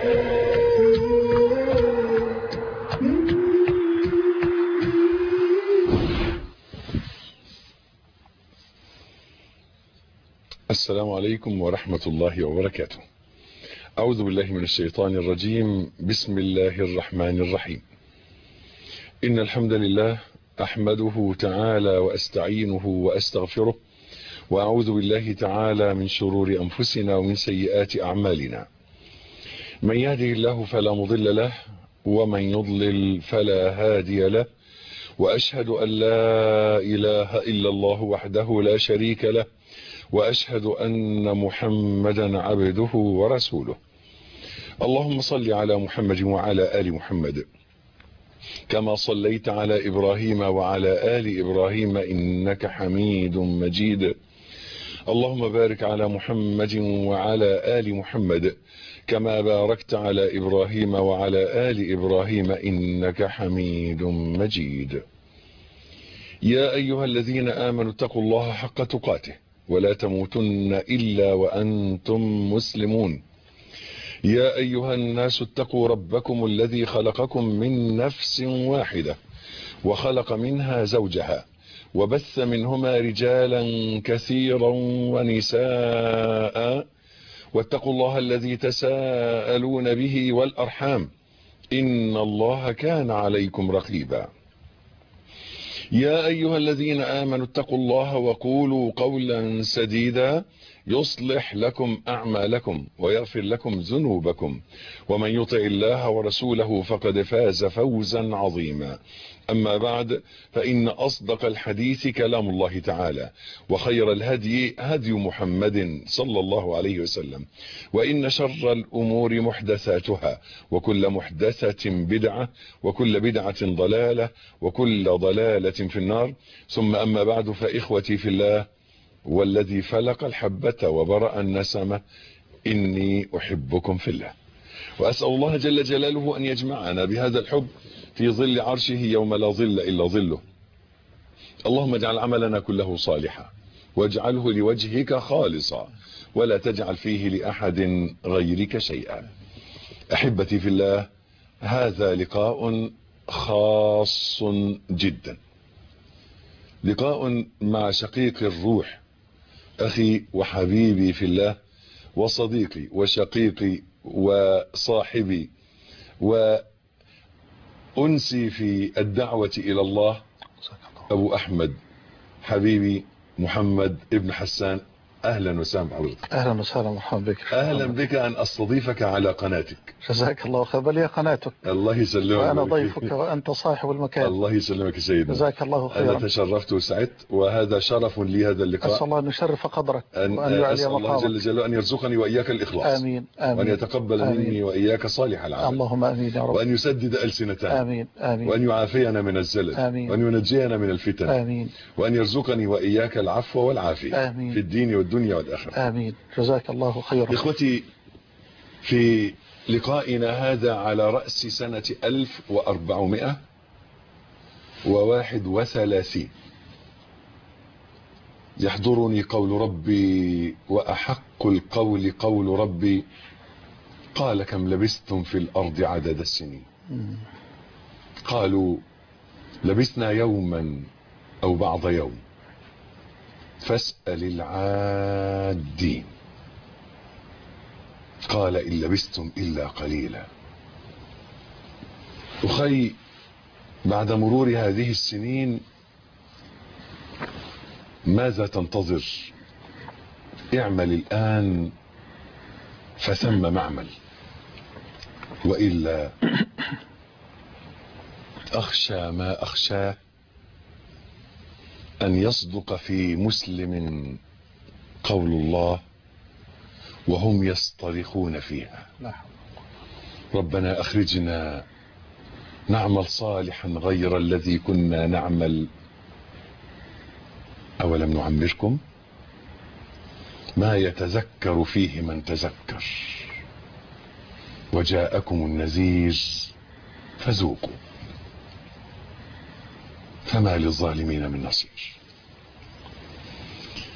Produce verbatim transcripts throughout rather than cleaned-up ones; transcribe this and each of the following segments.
السلام عليكم ورحمة الله وبركاته. أعوذ بالله من الشيطان الرجيم. بسم الله الرحمن الرحيم. إن الحمد لله أحمده تعالى وأستعينه وأستغفره، وأعوذ بالله تعالى من شرور أنفسنا ومن سيئات أعمالنا. من يهده الله فلا مضل له، ومن يضلل فلا هادي له، وأشهد أن لا إله إلا الله وحده لا شريك له، وأشهد أن محمدا عبده ورسوله. اللهم صل على محمد وعلى آل محمد كما صليت على إبراهيم وعلى آل إبراهيم إنك حميد مجيد. اللهم بارك على محمد وعلى آل محمد كما باركت على إبراهيم وعلى آل إبراهيم إنك حميد مجيد. يا أيها الذين آمنوا اتقوا الله حق تقاته ولا تموتن إلا وأنتم مسلمون. يا أيها الناس اتقوا ربكم الذي خلقكم من نفس واحدة وخلق منها زوجها وبث منهما رجالا كثيرا ونساء، واتقوا الله الذي تساءلون به والأرحام إن الله كان عليكم رقيبا. يا أيها الذين آمنوا اتقوا الله وقولوا قولا سديدا يصلح لكم أعمالكم ويغفر لكم ذنوبكم، ومن يطع الله ورسوله فقد فاز فوزا عظيما. أما بعد، فإن أصدق الحديث كلام الله تعالى، وخير الهدي هدي محمد صلى الله عليه وسلم، وإن شر الأمور محدثاتها، وكل محدثة بدعة، وكل بدعة ضلالة، وكل ضلالة في النار. ثم أما بعد، فإخوتي في الله والذي فلق الحبة وبرأ النسمة، إني أحبكم في الله، وأسأل الله جل جلاله أن يجمعنا بهذا الحب في ظل عرشه يوم لا ظل إلا ظله. اللهم اجعل عملنا كله صالحا، واجعله لوجهك خالصا، ولا تجعل فيه لأحد غيرك شيئا. أحبتي في الله، هذا لقاء خاص جدا، لقاء مع شقيق الروح، أخي وحبيبي في الله، وصديقي وشقيقي وصاحبي وأنسي في الدعوة إلى الله، أبو أحمد حبيبي محمد ابن حسان. أهلا وسهلا بحضرتك. أهلا وسهلا مرحبا بك. أهلا بك أن أستضيفك على قناتك. جزاك الله خير. بل هي قناتك. الله يسلمك. وأنا ضيفك وأنت صاحب المكان. الله يسلمك يا سيدنا. جزاك الله خيرا. أنا تشرفت وسعدت، وهذا شرف لي هذا اللقاء. أسأل الله أن يشرف قدرك أن وأن يعلي أسأل الله جل جلاله أن يرزقني وإياك الإخلاص. آمين آمين. وأن يتقبل آمين. مني وإياك صالح العمل. اللهم آمين يا رب. وأن يسدد ألسنتنا. آمين آمين. وأن يعافينا من الزلل. آمين. وأن ينجينا من الفتن. آمين. وأن يرزقني وإياك العفو والعافية. آمين. في الدين والدنيا والآخرة. آمين. جزاك الله خيرا. إخوتي، في لقائنا هذا على رأس سنة ألف وأربعمائة وواحد وثلاثين يحضرني قول ربي، وأحق القول قول ربي، قال كم لبثتم في الأرض عدد السنين؟ قالوا لبثنا يوما أو بعض يوم، فاسأل العادين. قال إن لبثتم إلا قليلا. أخي، بعد مرور هذه السنين ماذا تنتظر؟ اعمل الآن فثم معمل، وإلا أخشى ما أخشاه أن يصدق في مسلم قول الله وهم يصطرخون فيها: ربنا أخرجنا نعمل صالحا غير الذي كنا نعمل أولم نعمركم ما يتذكر فيه من تذكر وجاءكم النذير فذوقوا فما للظالمين من نصير.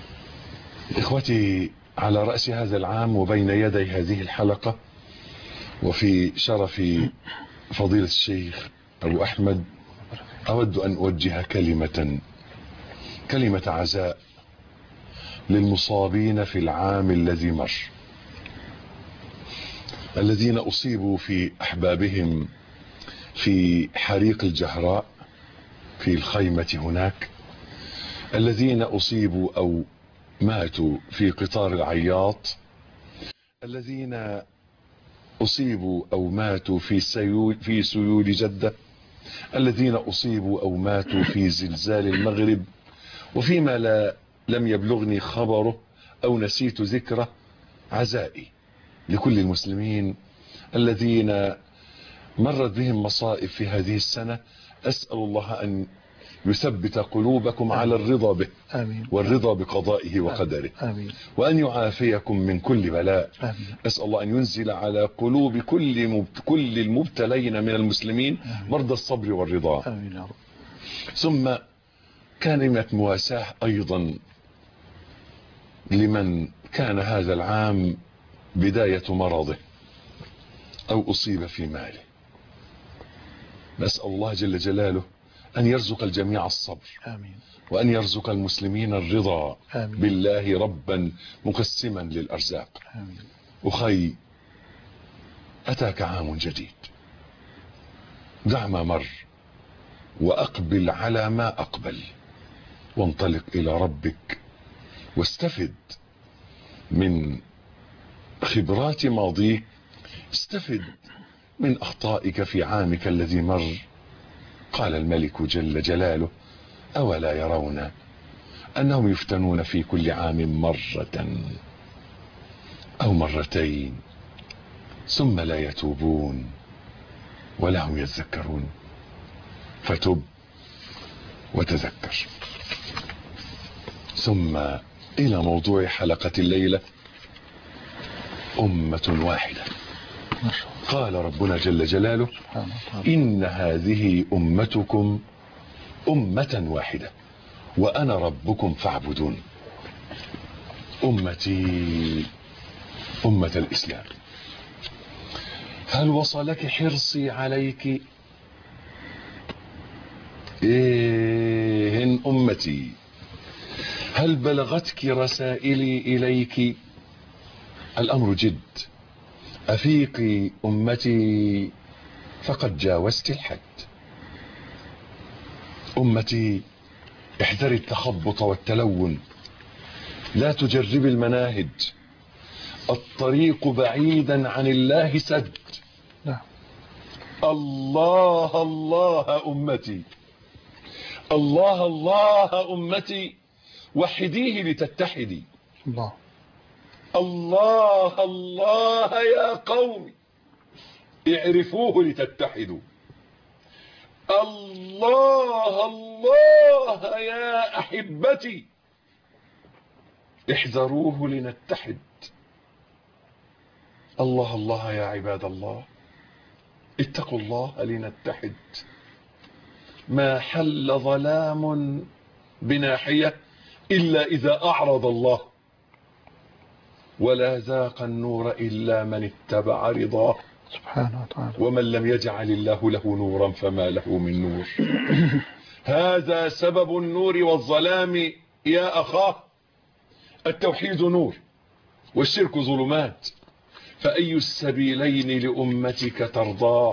إخوتي، على رأس هذا العام وبين يدي هذه الحلقة وفي شرف فضيلة الشيخ أبو أحمد أود أن أوجه كلمة كلمة عزاء للمصابين في العام الذي مر، الذين أصيبوا في أحبابهم في حريق الجهراء في الخيمة هناك، الذين أصيبوا أو ماتوا في قطار العياط، الذين أصيبوا أو ماتوا في سيول, في سيول جدة، الذين أصيبوا أو ماتوا في زلزال المغرب، وفيما لا لم يبلغني خبره أو نسيت ذكره. عزائي لكل المسلمين الذين مرت بهم مصائب في هذه السنة. أسأل الله أن يثبت قلوبكم على الرضا به آمين. والرضا بقضائه وقدره، آمين. وأن يعافيكم من كل بلاء. آمين. أسأل الله أن ينزل على قلوب كل مبت... كل المبتلين من المسلمين آمين. مرضى الصبر والرضا. آمين يا رب. ثم كلمة مواساة أيضا لمن كان هذا العام بداية مرضه أو أصيب في ماله. نسأل الله جل جلاله أن يرزق الجميع الصبر، آمين. وأن يرزق المسلمين الرضا آمين. بالله ربا مقسما للأرزاق. آمين. أخي، أتاك عام جديد، دع ما مر وأقبل على ما أقبل، وانطلق إلى ربك واستفد من خبرات ماضيك، استفد من أخطائك في عامك الذي مر. قال الملك جل جلاله: أولا يرون أنهم يفتنون في كل عام مرة أو مرتين ثم لا يتوبون ولا هم يتذكرون. فتب وتذكر. ثم إلى موضوع حلقة الليلة: أمة واحدة. قال ربنا جل جلاله: إن هذه أمتكم أمة واحدة وأنا ربكم فاعبدون. أمتي أمة الإسلام، هل وصلك حرصي عليك؟ إيه أمتي، هل بلغتك رسائلي إليك؟ الأمر جد. أفيقي أمتي فقد جاوزت الحد. أمتي، احذري التخبط والتلون، لا تجربي المناهج، الطريق بعيدا عن الله سد. نعم. الله الله أمتي، الله الله أمتي، وحديه لتتحدي. الله الله الله يا قوم، اعرفوه لتتحدوا. الله الله يا أحبتي، احذروه لنتحد. الله الله يا عباد الله، اتقوا الله لنتحد. ما حل ظلام بناحية إلا إذا أعرض الله، ولا ذاق النور إلا من اتبع رضاه. سبحانه وتعالى. ومن لم يجعل الله له نورا فما له من نور. هذا سبب النور والظلام يا أخاه. التوحيد نور والشرك ظلمات، فأي السبيلين لأمتك ترضاه؟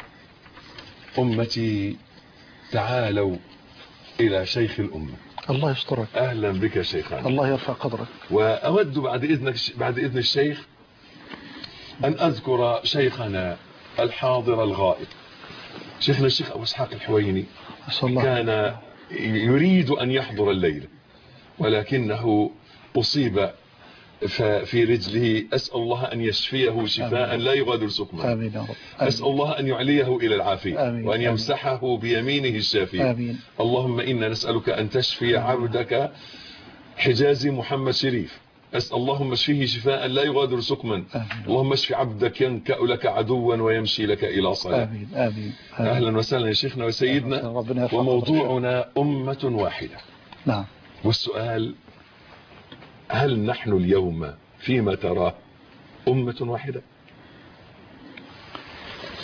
أمتي، تعالوا إلى شيخ الأمة. الله يسترك. أهلا بك شيخنا. الله يرفع قدرك. وأود بعد إذنك بعد إذن الشيخ أن أذكر شيخنا الحاضر الغائب، شيخنا الشيخ أبو إسحاق الحويني. كان يريد أن يحضر الليلة ولكنه أصيب في رجله. أسأل الله أن يشفيه شفاء لا يغادر سقما. آمين يا رب. أسأل الله أن يعليه إلى العافية. آمين. وأن يمسحه بيمينه الشافية. آمين. اللهم إنا نسألك أن تشفي عبدك حجازي محمد شريف. أسأل اللهم اشفيه شفاء لا يغادر سقما. اللهم اشف عبدك ينكأ لك عدوا ويمشي لك إلى صلاة. آمين. آمين. آمين. أهلا وسهلا يا شيخنا وسيدنا. وموضوعنا أمة واحدة. نعم. والسؤال: هل نحن اليوم فيما تراه أمة واحدة؟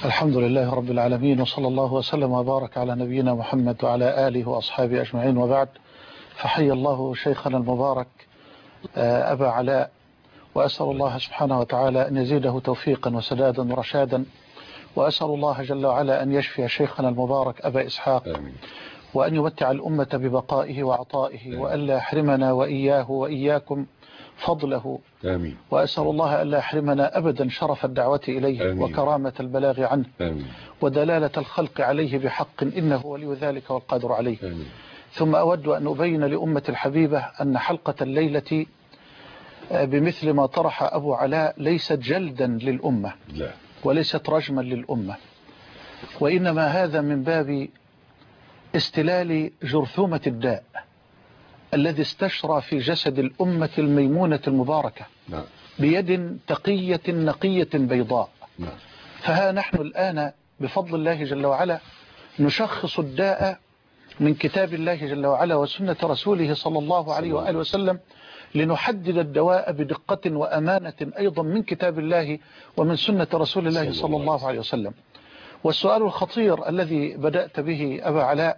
الحمد لله رب العالمين، وصلى الله وسلم وبارك على نبينا محمد وعلى آله وأصحابه أجمعين، وبعد. فحي الله شيخنا المبارك أبا علاء، وأسأل الله سبحانه وتعالى أن يزيده توفيقا وسدادا ورشادا، وأسأل الله جل وعلا أن يشفي شيخنا المبارك أبا إسحاق، آمين. وأن يمتع الأمة ببقائه وعطائه، وأن لا يحرمنا وإياه وإياكم فضله. آمين. وأسأل الله أن لا يحرمنا أبدا شرف الدعوة إليه، آمين. وكرامة البلاغ عنه، آمين. ودلالة الخلق عليه بحق، إنه ولي ذلك والقادر عليه. آمين. ثم أود أن أبين لأمة الحبيبة أن حلقة الليلة بمثل ما طرح أبو علاء ليست جلدا للأمة، لا، وليست رجما للأمة، وإنما هذا من باب استلال جرثومة الداء الذي استشرى في جسد الأمة الميمونة المباركة نعم. بيد تقية نقية بيضاء. نعم. فها نحن الآن بفضل الله جل وعلا نشخص الداء من كتاب الله جل وعلا وسنة رسوله صلى الله عليه وآله وسلم، لنحدد الدواء بدقة وأمانة أيضا من كتاب الله ومن سنة رسول الله صلى الله عليه وسلم. والسؤال الخطير الذي بدأت به أبا علاء: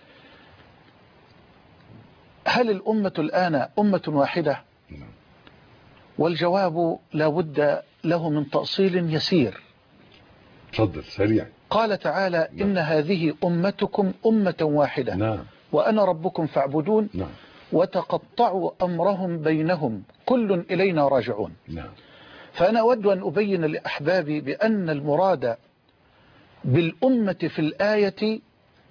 هل الأمة الآن أمة واحدة؟ والجواب لا بد له من تأصيل يسير. تفضل سريع. قال تعالى: نعم. إن هذه أمتكم أمة واحدة. نعم. وأنا ربكم فاعبدون. نعم. وتقطعوا أمرهم بينهم كل إلينا راجعون. نعم. فأنا أود أن أبين لأحبابي بأن المراد بالأمة في الآية،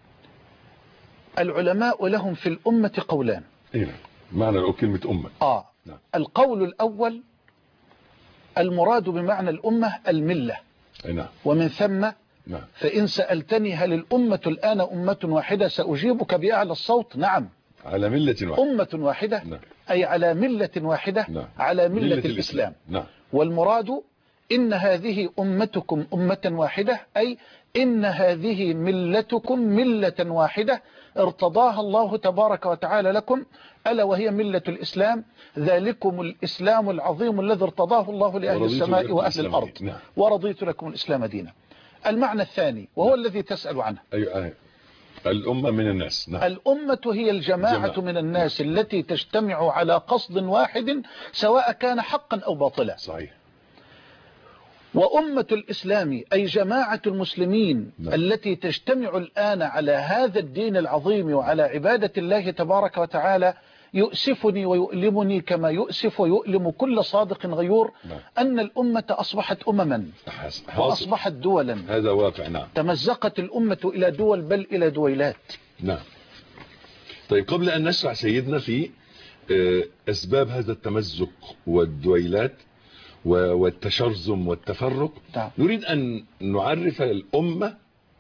العلماء لهم في الأمة قولان. إيه معنى كلمة أمة؟ آه. نعم. القول الأول المراد بمعنى الأمة الملة. نعم. ومن ثم نعم. فإن سألتني هل الأمة الآن أمة واحدة سأجيبك بأعلى الصوت: نعم، على ملة واحدة. أمة واحدة. نعم. أي على ملة واحدة. نعم. على ملة, ملة الإسلام. نعم. والمراد إن هذه أمتكم أمة واحدة، أي إن هذه ملتكم ملة واحدة ارتضاها الله تبارك وتعالى لكم، ألا وهي ملة الإسلام. ذلكم الإسلام العظيم الذي ارتضاه الله لأهل السماء وأهل الأرض. نعم. ورضيت لكم الإسلام دينا. المعنى الثاني وهو نعم. الذي تسأل عنه. أيوة. أيوة. الأمة من الناس. نعم. الأمة هي الجماعة جماعة. من الناس نعم. التي تجتمع على قصد واحد سواء كان حقا أو باطلا. صحيح. وأمة الإسلام أي جماعة المسلمين نعم. التي تجتمع الآن على هذا الدين العظيم وعلى عبادة الله تبارك وتعالى. يؤسفني ويؤلمني كما يؤسف ويؤلم كل صادق غيور نعم. أن الأمة أصبحت أمما وأصبحت دولا. هذا واقع. نعم. تمزقت الأمة إلى دول، بل إلى دويلات. نعم. طيب قبل أن نشرح سيدنا في أسباب هذا التمزق والدويلات والتشرذم والتفرق، نعم. نريد أن نعرف الأمة.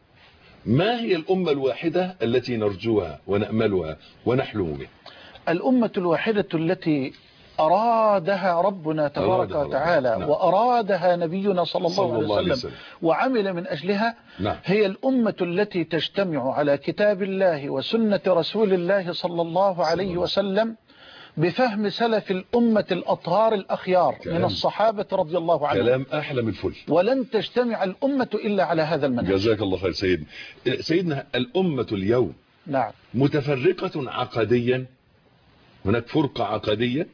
ما هي الأمة الواحدة التي نرجوها ونأملها ونحلم بها؟ الأمة الواحدة التي أرادها ربنا تبارك أرادها وتعالى ربنا. نعم. وأرادها نبينا صلى الله, صلى الله عليه, وسلم عليه وسلم وعمل من أجلها. نعم. هي الأمة التي تجتمع على كتاب الله وسنة رسول الله صلى الله عليه صلى وسلم بفهم سلف الأمة الأطهار الأخيار كلام. من الصحابة رضي الله عنهم. كلام أحلى من الفل. ولن تجتمع الأمة إلا على هذا المنهج. جزاك الله خير سيدنا. سيدنا الأمة اليوم نعم متفرقة عقديا. هناك فرقة عقدية،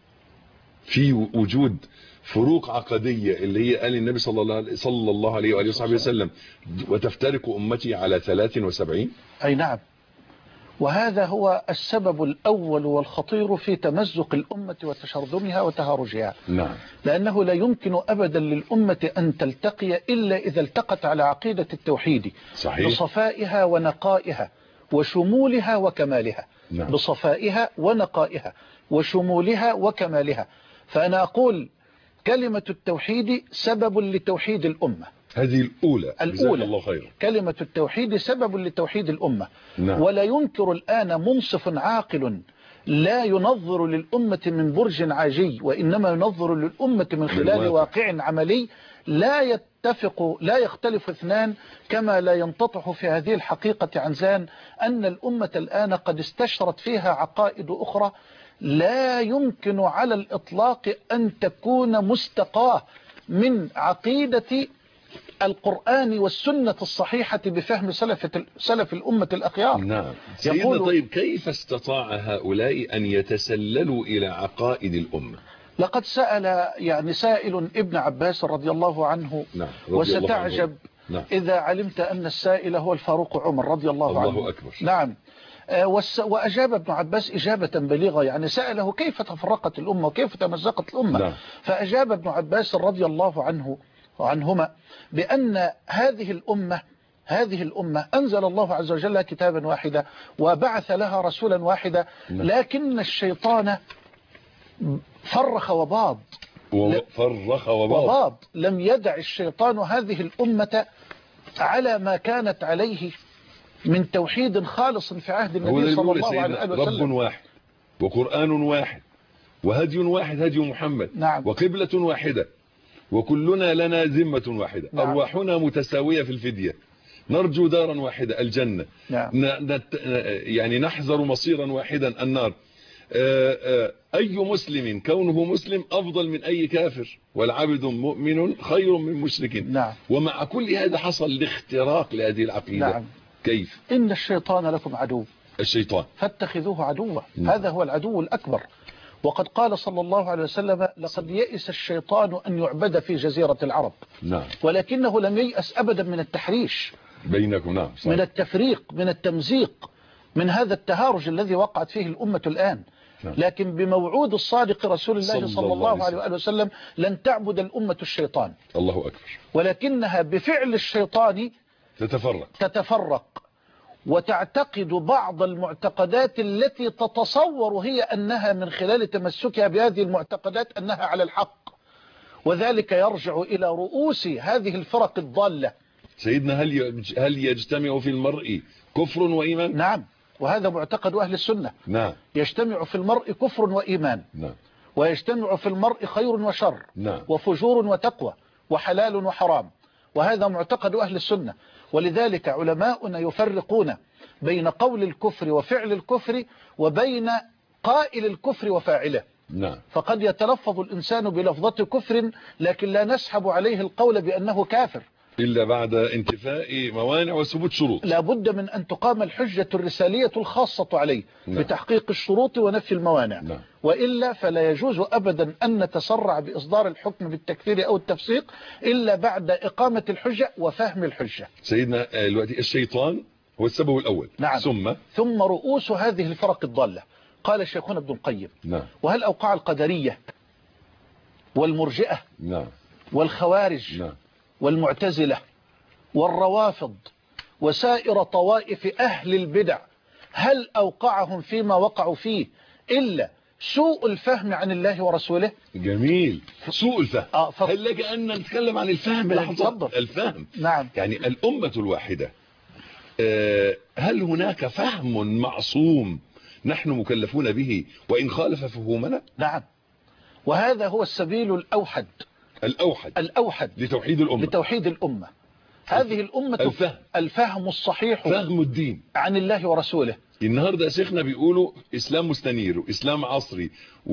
في وجود فروق عقدية اللي هي قال النبي صلى الله صلى الله عليه وآله وصحبه وسلم: وتفترق أمتي على ثلاث وسبعين. أي نعم. وهذا هو السبب الأول والخطير في تمزق الأمة وتشرذمها وتهارجها. نعم. لأنه لا يمكن أبدا للأمة أن تلتقي إلا إذا التقت على عقيدة التوحيد. صحيح. بصفائها ونقائها وشمولها وكمالها. نعم. بصفائها ونقائها وشمولها وكمالها. فأنا أقول كلمة التوحيد سبب لتوحيد الأمة. هذه الأولى. الأولى الله خير. كلمة التوحيد سبب لتوحيد الأمة. نعم. ولا ينكر الآن منصف عاقل لا ينظر للأمة من برج عاجي، وإنما ينظر للأمة من خلال واقع عملي. لا يتفق لا يختلف اثنان، كما لا ينتطح في هذه الحقيقة عنزان أن الأمة الآن قد استشرت فيها عقائد أخرى لا يمكن على الإطلاق أن تكون مستقاة من عقيدة القرآن والسنة الصحيحة بفهم سلف سلف الأمة الأخيار. نعم سيدنا، طيب كيف استطاع هؤلاء أن يتسللوا إلى عقائد الأمة؟ لقد سأل يعني سائل ابن عباس رضي الله عنه، نعم رضي وستعجب الله عنه. نعم. إذا علمت أن السائل هو الفاروق عمر رضي الله, الله عنه. الله أكبر. نعم. وأجاب ابن عباس إجابة بليغة، يعني سأله كيف تفرقت الأمة وكيف تمزقت الأمة. نعم. فأجاب ابن عباس رضي الله عنه وعنهما بأن هذه الأمة هذه الأمة أنزل الله عز وجل كتابا واحدا وبعث لها رسولا واحدا، لكن الشيطان فرخ وباض فرخ وباض. وباض لم يدع الشيطان هذه الأمة على ما كانت عليه من توحيد خالص في عهد النبي صلى الله عليه وسلم. رب واحد وقرآن واحد وهدي واحد هدي محمد. نعم. وقبلة واحدة وكلنا لنا ذمة واحدة. نعم. أرواحنا متساوية في الفدية، نرجو دارا واحدة الجنة. نعم. يعني نحذر مصيرا واحدا النار. أي مسلم كونه مسلم أفضل من أي كافر، والعبد مؤمن خير من مشرك. نعم. ومع كل هذا حصل الاختراق لهذه العقيدة. نعم. كيف؟ إن الشيطان لكم عدو الشيطان فاتخذوه عدوا. نعم. هذا هو العدو الأكبر. وقد قال صلى الله عليه وسلم لقد يئس الشيطان أن يعبد في جزيرة العرب. نعم. ولكنه لم ييأس أبدا من التحريش بينكم. نعم. صحيح. من التفريق، من التمزيق، من هذا التهارج الذي وقعت فيه الأمة الآن. نعم. لكن بموعود الصادق رسول الله صلى, صلى الله, الله عليه وآله وسلم لن تعبد الأمة الشيطان. الله أكبر. ولكنها بفعل الشيطان تتفرق تتفرق وتعتقد بعض المعتقدات التي تتصور هي أنها من خلال تمسكها بهذه المعتقدات أنها على الحق، وذلك يرجع إلى رؤوس هذه الفرق الضالة. سيدنا هل هل يجتمع في المرء كفر وإيمان؟ نعم، وهذا معتقد أهل السنة. نعم. يجتمع في المرء كفر وإيمان. نعم. ويجتمع في المرء خير وشر. نعم. وفجور وتقوى وحلال وحرام، وهذا معتقد أهل السنة. ولذلك علماؤنا يفرقون بين قول الكفر وفعل الكفر وبين قائل الكفر وفاعله. نعم. فقد يتلفظ الإنسان بلفظة كفر لكن لا نسحب عليه القول بأنه كافر إلا بعد انتفاء موانع وثبوت شروط. لا بد من أن تقام الحجة الرسالية الخاصة عليه. نعم. بتحقيق الشروط ونفي الموانع. نعم. وإلا فلا يجوز أبدا أن نتسرع بإصدار الحكم بالتكفير أو التفسيق إلا بعد إقامة الحجة وفهم الحجة. سيدنا دلوقتي الشيطان هو السبب الأول. نعم. ثم ثم رؤوس هذه الفرق الضالة. قال شيخنا ابن القيم. نعم. وهل أوقع القدرية والمرجئة نعم. والخوارج نعم. والمعتزلة والروافض وسائر طوائف أهل البدع هل أوقعهم فيما وقعوا فيه إلا سوء الفهم عن الله ورسوله؟ جميل. سوء الفهم. آه ف... هل لك أن نتكلم عن الفهم؟ لحظة. الفهم. نعم. يعني الأمة الواحدة هل هناك فهم معصوم نحن مكلفون به وإن خالف فهومنا؟ نعم. وهذا هو السبيل الأوحد الأوحد الأوحد لتوحيد الأمة لتوحيد الأمة. هذه الأمة الفهم الفهم الصحيح فهم الدين عن الله ورسوله. النهاردة يا شيخنا بيقولوا إسلام مستنير وإسلام عصري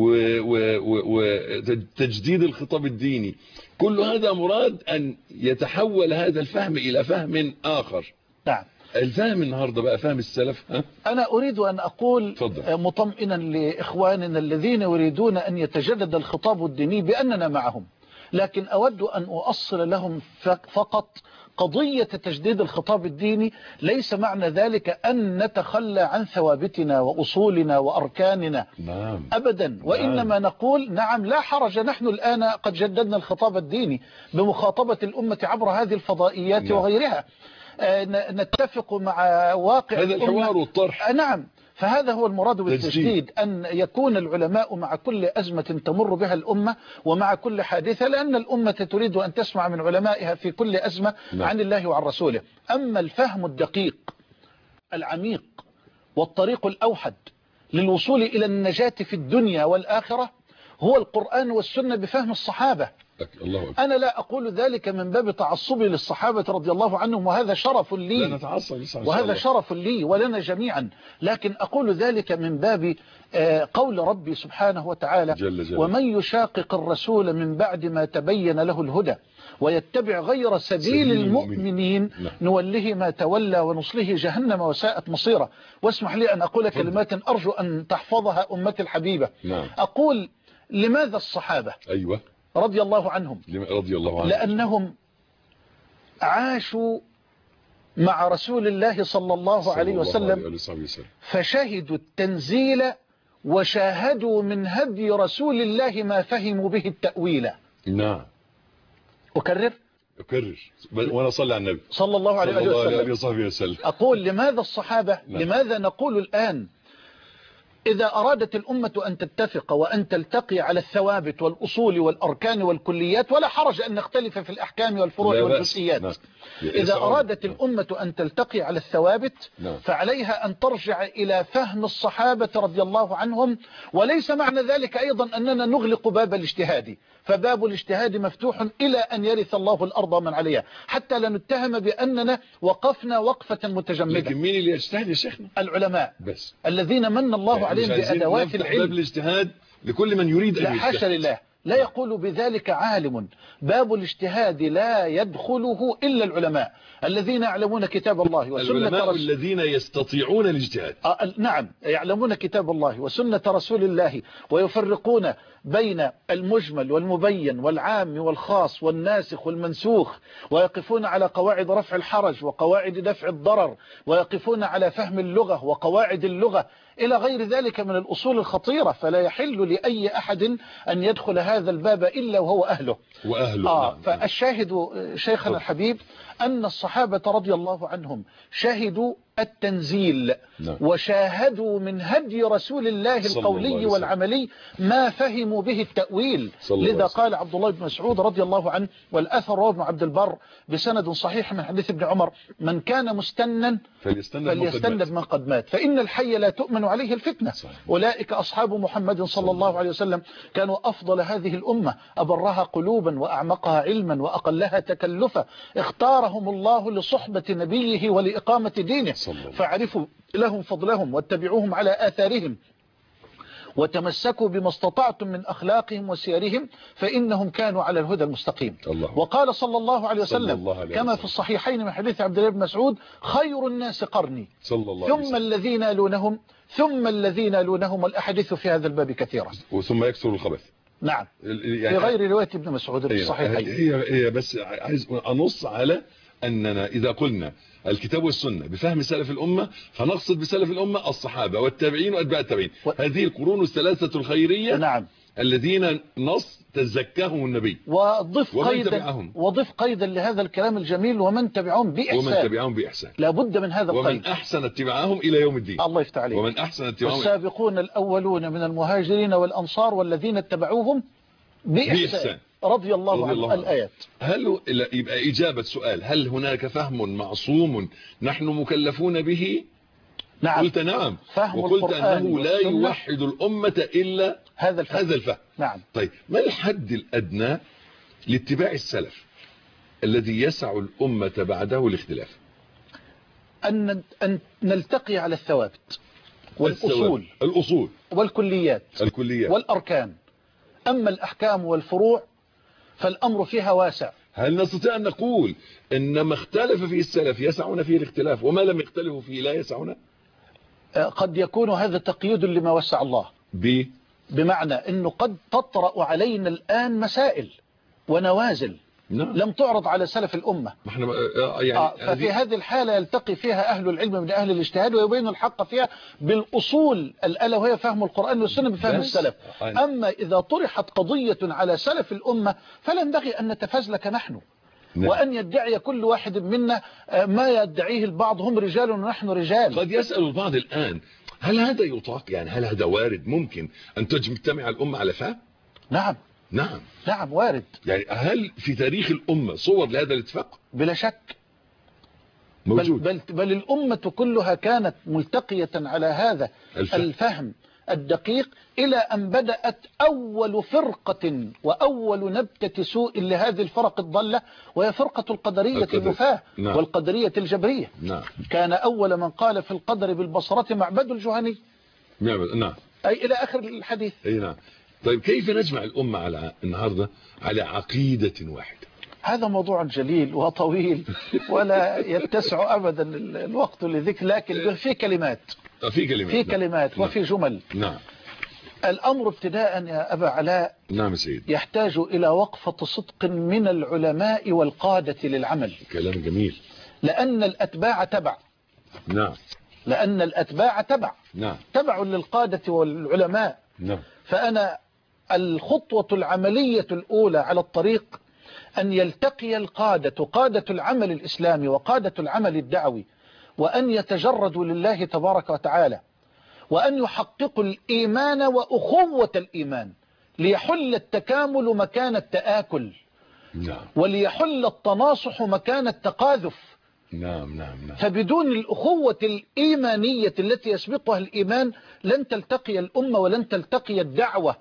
وتجديد الخطاب الديني. كل هذا مراد أن يتحول هذا الفهم إلى فهم آخر. نعم. الفهم النهاردة بقى فهم السلف. ها؟ أنا أريد أن أقول فضل. مطمئنا لإخواننا الذين يريدون أن يتجدد الخطاب الديني بأننا معهم، لكن أود أن أؤصل لهم فقط قضية تجديد الخطاب الديني ليس معنى ذلك أن نتخلى عن ثوابتنا وأصولنا وأركاننا. نعم. أبدا. وإنما نقول نعم لا حرج، نحن الآن قد جددنا الخطاب الديني بمخاطبة الأمة عبر هذه الفضائيات. نعم. وغيرها. نتفق مع واقع هذا الحوار والطرح. نعم. فهذا هو المراد بالتجديد، أن يكون العلماء مع كل أزمة تمر بها الأمة ومع كل حادثة، لأن الأمة تريد أن تسمع من علمائها في كل أزمة. نعم. عن الله وعن رسوله. أما الفهم الدقيق العميق والطريق الأوحد للوصول إلى النجاة في الدنيا والآخرة هو القرآن والسنة بفهم الصحابة الله أكبر. أنا لا أقول ذلك من باب تعصبي للصحابة رضي الله عنهم، وهذا شرف لي، لا نتعصب وهذا شرف لي ولنا جميعا، لكن أقول ذلك من باب قول ربي سبحانه وتعالى: جل جل. ومن يشاقق الرسول من بعد ما تبين له الهدى ويتبع غير سبيل, سبيل المؤمنين نعم. نوله ما تولى ونصله جهنم وساءت مصيرا. واسمح لي أن أقول كلمات أرجو أن تحفظها أمتي الحبيبة. نعم. أقول: لماذا الصحابة أيوة رضي الله عنهم؟ رضي الله عنهم لأنهم عاشوا مع رسول الله صلى الله عليه وسلم، فشهدوا التنزيل وشاهدوا من هدي رسول الله ما فهموا به التأويل. نعم. أكرر أكرر وأنا صلى على النبي صلى الله عليه وسلم. وسلم. وسلم. أقول: لماذا الصحابة؟ نعم. لماذا نقول الآن إذا أرادت الأمة أن تتفق وأن تلتقي على الثوابت والأصول والأركان والكليات، ولا حرج أن نختلف في الأحكام والفروع والجزئيات، نعم. إذا أرادت الأمة أن تلتقي على الثوابت، نعم. فعليها أن ترجع إلى فهم الصحابة رضي الله عنهم. وليس معنى ذلك أيضا أننا نغلق باب الاجتهاد، فباب الاجتهاد مفتوح إلى أن يرث الله الأرض من عليها، حتى لا نتهم بأننا وقفنا وقفة متجمدة. لكن مين اللي يجتهد يا شيخنا؟ العلماء بس الذين من الله عليهم بأدوات العلم. باب الاجتهاد لكل من يريد أن لا حاشا لله، لا يقول بذلك عالم. باب الاجتهاد لا يدخله إلا العلماء الذين يعلمون كتاب الله وسنة العلماء رسول الذين يستطيعون الاجتهاد. آه نعم، يعلمون كتاب الله وسنة رسول الله ويفرقون بين المجمل والمبين والعام والخاص والناسخ والمنسوخ، ويقفون على قواعد رفع الحرج وقواعد دفع الضرر، ويقفون على فهم اللغة وقواعد اللغة إلى غير ذلك من الأصول الخطيرة. فلا يحل لأي أحد أن يدخل هذا الباب إلا وهو أهله وأهله. آه نعم. فالشاهد شيخنا الحبيب أن الصحابة رضي الله عنهم شهدوا التنزيل، نعم. وشاهدوا من هدي رسول الله القولي والعملي ما فهموا به التأويل. لذا قال عبد الله بن مسعود رضي الله عنه، والأثر رواه ابن عبد البر بسند صحيح من حديث ابن عمر: من كان مستنا فليستن بمن قد مات، فإن الحي لا تؤمن عليه الفتنة. صحيح. أولئك أصحاب محمد صلى الله عليه وسلم، كانوا أفضل هذه الأمة، أبرها قلوبا وأعمقها علما وأقلها تكلفا، اختارهم الله لصحبة نبيه ولإقامة دينه، فاعرفوا لهم فضلهم واتبعوهم على آثارهم وتمسكوا بما استطعتم من أخلاقهم وسيرهم، فإنهم كانوا على الهدى المستقيم. الله. وقال صلى الله عليه وسلم الله عليه كما في الصحيحين من حديث عبد الله بن مسعود: خير الناس قرني صلى الله ثم عليه الذين يلونهم ثم الذين يلونهم. والأحاديث في هذا الباب كثيرة. وثم يكثر الخبث. نعم. يعني في غير رواية ابن مسعود في الصحيحين. هي هي بس عايز أنص على أننا إذا قلنا الكتاب والسنة بفهم سلف الأمة، فنقصد بسلف الأمة الصحابة والتابعين وأتباع التابعين، و... هذه القرون الثلاثة الخيرية، نعم. الذين نص تزكاهم النبي. وضف قيدا وضف قيدا لهذا الكلام الجميل: ومن تبعهم بإحسان. ومن تبعهم بإحسان، لابد من هذا القيد. ومن أحسن اتباعهم إلى يوم الدين. الله يفتح عليك. ومن أحسن اتباعهم. والسابقون الأولون من المهاجرين والأنصار والذين اتبعوهم بإحسان, بإحسان. رضي الله, رضي الله عنه. الآيات. هل يبقى إجابة سؤال: هل هناك فهم معصوم نحن مكلفون به؟ نعم. قلت نعم، فهم وقلت أنه لا يوحد الأمة إلا هذا الفهم. هذا الفهم. نعم. طيب، ما الحد الأدنى لاتباع السلف الذي يسع الأمة بعده الاختلاف؟ أن أن نلتقي على الثوابت والأصول الأصول والكليات الكليات والأركان. أما الأحكام والفروع فالأمر فيها واسع. هل نستطيع أن نقول إن ما اختلف فيه السلف يسعون فيه الاختلاف، وما لم يختلفوا فيه لا يسعون؟ قد يكون هذا تقييد لما وسع الله ب... بمعنى أنه قد تطرأ علينا الآن مسائل ونوازل نعم. لم تعرض على سلف الأمة. احنا يعني آه ففي هذه الحالة يلتقي فيها أهل العلم من أهل الاجتهاد ويبين الحق فيها بالأصول الألا وهي فهم القرآن والسنة بفهم السلف. أما إذا طرحت قضية على سلف الأمة فلا ينبغي أن نتفزلك نحن نعم. وأن يدعي كل واحد منا ما يدعيه البعض: هم رجال ونحن رجال. قد يسأل البعض الآن: هل هذا يطاق؟ يعني هل هذا وارد؟ ممكن أن تجتمع الأمة على فهم؟ نعم نعم نعم وارد. يعني هل في تاريخ الأمة صور لهذا الاتفاق؟ بلا شك موجود. بل, بل, بل الأمة كلها كانت ملتقية على هذا الفهم, الفهم الدقيق إلى أن بدأت أول فرقة وأول نبتة سوء لهذه الفرق الضالة، وهي فرقة القدرية القدر. النفاة نعم. والقدرية الجبرية. نعم. كان أول من قال في القدر بالبصرة معبد الجهني. نعم. نعم. أي إلى آخر الحديث. أي نعم. طيب كيف نجمع الأمة على النهاردة على عقيدة واحدة؟ هذا موضوع جليل وطويل ولا يتسع أبدا الوقت لذكر، لكن في كلمات في كلمات في كلمات نعم. وفي جمل. نعم. الأمر ابتداء يا أبا علاء نعم سيد، يحتاج إلى وقفة صدق من العلماء والقادة للعمل، كلام جميل. لأن الأتباع تبع نعم. لأن الأتباع تبع نعم. تبع للقادة والعلماء. نعم. فأنا الخطوة العملية الأولى على الطريق أن يلتقي القادة، قادة العمل الإسلامي وقادة العمل الدعوي، وأن يتجردوا لله تبارك وتعالى، وأن يحققوا الإيمان وأخوة الإيمان، ليحل التكامل مكان التآكل. نعم. وليحل التناصح مكان التقاذف. نعم. نعم. نعم. فبدون الأخوة الإيمانية التي يسبقها الإيمان لن تلتقي الأمة ولن تلتقي الدعوة.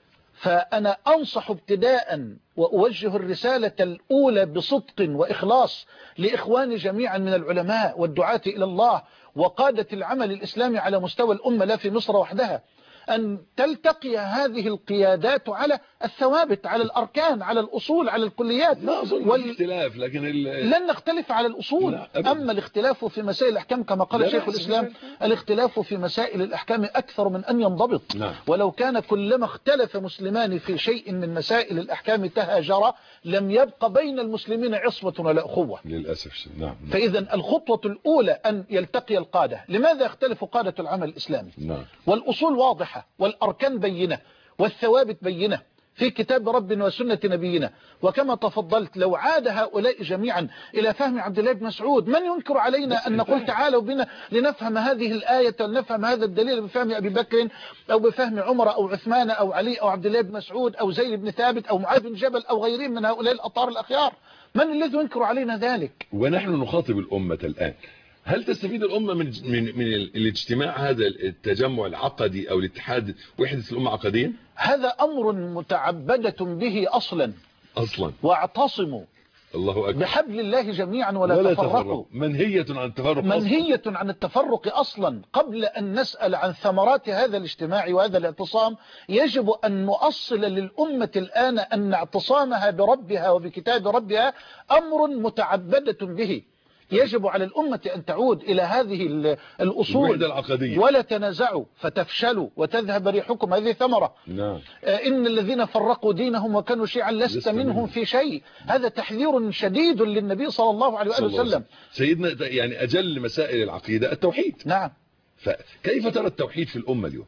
فأنا أنصح ابتداء وأوجه الرسالة الأولى بصدق وإخلاص لإخواني جميعا من العلماء والدعاة إلى الله وقادة العمل الإسلامي على مستوى الأمة لا في مصر وحدها، أن تلتقي هذه القيادات على الثوابت، على الأركان، على الأصول، على الكليات. لا أظن وال... اختلاف، لكن ال... لن نختلف على الأصول. أما الاختلاف في مسائل الأحكام كما قال شيخ الإسلام، الاختلاف في مسائل الأحكام أكثر من أن ينضبط. نعم. ولو كان كلما اختلف مسلمان في شيء من مسائل الأحكام تهاجرا لم يبقى بين المسلمين عصبة ولا أخوة للأسف. نعم. فإذا الخطوة الأولى أن يلتقي القادة. لماذا يختلف قادة العمل الإسلامي؟ نعم. والأصول واضحة والأركان بينة والثوابت بينة في كتاب ربنا وسنة نبينا. وكما تفضلت لو عاد هؤلاء جميعا إلى فهم عبد الله بن مسعود، من ينكر علينا أن نقول تعالوا بنا لنفهم هذه الآية ونفهم هذا الدليل بفهم أبي بكر أو بفهم عمر أو عثمان أو علي أو عبد الله بن مسعود أو زيد بن ثابت أو معاذ بن جبل أو غيرهم من هؤلاء الأطهار الأخيار؟ من الذي ينكر علينا ذلك؟ ونحن نخاطب الأمة الآن. هل تستفيد الأمة من من من الاجتماع هذا التجمع العقدي أو الاتحاد وحدة الأمة عقديا؟ هذا أمر متعبدة به أصلا أصلا واعتصموا الله أكبر بحبل الله جميعا ولا, ولا تفرقوا. تفرق. منهية عن التفرق منهية عن التفرق أصلا. قبل أن نسأل عن ثمرات هذا الاجتماع وهذا الاعتصام يجب أن نؤصل للأمة الآن أن اعتصامها بربها وبكتاب ربها أمر متعبدة به. يجب على الأمة أن تعود إلى هذه الأصول العقدية. ولا تنازعوا فتفشلوا وتذهب ريحكم. هذه ثمرة. نعم. إن الذين فرقوا دينهم وكانوا شيعا لست منهم في شيء. هذا تحذير شديد للنبي صلى الله عليه وآله وسلم. سيدنا يعني أجل مسائل العقيدة التوحيد. نعم. فكيف ترى التوحيد في الأمة اليوم؟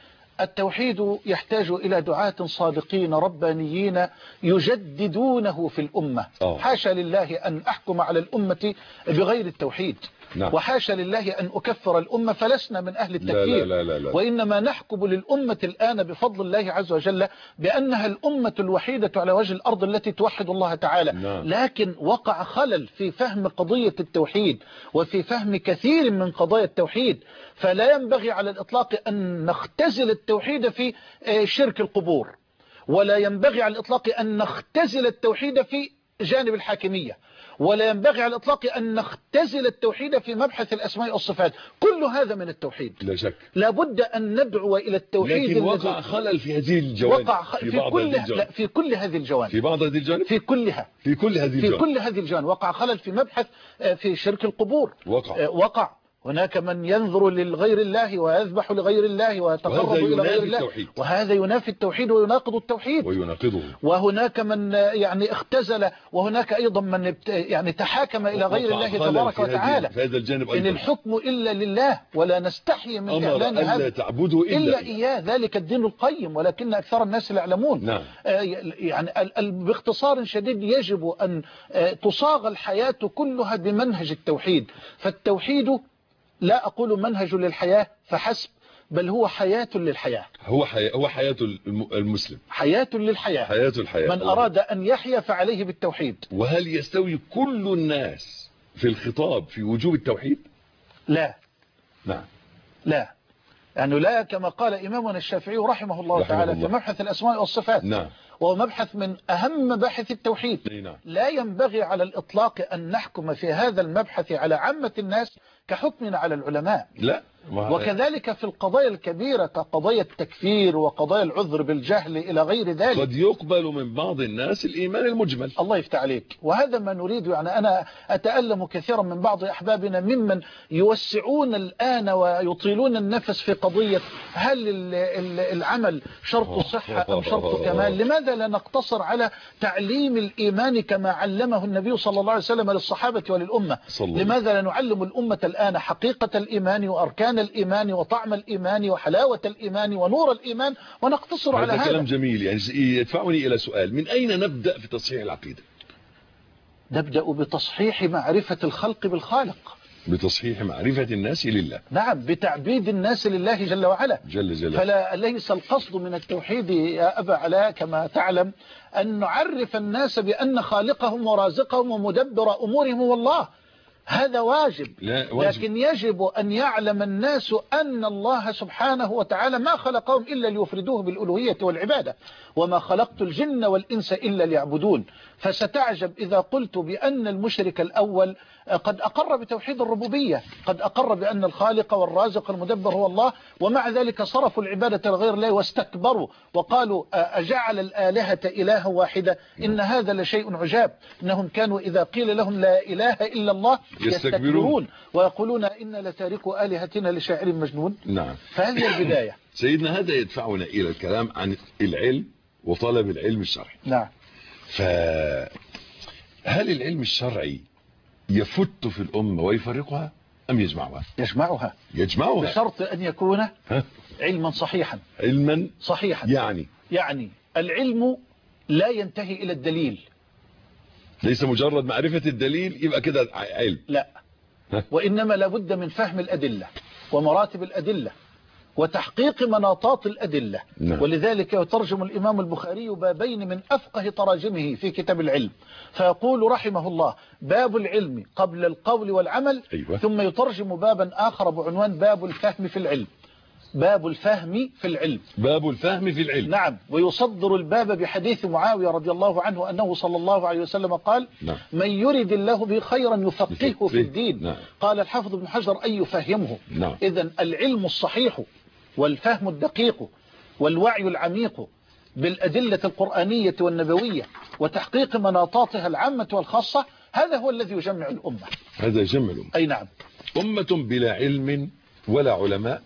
التوحيد يحتاج إلى دعاة صادقين ربانيين يجددونه في الأمة. أوه. حاشا لله أن أحكم على الأمة بغير التوحيد. نعم. وحاشا لله أن أكفر الأمة، فلسنا من أهل التكفير. لا لا لا لا. وإنما نحكم للأمة الآن بفضل الله عز وجل بأنها الأمة الوحيدة على وجه الأرض التي توحد الله تعالى. نعم. لكن وقع خلل في فهم قضية التوحيد وفي فهم كثير من قضايا التوحيد. فلا ينبغي على الإطلاق أن نختزل التوحيد في شرك القبور، ولا ينبغي على الإطلاق أن نختزل التوحيد في جانب الحاكمية، ولا ينبغي على الإطلاق أن نختزل التوحيد في مبحث الأسماء والصفات. كل هذا من التوحيد لا شك. لابد أن ندعو إلى التوحيد. لكن وقع خلل في هذه الجوانب. وقع خ... في, في, كل... لا في كل هذه الجوانب. في بعض هذه الجوانب. في كلها. في كل هذه الجوانب. في كل هذه الجوانب وقع خلل في مبحث في شرك القبور. وقع. وقع هناك من ينظر للغير الله ويذبح لغير الله ويتقرب إلى غير الله التوحيد. وهذا ينافي التوحيد ويناقض التوحيد ويناقضه. وهناك من يعني اختزل، وهناك أيضا من يعني تحاكم إلى غير الله تبارك وتعالى. في هذا الجانب إن الحكم إلا لله ولا نستحي من إعلان هذا ألا تعبدوا إلا, إلا إياه. ذلك الدين القيم ولكن أكثر الناس لا يعلمون. نعم. يعني باختصار شديد يجب أن تصاغ الحياة كلها بمنهج التوحيد. فالتوحيد لا أقول منهج للحياة فحسب، بل هو حياة للحياة. هو حياة هو حياة المسلم. حياة للحياة. حياة الحياة. من أراد أن يحيا فعليه بالتوحيد. وهل يستوي كل الناس في الخطاب في وجوب التوحيد؟ لا. نعم. لا. يعني لا كما قال إمامنا الشافعي رحمه الله رحمه تعالى الله. في مبحث الأسماء والصفات، نعم. وهو مبحث من أهم مباحث التوحيد. نعم. لا ينبغي على الإطلاق أن نحكم في هذا المبحث على عامة الناس كحكمنا على العلماء. لا. وكذلك في القضايا الكبيرة كقضايا التكفير وقضايا العذر بالجهل إلى غير ذلك قد يقبل من بعض الناس الإيمان المجمل. الله يفتح عليك، وهذا ما نريد. يعني أنا أتألم كثيرا من بعض أحبابنا ممن يوسعون الآن ويطيلون النفس في قضية هل العمل شرط صحة أم شرط كمال. لماذا لا نقتصر على تعليم الإيمان كما علمه النبي صلى الله عليه وسلم للصحابة وللأمة؟ لماذا لا نعلم الأمة الآن حقيقة الإيمان وأركان الإيمان وطعم الإيمان وحلاوة الإيمان ونور الإيمان ونقتصر على هذا؟ هذا كلام جميل، يعني يدفعني إلى سؤال: من أين نبدأ في تصحيح العقيدة؟ نبدأ بتصحيح معرفة الخلق بالخالق، بتصحيح معرفة الناس لله. نعم، بتعبيد الناس لله جل وعلا جل جل. فلا ليس القصد من التوحيد يا أبا علاء كما تعلم أن نعرف الناس بأن خالقهم ورازقهم ومدبر أمورهم هو الله، هذا واجب. لا واجب. لكن يجب أن يعلم الناس أن الله سبحانه وتعالى ما خلقهم إلا ليفردوه بالألوهية والعبادة، وما خلقت الجن والإنس إلا ليعبدون. فستعجب إذا قلت بأن المشرك الأول قد أقر بتوحيد الربوبية، قد أقر بأن الخالق والرازق المدبر هو الله، ومع ذلك صرفوا العبادة لغير الله واستكبروا وقالوا أجعل الآلهة إلها واحدة إن هذا لشيء عجاب. إنهم كانوا إذا قيل لهم لا إله إلا الله يستكبرون ويقولون إن لتاركوا آلهتنا لشاعر مجنون. نعم. فهذه البداية. سيدنا، هذا يدفعنا إلى الكلام عن العلم وطلب العلم الشرعي. نعم. فهل العلم الشرعي يفت في الأمة ويفرقها أم يجمعها؟ يجمعها. يجمعها بشرط أن يكون ها؟ علما صحيحا. علما صحيحا. يعني يعني العلم لا ينتهي إلى الدليل، ليس مجرد معرفة الدليل يبقى كده علم، لا. ها؟ وإنما لابد من فهم الأدلة ومراتب الأدلة وتحقيق مناطات الأدلة. نعم. ولذلك يترجم الإمام البخاري بابين من أفقه تراجمه في كتاب العلم، فيقول رحمه الله: باب العلم قبل القول والعمل. أيوة. ثم يترجم بابا آخر بعنوان باب الفهم في العلم. باب الفهم في العلم. باب الفهم في العلم. نعم. ويصدر الباب بحديث معاوية رضي الله عنه أنه صلى الله عليه وسلم قال: نعم. من يرد الله به خيرا يفقهه في الدين. نعم. قال الحافظ ابن حجر: أي يفهمه. نعم. إذن العلم الصحيح والفهم الدقيق والوعي العميق بالأدلة القرآنية والنبوية وتحقيق مناطاتها العامة والخاصة، هذا هو الذي يجمع الأمة. هذا يجمع الأمة. أي نعم. أمة بلا علم ولا علماء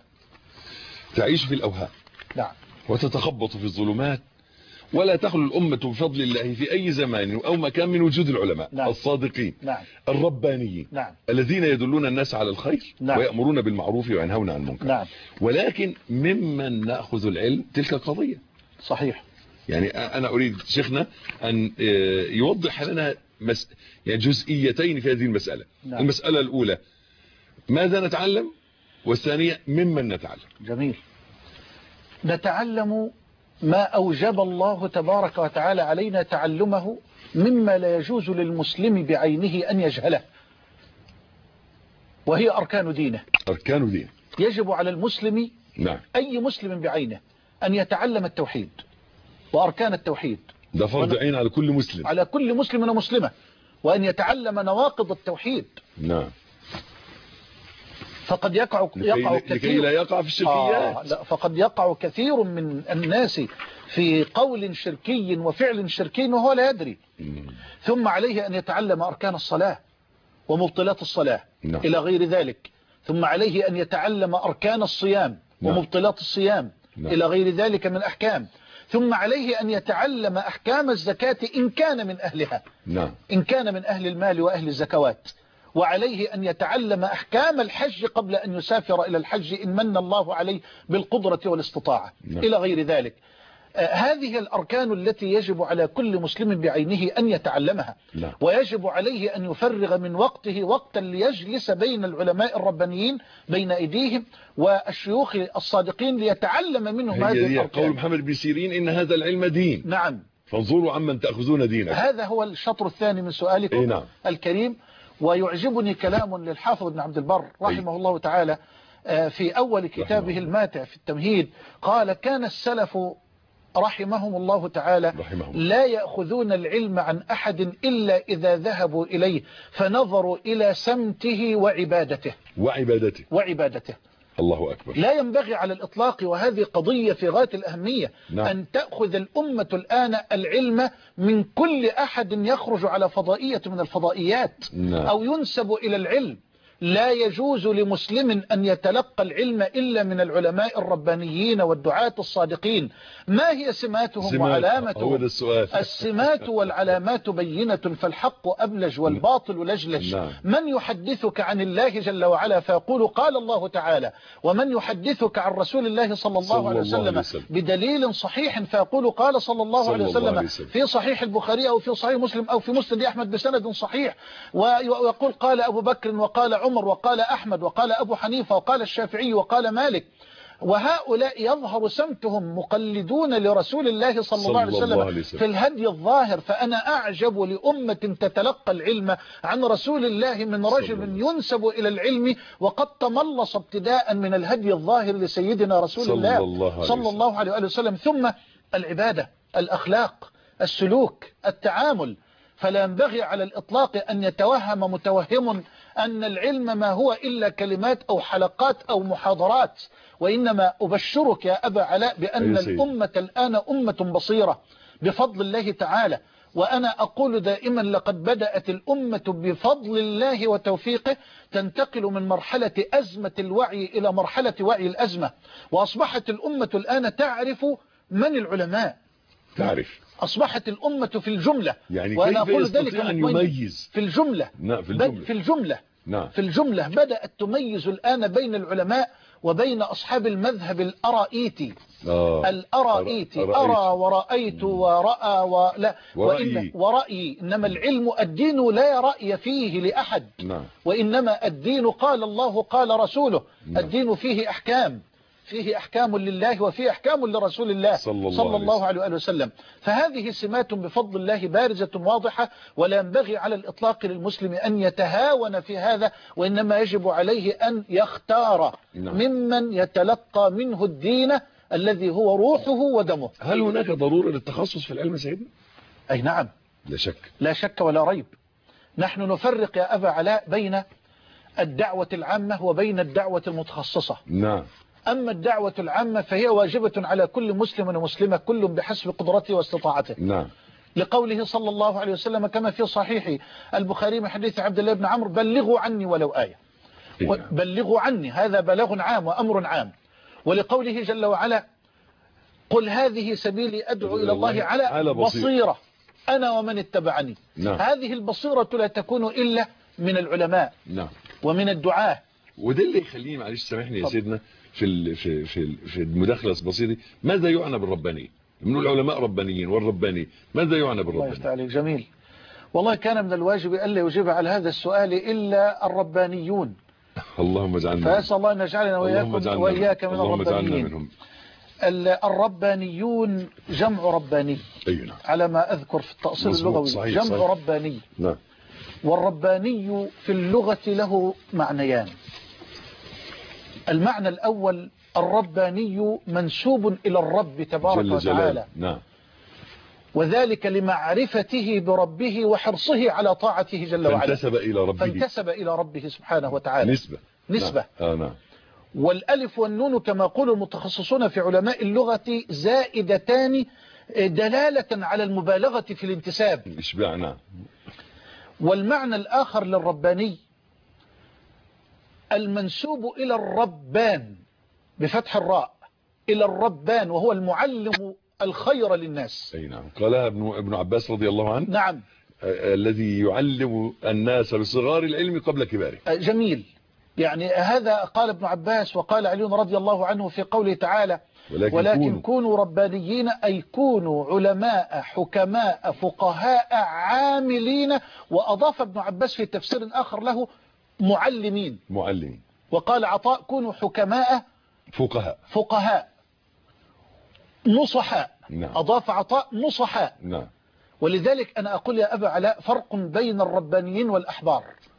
تعيش في الأوهام. نعم. وتتخبط في الظلمات، ولا تخلو الأمة بفضل الله في أي زمان أو مكان من وجود العلماء. نعم. الصادقين. نعم. الربانيين. نعم. الذين يدلون الناس على الخير. نعم. ويأمرون بالمعروف وينهون عن المنكر. نعم. ولكن ممن نأخذ العلم تلك القضية. صحيح. يعني أنا أريد شيخنا أن يوضح لنا مس... يعني جزئيتين في هذه المسألة. نعم. المسألة الأولى ماذا نتعلم، والثانية ممن نتعلم. جميل. نتعلم ما أوجب الله تبارك وتعالى علينا تعلمه مما لا يجوز للمسلم بعينه أن يجهله، وهي أركان دينه. أركان دينه. يجب على المسلم، نعم، أي مسلم بعينه، أن يتعلم التوحيد وأركان التوحيد. ده فرض عين على كل مسلم، على كل مسلم ومسلمة، وأن يتعلم نواقض التوحيد. نعم. فقد يقع يقع لكي, كثير لكي لا يقع في الشركيات. آه لا فقد يقع كثير من الناس في قول شركي وفعل شركي وهو لا يدري. مم. ثم عليه أن يتعلم أركان الصلاة ومبطلات الصلاة. نعم. إلى غير ذلك. ثم عليه أن يتعلم أركان الصيام. نعم. ومبطلات الصيام. نعم. إلى غير ذلك من أحكام. ثم عليه أن يتعلم أحكام الزكاة إن كان من أهلها. نعم. إن كان من أهل المال وأهل الزكوات. وعليه أن يتعلم أحكام الحج قبل أن يسافر إلى الحج إن من الله عليه بالقدرة والاستطاعة. نعم. إلى غير ذلك. آه هذه الأركان التي يجب على كل مسلم بعينه أن يتعلمها. نعم. ويجب عليه أن يفرغ من وقته وقتا ليجلس بين العلماء الربانيين بين أيديهم والشيوخ الصادقين ليتعلم منهم هذه الأركان. قول محمد بن سيرين: إن هذا العلم دين. نعم. فانظروا عمن تأخذون دينك. هذا هو الشطر الثاني من سؤالكم. إيه نعم. الكريم. ويعجبني كلام للحافظ ابن عبد البر رحمه الله تعالى في أول كتابه الماتع في التمهيد قال كان السلف رحمهم الله تعالى رحمهم. لا يأخذون العلم عن أحد إلا إذا ذهبوا إليه فنظروا إلى سمته وعبادته وعبادته وعبادته الله أكبر. لا ينبغي على الإطلاق، وهذه قضية في غاية الأهمية. نعم. أن تأخذ الأمة الآن العلم من كل أحد يخرج على فضائية من الفضائيات. نعم. أو ينسب إلى العلم. لا يجوز لمسلم أن يتلقى العلم إلا من العلماء الربانيين والدعاة الصادقين. ما هي سماتهم سمات. وعلامتهم؟ هو ده السؤال. السمات والعلامات بينة، فالحق أبلج والباطل لجلج. نعم. من يحدثك عن الله جل وعلا فيقول قال الله تعالى، ومن يحدثك عن رسول الله صلى الله, صلى عليه, الله وسلم عليه وسلم بدليل صحيح فيقول قال صلى الله صلى عليه الله وسلم عليه وسلم في صحيح البخاري أو في صحيح مسلم أو في مسند أحمد بسند صحيح، ويقول قال أبو بكر وقال عمر وقال أحمد وقال أبو حنيفة وقال الشافعي وقال مالك. وهؤلاء يظهر سمتهم مقلدون لرسول الله صلى الله عليه وسلم في الهدي الظاهر. فأنا أعجب لأمة تتلقى العلم عن رسول الله من رجل ينسب إلى العلم وقد تملص ابتداء من الهدي الظاهر لسيدنا رسول الله صلى الله عليه وسلم. ثم العبادة، الأخلاق، السلوك، التعامل. فلا ينبغي على الإطلاق أن يتوهم متوهم أن العلم ما هو إلا كلمات أو حلقات أو محاضرات. وإنما أبشرك يا أبا علاء بأن الأمة الآن أمة بصيرة بفضل الله تعالى. وأنا أقول دائما لقد بدأت الأمة بفضل الله وتوفيقه تنتقل من مرحلة أزمة الوعي إلى مرحلة وعي الأزمة. وأصبحت الأمة الآن تعرف من العلماء، تعرف. أصبحت الأمة في الجملة، يعني وأنا كيف أقول ذلك يستطيع أن يميز في الجملة. نعم في الجملة في الجملة نعم. في الجملة بدأت تميز الآن بين العلماء وبين أصحاب المذهب الأرائيتي. آه. الأرائيتي أرى ورأيت ورأى ولا ورأيي. ورأيي. إنما العلم الدين لا رأي فيه لأحد. نعم. وإنما الدين قال الله قال رسوله. نعم. الدين فيه أحكام، فيه أحكام لله وفيه أحكام لرسول الله صلى الله, صلى الله عليه وسلم. فهذه سمات بفضل الله بارزة واضحة، ولا ينبغي على الإطلاق للمسلم أن يتهاون في هذا، وإنما يجب عليه أن يختار نعم. ممن يتلقى منه الدين الذي هو روحه ودمه. هل هناك ضرورة للتخصص في العلم سيدنا؟ أي نعم، لا شك لا شك ولا ريب. نحن نفرق يا أبا علاء بين الدعوة العامة وبين الدعوة المتخصصة. نعم. أما الدعوة العامة فهي واجبة على كل مسلم ومسلمة كل بحسب قدرته واستطاعته. نعم. لقوله صلى الله عليه وسلم كما في صحيح البخاري من حديث عبد الله بن عمرو بلغوا عني ولو آية. إيه. بلغوا عني، هذا بلاغ عام وأمر عام. ولقوله جل وعلا قل هذه سبيلي أدعو إلى الله على, على بصيرة. بصيرة أنا ومن اتبعني. نعم. هذه البصيرة لا تكون إلا من العلماء. نعم. ومن الدعاة. وده اللي يخليني معلش سامحني يا سيدنا في ال في في في المداخله البسيطه، ماذا يعنى بالرباني؟ من العلماء ربانيين والرباني ماذا يعنى بالرباني؟ الله يفتح عليك. جميل. والله كان من الواجب ألا يجيب على هذا السؤال إلا الربانيون. اللهم اجعلنا. فأسأل الله أن يجعلنا وإياكم وإياك من الربانيين. الربانيون جمع رباني. أيوة. على ما أذكر في التأصيل اللغوي صحيح. جمع صحيح. رباني. نعم. والرباني في اللغة له معنيان. المعنى الأول الرباني منسوب إلى الرب تبارك وتعالى. نعم. وذلك لمعرفته بربه وحرصه على طاعته جل وعلا. فانتسب إلى ربه. فانتسب إلى ربه سبحانه وتعالى. نسبة. نسبة. نعم. آه نعم. والألف والنون كما يقول المتخصصون في علماء اللغة زائدتان دلالة على المبالغة في الانتساب. اشبعنا. والمعنى الآخر للرباني المنسوب إلى الربان بفتح الراء، إلى الربان، وهو المعلم الخير للناس. أي نعم. قالها ابن ابن عباس رضي الله عنه. نعم. الذي يعلم الناس بصغار العلم قبل كباره. جميل. يعني هذا قال ابن عباس وقال علي رضي الله عنه في قوله تعالى ولكن, ولكن كونوا, كونوا ربانيين، أي كونوا علماء حكماء فقهاء عاملين. وأضاف ابن عباس في تفسير آخر له معلمين. معلمين. وقال عطاء كونوا حكماء فقهاء فقهاء نصحاء. نعم. أضاف عطاء نصحاء. نعم. ولذلك أنا أقول يا أبا علاء فرق بين الربانيين والأحبار.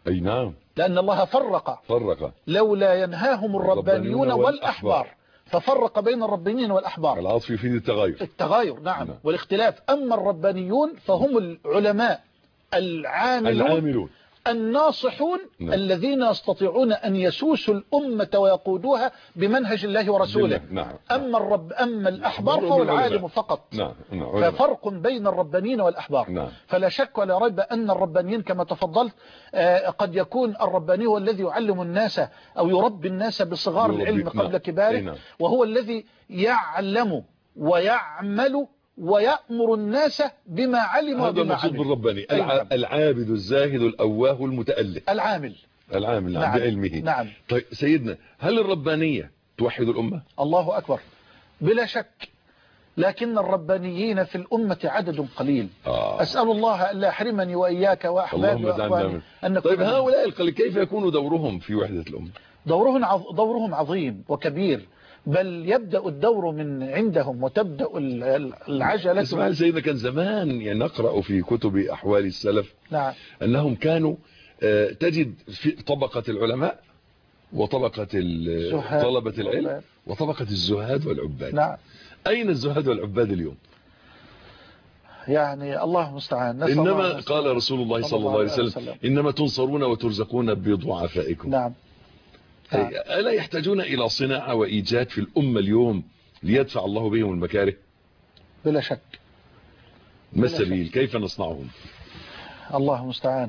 أي نعم. لأن الله فرق فرق لولا ينهاهم الربانيون الربانيون والأحبار، ففرق بين الربانيين والأحبار. العطف يفيد التغاير. التغاير نعم, نعم. والاختلاف. أما الربانيون فهم العلماء العاملون, العاملون. الناصحون نعم. الذين يستطيعون أن يسوسوا الأمة ويقودوها بمنهج الله ورسوله. نعم. أما الرب أما الأحبار فهو العالم فقط. نعم. نعم. ففرق بين الربانيين والأحبار. نعم. فلا شك ولا ريب أن الربانيين كما تفضلت قد يكون الرباني هو الذي يعلم الناس أو يربي الناس بصغار العلم قبل نعم. كباره. نعم. وهو الذي يعلم ويعمل ويأمر الناس بما علم هذا وبما المقصود عمل. بالرباني. نعم. العابد الزاهد الأواه المتألف العامل العامل نعم. بعلمه. نعم. طيب سيدنا، هل الربانية توحد الأمة؟ الله أكبر بلا شك، لكن الربانيين في الأمة عدد قليل. آه. أسأل الله أن لا يحرمني وإياك وأحبابي وأخواني أن طيب هؤلاء القليل كيف يكون دورهم في وحدة الأمة؟ دورهم عظ... دورهم عظيم وكبير، بل يبدأ الدور من عندهم وتبدأ العجلة. اسمع سيدنا، كان زمان يعني نقرأ في كتب أحوال السلف نعم. أنهم كانوا آه تجد في طبقة العلماء وطبقة طلبة العلم وطبقة الزهاد والعباد. نعم. أين الزهاد والعباد اليوم؟ يعني الله المستعان. إنما الله قال رسول الله صلى الله عليه وسلم, وسلم إنما تنصرون وترزقون بضعفائكم. نعم. نعم. ألا يحتاجون إلى صناعة وإيجاد في الأمة اليوم ليدفع الله بهم المكاره؟ بلا شك. ما السبيل؟ كيف نصنعهم؟ الله المستعان.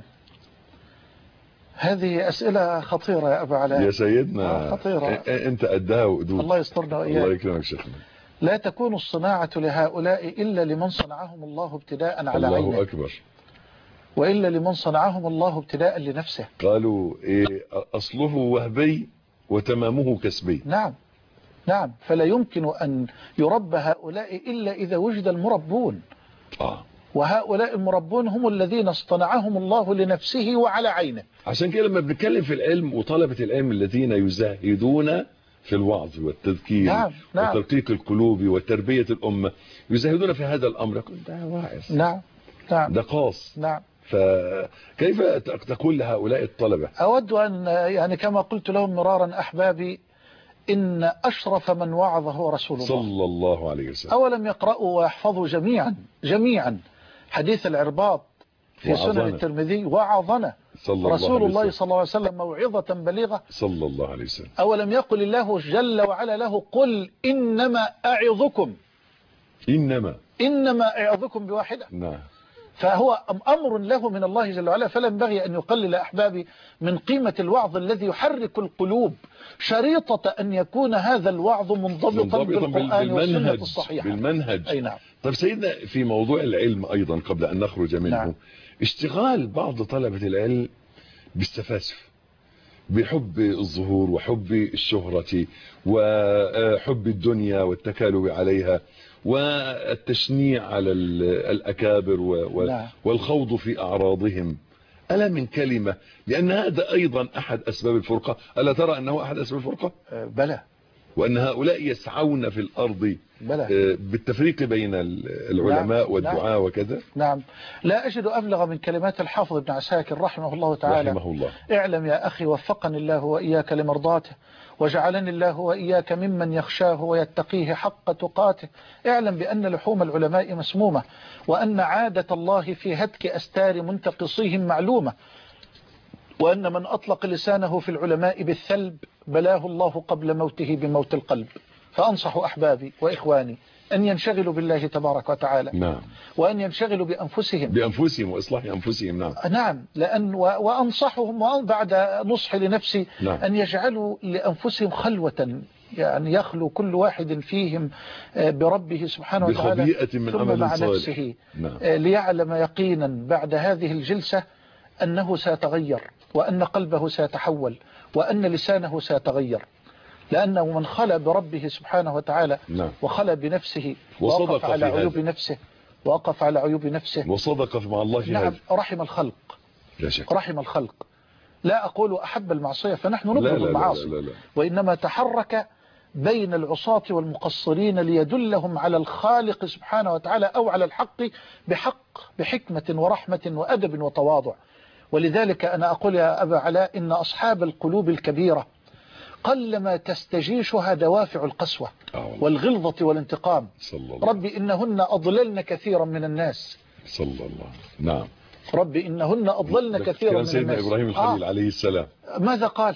هذه أسئلة خطيرة يا أبا علاء. يا سيدنا خطيرة. أنت قدها وقدود. الله يسترنا وإياك. الله يكرمك شيخنا. لا تكون الصناعة لهؤلاء إلا لمن صنعهم الله ابتداء على الله عينه. الله أكبر. وإلا لمن صنعهم الله ابتداء لنفسه. قالوا إيه أصله وهبي وتمامه كسبي. نعم نعم. فلا يمكن أن يربى هؤلاء إلا إذا وجد المربون. آه. وهؤلاء المربون هم الذين اصطنعهم الله لنفسه وعلى عينه. عشان كده لما بنتكلم في العلم وطلبة العلم الذين يزاهدون في الوعظ والتذكير. نعم. نعم. وترقيق القلوب وتربية الأمة، يزاهدون في هذا الأمر، يقول ده واعظ. نعم. نعم. ده قاص. نعم. فكيف تقول لهؤلاء الطلبة؟ أود أن يعني كما قلت لهم مرارا أحبابي، إن أشرف من وعظ هو رسول الله صلى الله عليه وسلم. أولم يقرأوا ويحفظوا جميعا جميعا حديث العرباط في وعظنا. سنن الترمذي وعظنا صلى رسول الله الله صلى الله عليه وسلم موعظة بليغة. صلى الله عليه وسلم. أولم يقل الله جل وعلا له قل إنما أعظكم إنما إنما أعظكم بواحدة. نعم. فهو أمر له من الله جل وعلا، فلا ينبغي أن يقلل أحبابي من قيمة الوعظ الذي يحرك القلوب، شريطة أن يكون هذا الوعظ منضبطا بالقرآن والسنة الصحيحة بالمنهج. أي نعم. طيب سيدنا، في موضوع العلم أيضا قبل أن نخرج منه، نعم. اشتغال بعض طلبة العلم بالسفاسف، بحب الظهور وحب الشهرة وحب الدنيا والتكالب عليها والتشنيع على الأكابر والخوض في أعراضهم. ألا من كلمة، لأن هذا أيضا أحد أسباب الفرقة. ألا ترى أنه أحد أسباب الفرقة؟ بلى. وأن هؤلاء يسعون في الأرض بلى. بالتفريق بين العلماء نعم. والدعاء نعم. وكذا. نعم. لا أجد أبلغ من كلمات الحافظ ابن عساكر رحمه الله تعالى. رحمه الله. اعلم يا أخي وفقني الله وإياك لمرضاته، وجعلني الله وإياك ممن يخشاه ويتقيه حق تقاته. اعلم بأن لحوم العلماء مسمومة، وأن عادة الله في هتك أستار منتقصيهم معلومة، وأن من أطلق لسانه في العلماء بالثلب بلاه الله قبل موته بموت القلب. فأنصح أحبابي وإخواني أن ينشغلوا بالله تبارك وتعالى. نعم. وأن ينشغلوا بأنفسهم بأنفسهم وإصلاح أنفسهم. نعم. نعم. لأن وأنصحهم بعد نصح لنفسي نعم. أن يجعلوا لأنفسهم خلوة، يعني يخلو كل واحد فيهم بربه سبحانه وتعالى بخبيئة من ثم عمل مع صالح. نفسه. نعم. ليعلم يقينا بعد هذه الجلسة أنه سيتغير، وأن قلبه سيتحول، وأن لسانه سيتغير، لأنه من خلى بربه سبحانه وتعالى. نعم. وخلى بنفسه وصدق ووقف على في عيوب هذا. نفسه ووقف على عيوب نفسه وصدق مع الله في نعم هذا. رحم الخلق. لا شك. رحم الخلق. لا أقول أحب المعصية، فنحن نبغض لا لا المعاصي، لا لا لا. وإنما تحرك بين العصاة والمقصرين ليدلهم على الخالق سبحانه وتعالى أو على الحق بحق بحكمة ورحمة وأدب وتواضع. ولذلك أنا أقول يا أبا علاء إن أصحاب القلوب الكبيرة قلما تستجيشها دوافع القسوة والغلظة والانتقام. صلى الله. ربي إنهن أضللن كثيرا من الناس. صلى الله. نعم. ربي إنهن أضللن كثيرا من الناس. سيدنا إبراهيم الخليل آه. عليه السلام ماذا قال؟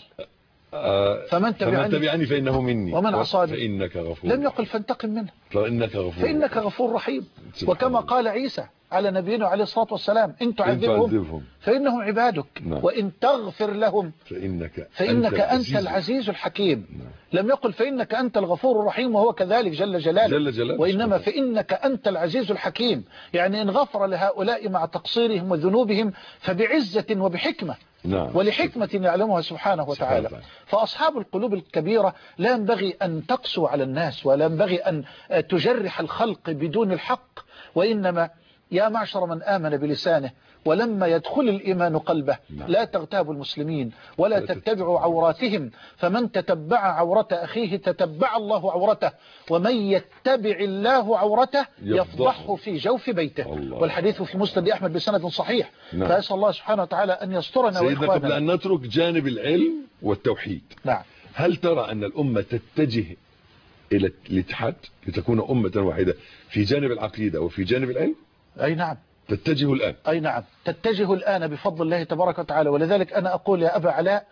آه فمن تبعني, فمن تبعني فإنه مني ومن عصاني فإنك غفور. لم يقل فانتقم منه، فإنك غفور فإنك غفور رحيم. وكما قال عيسى على نبينا عليه الصلاة والسلام إن تعذبهم فإنهم عبادك نعم. وإن تغفر لهم فإنك, فإنك أنت, أنت العزيز الحكيم نعم. لم يقل فإنك أنت الغفور الرحيم وهو كذلك جل جلاله, جل جلاله. وإنما فإنك أنت العزيز الحكيم، يعني إن غفر لهؤلاء مع تقصيرهم وذنوبهم فبعزة وبحكمة نعم. ولحكمة يعلمها سبحانه وتعالى. سبحانه. فأصحاب القلوب الكبيرة لا ينبغي أن تقسو على الناس ولا ينبغي أن تجرح الخلق بدون الحق، وإنما يا معشر من آمن بلسانه ولما يدخل الإيمان قلبه نعم. لا تغتابوا المسلمين ولا تتبعوا عوراتهم، فمن تتبع عورة أخيه تتبع الله عورته، ومن يتبع الله عورته يفضحه في جوف بيته. الله. والحديث في مسند أحمد بسند صحيح نعم. فأسأل الله سبحانه وتعالى أن يسترنا سيدنا. قبل أن نترك جانب العلم والتوحيد نعم. هل ترى أن الأمة تتجه إلى الاتحاد لتكون أمة واحدة في جانب العقيدة وفي جانب العلم؟ أي نعم تتجه الآن. أي نعم تتجه الآن بفضل الله تبارك وتعالى. ولذلك أنا أقول يا أبا علاء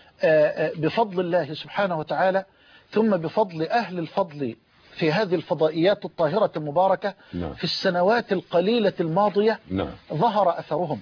بفضل الله سبحانه وتعالى ثم بفضل أهل الفضل في هذه الفضائيات الطاهرة المباركة نعم. في السنوات القليلة الماضية نعم. ظهر أثرهم،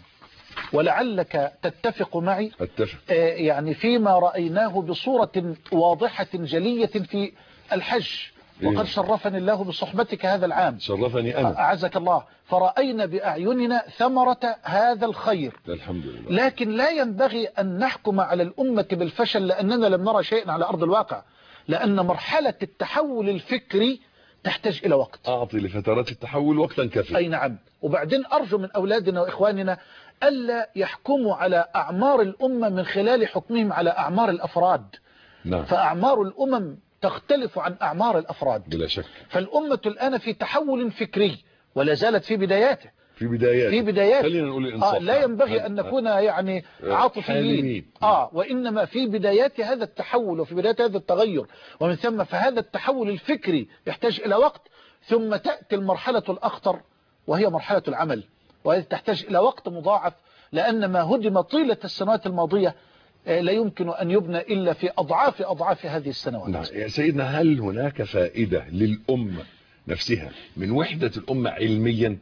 ولعلك تتفق معي أتفق. يعني فيما رأيناه بصورة واضحة جلية في الحج، وقد شرفني الله بصحبتك هذا العام. شرفني أنا أعزك الله. فرأينا بأعيننا ثمرة هذا الخير الحمد لله. لكن لا ينبغي أن نحكم على الأمة بالفشل لأننا لم نرى شيئا على أرض الواقع، لأن مرحلة التحول الفكري تحتاج إلى وقت. أعطي لفترات التحول وقتا كافيا. أي نعم. وبعدين أرجو من أولادنا وإخواننا ألا يحكموا على أعمار الأمة من خلال حكمهم على أعمار الأفراد نعم. فأعمار الأمم تختلف عن أعمار الأفراد بلا شك. فالأمة الآن في تحول فكري ولا زالت في بداياته في بدايات في بدايات خلينا نقول الإنصاف. آه لا ينبغي أن نكون يعني عاطفيين آه وإنما في بدايات هذا التحول وفي بدايات هذا التغير، ومن ثم فهذا التحول الفكري يحتاج إلى وقت، ثم تأتي المرحلة الأخطر وهي مرحلة العمل، وهذه تحتاج إلى وقت مضاعف، لأن ما هدم طيلة السنوات الماضية لا يمكن أن يبنى إلا في أضعاف أضعاف هذه السنوات. نعم. يا سيدنا هل هناك فائدة للأمة نفسها من وحدة الأمة علميا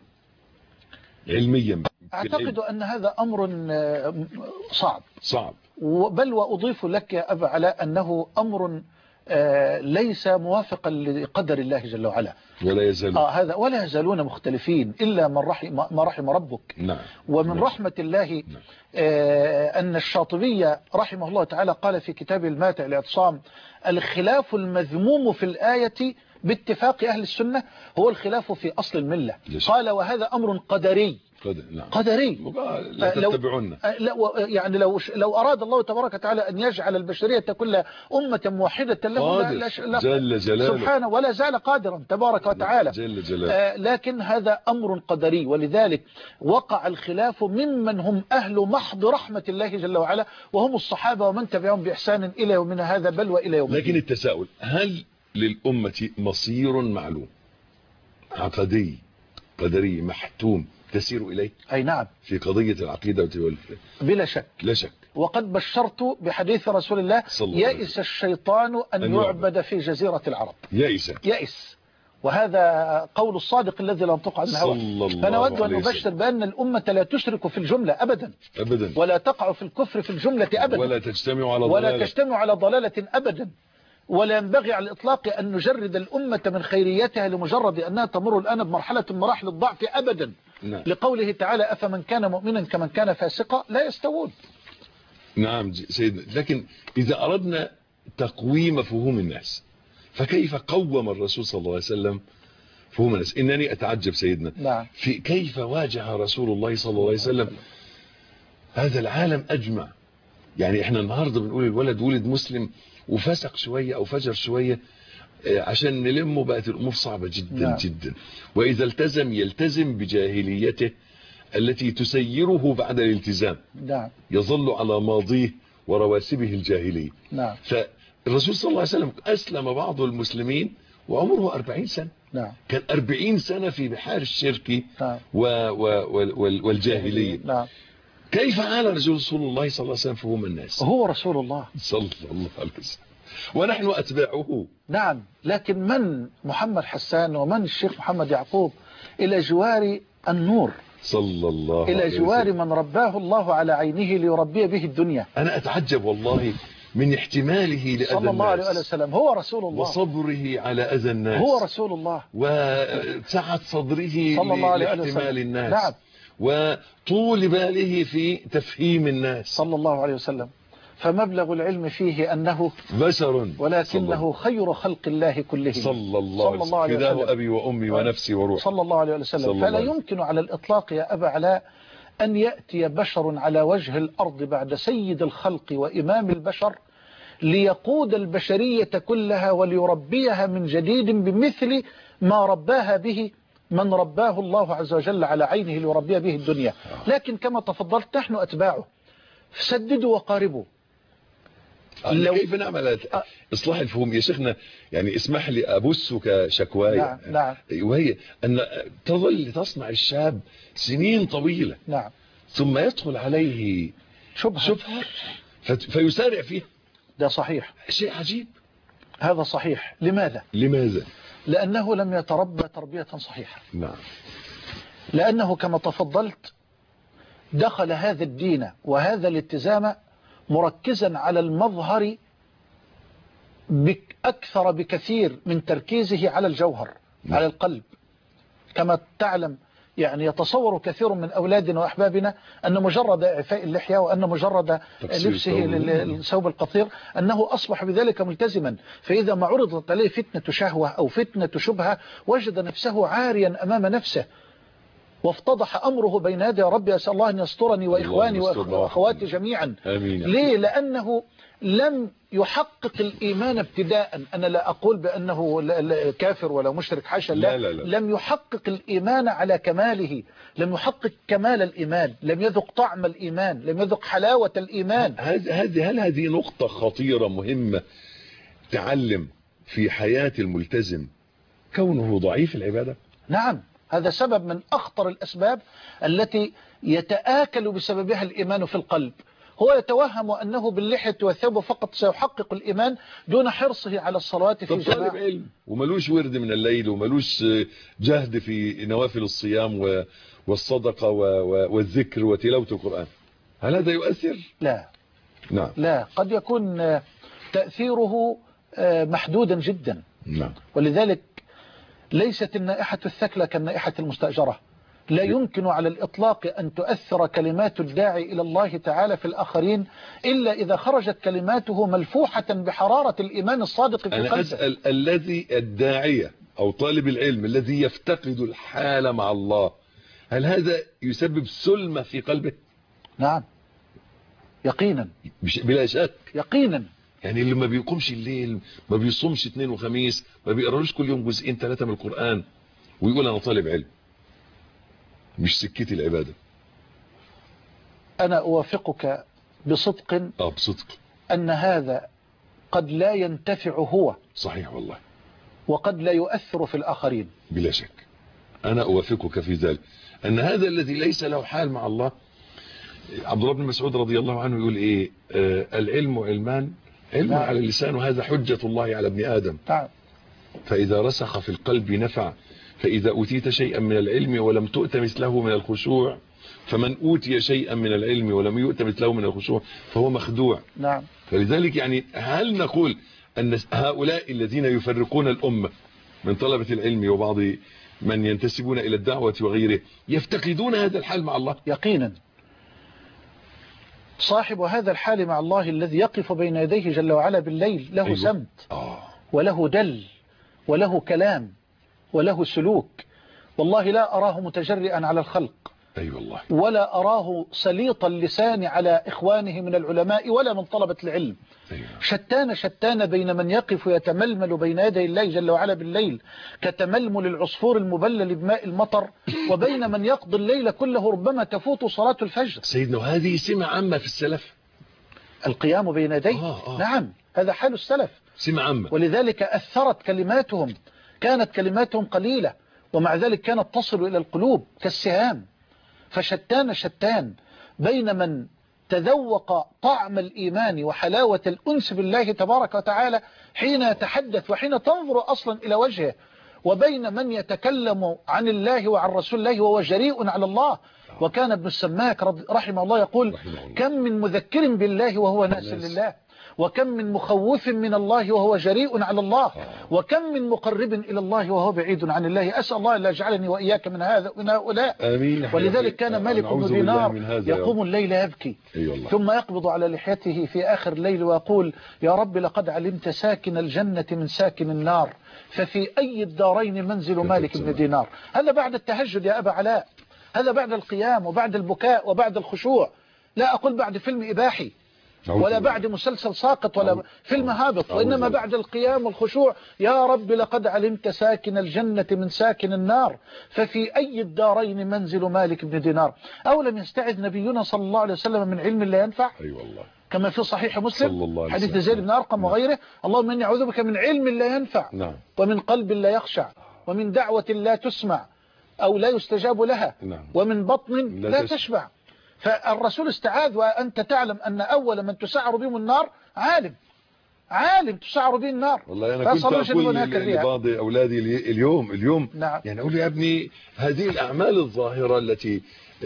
علميا أعتقد أن هذا أمر صعب صعب بل وأضيف لك يا أبا علاء أنه أمر ليس موافقا لقدر الله جل وعلا، ولا يزالون آه هذا ولا يزالون مختلفين إلا من رحم ما رحم ربك. نعم. ومن نعم. رحمة الله نعم. آه أن الشاطبي رحمه الله تعالى قال في كتابه الماتع الاعتصام: الخلاف المذموم في الآية باتفاق أهل السنة هو الخلاف في أصل الملة. قال وهذا أمر قدري قدر. نعم. قدري لا تتبعون. لو يعني لو لو أراد الله تبارك وتعالى أن يجعل البشرية كلها أمة موحدة له جل جلاله سبحانه ولا زال قادرا تبارك وتعالى جل جلاله. آه لكن هذا أمر قدري، ولذلك وقع الخلاف ممن هم أهل محض رحمة الله جل وعلا وهم الصحابة ومن تبعهم بإحسان إلى يومنا هذا بل وإلى يوم لكن التساؤل: هل للأمة مصير معلوم عقدي قدري محتوم تسير إليه؟ أي نعم. في قضية العقيدة والفقه بلا شك لا شك. وقد بشرت بحديث رسول الله: يئس الشيطان أن, أن يعبد في جزيرة العرب. يئس يئس وهذا قول الصادق الذي لا ينطق عن الهوى. فنود أن نبشر بأن الأمة لا تشرك في الجملة أبدا أبدا ولا تقع في الكفر في الجملة أبدا ولا تجتمع على ضلالة ولا تجتمع على ضلالة أبدا، ولا ينبغي على الإطلاق أن نجرد الأمة من خيريتها لمجرد أنها تمر الآن بمرحلة من مراحل الضعف أبدا. نعم. لقوله تعالى: أفمن كان مؤمنا كمن كان فاسقا لا يستوون. نعم سيدنا. لكن إذا أردنا تقويم مفهوم الناس فكيف قوم الرسول صلى الله عليه وسلم فهم الناس؟ إنني أتعجب سيدنا نعم. في كيف واجه رسول الله صلى الله عليه وسلم هذا العالم أجمع. يعني إحنا النهاردة بنقول الولد ولد مسلم وفسق شوية أو فجر شوية عشان نلمه بقت الأمور صعبة جدا. نعم. جدا. وإذا التزم يلتزم بجاهليته التي تسيره بعد الالتزام. نعم يظل على ماضيه ورواسبه الجاهلية. نعم فالرسول صلى الله عليه وسلم أسلم بعض المسلمين وعمره أربعين سنة. نعم كان أربعين سنة في بحار الشرك نعم و و وال والجاهلية. نعم. كيف عال رسول الله صلى الله عليه وسلم فهم الناس؟ هو رسول الله صلى الله عليه وسلم ونحن أتباعه. نعم. لكن من محمد حسان ومن الشيخ محمد يعقوب إلى جوار النور، صلى الله عليه وسلم، إلى جوار من رباه الله على عينه ليربي به الدنيا. أنا أتعجب والله من احتماله لأذى صلى الله عليه الناس وسلم. هو رسول الله، وصبره على أذى الناس، هو رسول الله، وسعة صدره صلى الله عليه لاحتمال وسلم. الناس. نعم. وطول باله في تفهيم الناس صلى الله عليه وسلم. فمبلغ العلم فيه أنه بشر ولكنه خير خلق الله كلهم. صلى الله عليه وسلم. فداه أبي وأمي ونفسي وروحي صلى الله عليه وسلم. فلا يمكن على الإطلاق يا أبا علاء أن يأتي بشر على وجه الأرض بعد سيد الخلق وإمام البشر ليقود البشرية كلها وليربيها من جديد بمثل ما رباها به من رباه الله عز وجل على عينه ليربيها به الدنيا. لكن كما تفضلت نحن أتباعه، سددوا وقاربوا. لو كيف نعمل إصلاح الفهم يا شيخنا؟ يعني اسمح لي أبثك شكواي. نعم نعم. وهي أن تظل تصنع الشاب سنين طويلة، نعم، ثم يدخل عليه شبهة, شبهة فيسارع فيها. ده صحيح، شيء عجيب. هذا صحيح. لماذا؟ لماذا؟ لأنه لم يتربى تربية صحيحة. نعم. لأنه كما تفضلت دخل هذا الدين وهذا الالتزام مركزا على المظهر أكثر بكثير من تركيزه على الجوهر. نعم. على القلب. كما تعلم يعني يتصور كثير من أولادنا وأحبابنا أن مجرد إعفاء اللحية وأن مجرد لبسه للثوب القصير أنه أصبح بذلك ملتزما، فإذا ما عرضت عليه فتنة شهوة أو فتنة شبهة وجد نفسه عاريا أمام نفسه وافتضح أمره بين يدي ربي. أسأل الله أن يسترني وإخواني وأخواتي جميعا. آمين. ليه؟ لأنه لم يحقق الإيمان ابتداء. أنا لا أقول بأنه كافر ولا مشرك، حاشا، لا. لا, لا, لا. لم يحقق الإيمان على كماله، لم يحقق كمال الإيمان، لم يذق طعم الإيمان، لم يذق حلاوة الإيمان. هذه هل هذه نقطة خطيرة مهمة تعلم في حياة الملتزم كونه ضعيف العبادة؟ نعم، هذا سبب من أخطر الأسباب التي يتآكل بسببها الإيمان في القلب. هو يتوهم أنه باللحية والثوب فقط سيحقق الإيمان دون حرصه على الصلوات في جماعة. طالب علم وملوش ورد من الليل وملوش جهد في نوافل الصيام والصدقة والذكر وتلاوة القرآن، هل هذا يؤثر؟ لا. نعم. لا، قد يكون تأثيره محدودا جدا. نعم. ولذلك ليست النائحة الثكلى كالنائحة المستأجرة. لا يمكن على الإطلاق أن تؤثر كلمات الداعي إلى الله تعالى في الآخرين إلا إذا خرجت كلماته ملفوحة بحرارة الإيمان الصادق في قلبه. أنا أسأل الذي الداعية أو طالب العلم الذي يفتقد الحال مع الله، هل هذا يسبب سلمة في قلبه؟ نعم، يقينا، بلا شك، يقينا. يعني اللي ما بيقومش الليل، ما بيصومش اثنين وخميس، ما بيقراش كل يوم جزئين ثلاثة من القرآن ويقول أنا طالب علم، مش سكتي العبادة. أنا أوافقك بصدق آه بصدق أن هذا قد لا ينتفع هو، صحيح والله، وقد لا يؤثر في الآخرين بلا شك. أنا أوافقك في ذلك أن هذا الذي ليس له حال مع الله. عبد الله بن مسعود رضي الله عنه يقول إيه؟ آه العلم علمان، علم على اللسان وهذا حجة الله على ابن آدم. نعم. فإذا رسخ في القلب نفع، فإذا أوتيت شيئا من العلم ولم تؤت مثله من الخشوع، فمن أوتي شيئا من العلم ولم يؤت مثله من الخشوع فهو مخدوع. نعم. فلذلك يعني هل نقول أن هؤلاء الذين يفرقون الأمة من طلبة العلم وبعض من ينتسبون إلى الدعوة وغيره يفتقدون هذا الحال مع الله؟ يقينا. صاحب هذا الحال مع الله الذي يقف بين يديه جل وعلا بالليل له أيوة. سمت آه. وله دل وله كلام وله سلوك. والله لا أراه متجرئا على الخلق أي أيوة والله. ولا أراه سليط اللسان على إخوانه من العلماء ولا من طلبة العلم. أيوة. شتان شتان بين من يقف يتململ بين يدي الله جل وعلا بالليل كتململ العصفور المبلل بماء المطر، وبين من يقضي الليل كله ربما تفوت صلاة الفجر. سيدنا وهذه سمة عامة في السلف، القيام بين يديه. آه آه. نعم هذا حال السلف، سمة عامة. ولذلك أثرت كلماتهم، كانت كلماتهم قليلة ومع ذلك كانت تصل إلى القلوب كالسهام. فشتان شتان بين من تذوق طعم الإيمان وحلاوة الأنس بالله تبارك وتعالى حين يتحدث وحين تنظر أصلا إلى وجهه، وبين من يتكلم عن الله وعن رسول الله وهو جريء على الله. وكان ابن السماك رحمه الله يقول: كم من مذكر بالله وهو ناس لله، وكم من مخوف من الله وهو جريء على الله، وكم من مقرب إلى الله وهو بعيد عن الله. أسأل الله أن يجعلني وإياك من هذا من هؤلاء. آمين. ولذلك كان مالك بن دينار يقوم الليل يبكي أيوة ثم يقبض على لحيته في آخر الليل ويقول: يا رب لقد علمت ساكن الجنة من ساكن النار، ففي أي الدارين منزل مالك بن دينار. هذا بعد التهجد يا أبا علاء، هذا بعد القيام وبعد البكاء وبعد الخشوع. لا أقول بعد فيلم إباحي ولا بعد مسلسل ساقط ولا فيلم هابط، وإنما بعد القيام والخشوع. يا رب لقد علمت ساكن الجنة من ساكن النار، ففي أي الدارين منزل مالك بن دينار. أو لم يستعذ نبينا صلى الله عليه وسلم من علم لا ينفع؟ أي والله. كما في صحيح مسلم حديث زيد بن أرقم وغيره: اللهم إني أعوذ بك من علم لا ينفع، نعم. ومن قلب لا يخشع، ومن دعوة لا تسمع أو لا يستجاب لها، نعم. ومن بطن لا, لا تشبع. فالرسول استعاذ، وأنت تعلم أن أول من تسعر بهم النار عالم، عالم تسعر به النار. والله أنا كنت أقول لبعض أولادي اليوم اليوم نعم. يعني أقول يا ابني هذه الأعمال الظاهرة التي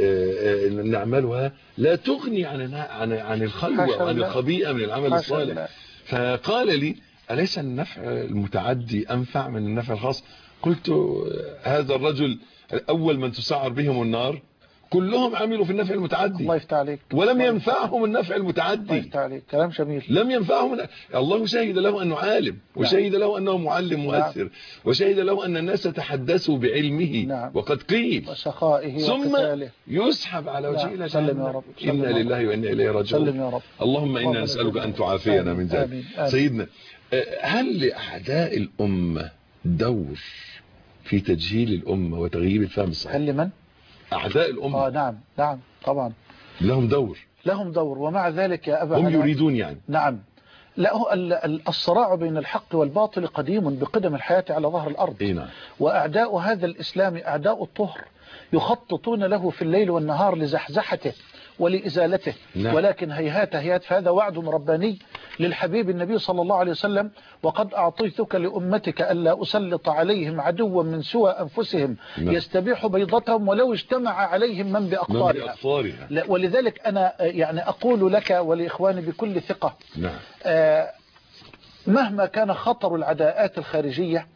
نعملها لا تغني عن عن عن الخلوة وعن الخبيئة من العمل الصالح. فقال لي: أليس النفع المتعدي أنفع من النفع الخاص؟ قلت: هذا الرجل أول من تسعر بهم النار كلهم عملوا في النفع المتعدي. الله يفتح عليك. ولم ينفعهم النفع المتعدي. الله يفتح عليك، كلام جميل. لم ينفعهم. الله شهد له أنه عالم، وشهد له أنه معلم مؤثر، نعم. وشهد له أن الناس تحدثوا بعلمه، نعم. وقد قيل وسخائه ثم وقتاله. يسحب على وجهه إلى سلم يا رب. إنا لله وإنا إليه راجعون. سلم يا رب. اللهم إنا نسألك أن تعافينا من ذلك. آمين. آمين. سيدنا، هل لأعداء الأمة دور في تجهيل الأمة وتغييب الفهم الصحيح؟ هل لمن؟ أعداء الأمة. آه نعم نعم طبعا لهم دور، لهم دور. ومع ذلك يا أبا هم يريدون يعني نعم. لا، الصراع بين الحق والباطل قديم بقدم الحياة على ظهر الأرض. إيه نعم. وأعداء هذا الإسلام أعداء الطهر يخططون له في الليل والنهار لزحزحته ولإزالته. نعم. ولكن هيهات هيهات، فهذا وعد رباني للحبيب النبي صلى الله عليه وسلم: وقد أعطيتك لأمتك ألا أسلط عليهم عدوا من سوى أنفسهم. نعم. يستبيح بيضتهم ولو اجتمع عليهم من بأقطارها. ولذلك أنا يعني أقول لك ولإخواني بكل ثقة: نعم. آه مهما كان خطر العداءات الخارجية،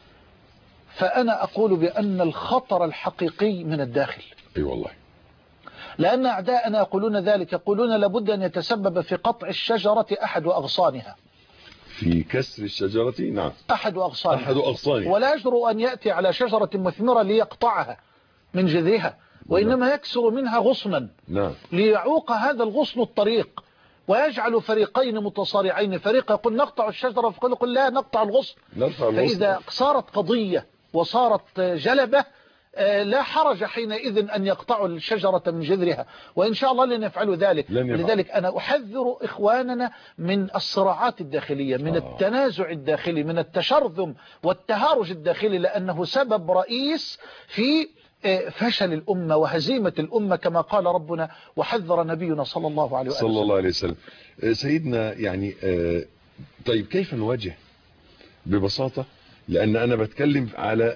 فأنا أقول بأن الخطر الحقيقي من الداخل. أي والله. لأن أعداءنا يقولون ذلك، يقولون لابد أن يتسبب في قطع الشجرة أحد أغصانها. في كسر الشجرة. نعم. أحد أغصانها. أحد أغصانها. ولا يجرؤ أن يأتي على شجرة مثمرة ليقطعها من جذرها، وإنما يكسر منها غصنا. نعم. ليعوق هذا الغصن الطريق، ويجعل فريقين متصارعين، فريق يقول نقطع الشجرة، وفريق يقول لا نقطع الغصن. فإذا صارت قضية وصارت جلبة لا حرج حينئذ أن يقطعوا الشجرة من جذرها، وإن شاء الله لن يفعلوا ذلك. لذلك أنا أحذر إخواننا من الصراعات الداخلية، من آه. التنازع الداخلي، من التشرذم والتهارج الداخلي، لأنه سبب رئيس في فشل الأمة وهزيمة الأمة كما قال ربنا وحذر نبينا صلى الله عليه وسلم. صلى الله عليه وسلم. سيدنا يعني طيب كيف نواجه ببساطة؟ لأن أنا بتكلم على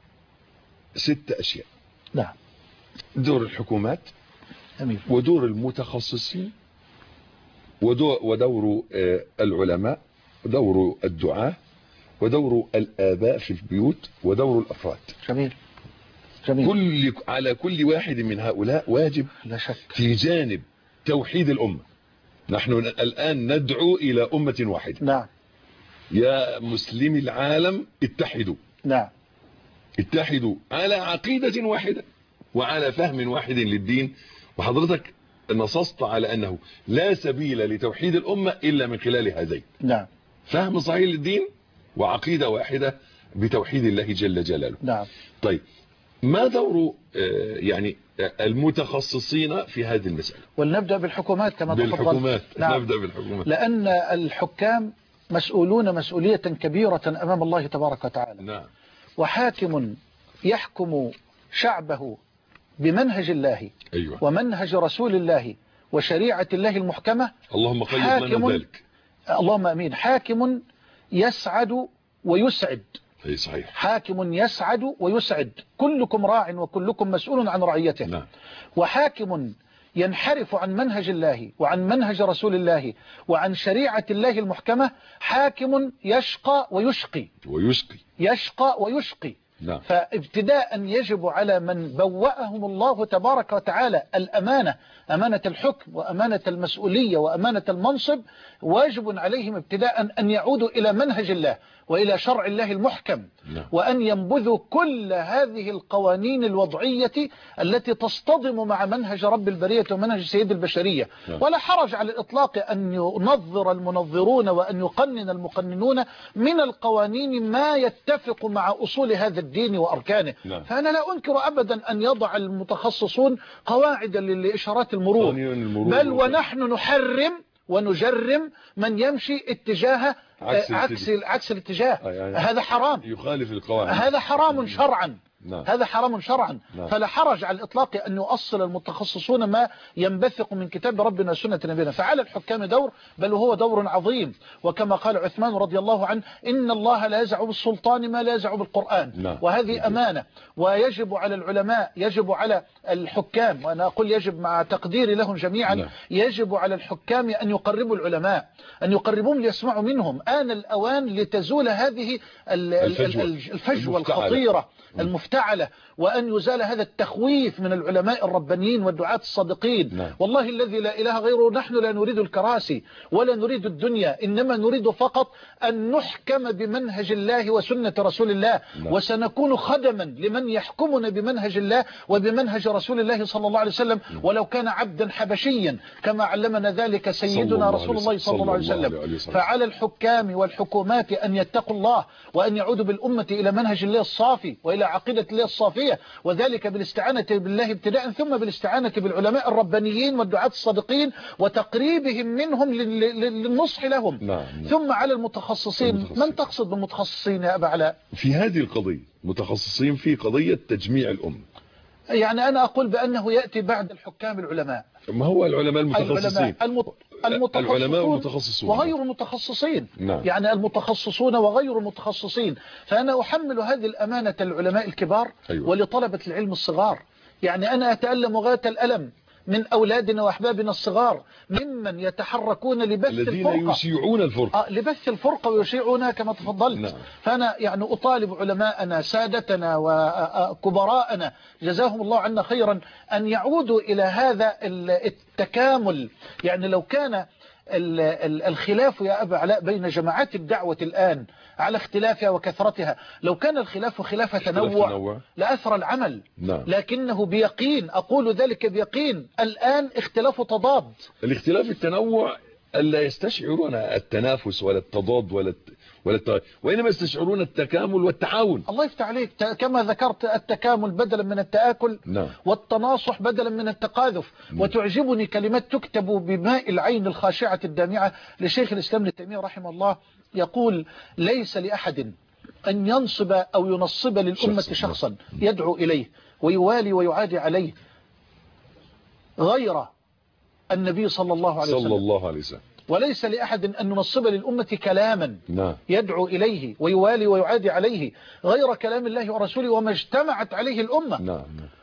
ست أشياء. نعم. دور الحكومات، أمين. ودور المتخصصين، ودور, ودور العلماء، ودور الدعاة، ودور الآباء في البيوت، ودور الأفراد. جميل. جميل. كل على كل واحد من هؤلاء واجب. لا شك. في جانب توحيد الأمة. نحن الآن ندعو إلى أمة واحدة. نعم. يا مسلمي العالم اتحدوا. نعم. اتحدوا على عقيدة واحدة. وعلى فهم واحد للدين. وحضرتك نصصت على أنه لا سبيل لتوحيد الأمة إلا من خلال هذين. نعم. فهم صحيح للدين وعقيدة واحدة بتوحيد الله جل جلاله. نعم. طيب ما دور يعني المتخصصين في هذه المسألة؟ ولنبدأ بالحكومات كما تفضلت. بالحكومات. نعم. نبدأ بالحكومات. لأن الحكام مسؤولون مسؤولية كبيرة أمام الله تبارك وتعالى. نعم. وحاكم يحكم شعبه بمنهج الله أيوة. ومنهج رسول الله وشريعة الله المحكمة. اللهم قيد لنا ذلك. اللهم أمين. حاكم يسعد ويسعد. أي صحيح. حاكم يسعد ويسعد. كلكم راع وكلكم مسؤول عن رعيته. نعم. وحاكم ينحرف عن منهج الله وعن منهج رسول الله وعن شريعة الله المحكمة حاكم يشقى ويشقي. ويشقي. يشقى ويشقي. نعم. فابتداء يجب على من بوأهم الله تبارك وتعالى الأمانة، أمانة الحكم وأمانة المسؤولية وأمانة المنصب، واجب عليهم ابتداء أن يعودوا إلى منهج الله وإلى شرع الله المحكم. نعم. وأن ينبذوا كل هذه القوانين الوضعية التي تصطدم مع منهج رب البرية ومنهج سيد البشرية. نعم. ولا حرج على الإطلاق أن ينظر المنظرون وأن يقنن المقننون من القوانين ما يتفق مع أصول هذا الدين وأركانه. نعم. فأنا لا أنكر أبدا أن يضع المتخصصون قواعد لإشارات المرور، بل ونحن نحرم ونجرم من يمشي اتجاه عكس عكس, عكس الاتجاه. يعني هذا حرام، يخالف القواعد، هذا حرام شرعا. نعم. هذا حرام شرعا. نعم. فلا حرج على الإطلاق أن يؤصل المتخصصون ما ينبثق من كتاب ربنا وسنة نبينا. فعلى الحكام دور، بل هو دور عظيم. وكما قال عثمان رضي الله عنه إن الله لا يزع بالسلطان ما لا يزع بالقرآن. نعم. وهذه أمانة. ويجب على العلماء، يجب على الحكام، وأنا أقول يجب مع تقديري لهم جميعا. نعم. يجب على الحكام أن يقربوا العلماء، أن يقربوهم ليسمعوا منهم. آن الأوان لتزول هذه الفجوة, الفجوة الخطيرة المفتعلة، وأن يزال هذا التخويف من العلماء الربانيين والدعاة الصادقين. نعم. والله الذي لا إله غيره، نحن لا نريد الكراسي ولا نريد الدنيا، إنما نريد فقط أن نحكم بمنهج الله وسنة رسول الله. نعم. وسنكون خدما لمن يحكمنا بمنهج الله وبمنهج رسول الله صلى الله عليه وسلم. نعم. ولو كان عبدا حبشيا كما علمنا ذلك سيدنا رسول الله صلى الله عليه وسلم. فعلى الحكام والحكومات أن يتقوا الله وأن يعودوا بالأمة إلى منهج الله الصافي وإلى عقيدة الله الصافية، وذلك بالاستعانة بالله ابتداء، ثم بالاستعانة بالعلماء الربانيين والدعاة الصادقين وتقريبهم منهم للنصح لهم. نعم. ثم على المتخصصين. المتخصصين. من تقصد بالمتخصصين يا أبا علاء؟ في هذه القضية متخصصين في قضية تجميع الأمة. يعني أنا أقول بأنه يأتي بعد الحكام العلماء. ما هو العلماء المتخصصين؟ المت... المتخصصون العلماء والمتخصصون وغير المتخصصين. نعم. يعني المتخصصون وغير المتخصصين. فأنا أحمل هذه الأمانة للعلماء الكبار. أيوة. ولطلبة العلم الصغار. يعني أنا أتألم غاية الألم من أولادنا وأحبابنا الصغار ممن يتحركون لبث الذين الفرقة، يشيعون الفرقة. آه لبث الفرقة ويشيعونها كما تفضلت. نعم. فأنا يعني أطالب علماءنا سادتنا وكبراءنا جزاهم الله عنا خيرا أن يعودوا إلى هذا التكامل. يعني لو كان الخلاف يا أبا علاء بين جماعات الدعوة الآن على اختلافها وكثرتها، لو كان الخلاف خلاف تنوع, تنوع لأثر العمل. نعم. لكنه بيقين، أقول ذلك بيقين، الآن اختلاف تضاد. الاختلاف التنوع ألا يستشعرون التنافس ولا التضاد ولا ولا الت... وإنما يستشعرون التكامل والتعاون. الله يفتح عليك. كما ذكرت التكامل بدلا من التآكل. نعم. والتناصح بدلا من التقاذف. نعم. وتعجبني كلمات تكتب بماء العين الخاشعة الدامعة لشيخ الإسلام ابن تيمية رحمه الله، يقول ليس لأحد أن ينصب أو ينصب للأمة شخصا, شخصا يدعو إليه ويوالي ويعادي عليه غير النبي صلى الله عليه وسلم. صلى الله عليه وسلم. وليس لأحد أن ننصب للأمة كلاما. نعم. يدعو إليه ويوالي ويعادي عليه غير كلام الله ورسوله وما اجتمعت عليه الأمة. نعم.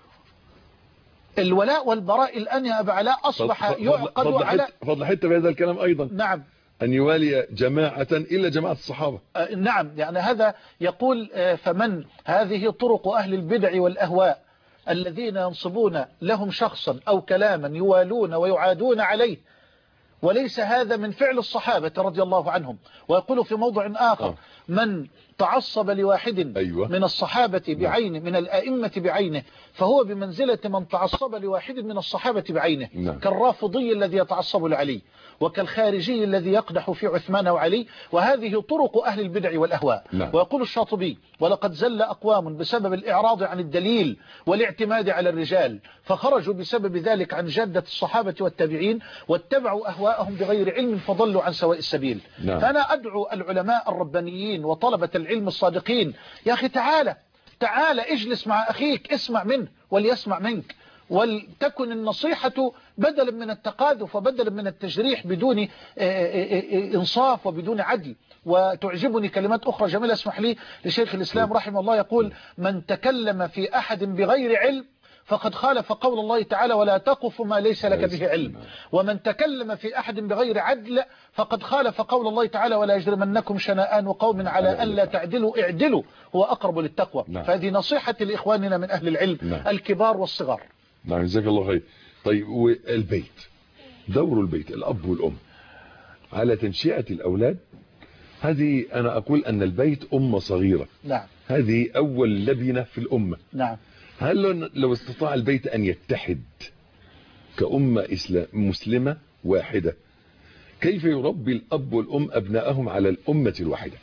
الولاء والبراء الآن يا أبا علاء أصبح يعقد فضل على فضل حتى بهذا الكلام أيضا. نعم. أن يوالي جماعة إلا جماعة الصحابة. آه نعم. يعني هذا يقول آه فمن هذه طرق أهل البدع والأهواء الذين ينصبون لهم شخصا أو كلاما يوالون ويعادون عليه وليس هذا من فعل الصحابة رضي الله عنهم. ويقول في موضع آخر آه. من تعصب لواحد أيوة. من الصحابة بعينه من الآئمة بعينه فهو بمنزلة من تعصب لواحد من الصحابة بعينه. نعم. كالرافضي الذي يتعصب لعلي، وكالخارجي الذي يقدح في عثمان وعلي، وهذه طرق أهل البدع والأهواء. نعم. ويقول الشاطبي ولقد زل أقوام بسبب الإعراض عن الدليل والاعتماد على الرجال، فخرجوا بسبب ذلك عن جادة الصحابة والتابعين واتبعوا أهواءهم بغير علم فضلوا عن سواء السبيل. نعم. فأنا أدعو العلماء الربانيين وطلبة العلم الصادقين، يا أخي تعالى تعالى اجلس مع أخيك، اسمع منه وليسمع منك، ولتكن النصيحة بدلا من التقاذف وبدلا من التجريح بدون إنصاف وبدون عدل. وتعجبني كلمات أخرى جميلة اسمح لي لشيخ الإسلام رحمه الله يقول: من تكلم في أحد بغير علم فقد خالف قول الله تعالى: ولا تقف ما ليس لك به علم. ومن تكلم في أحد بغير عدل فقد خالف قول الله تعالى: ولا يجرمنكم شنآن قوم على ألا تعدلوا اعدلوا هو أقرب للتقوى. نعم. فهذه نصيحة لإخواننا من أهل العلم. نعم. الكبار والصغار. نعم جزاك الله خير. طيب والبيت، دور البيت الأب والأم على تنشئة الأولاد، هذه أنا أقول أن البيت أمة صغيرة. نعم. هذه أول لبنة في الأمة. نعم. هل لو استطاع البيت أن يتحد كأمة إسلام مسلمة واحدة، كيف يربي الأب والأم أبنائهم على الأمة الواحدة؟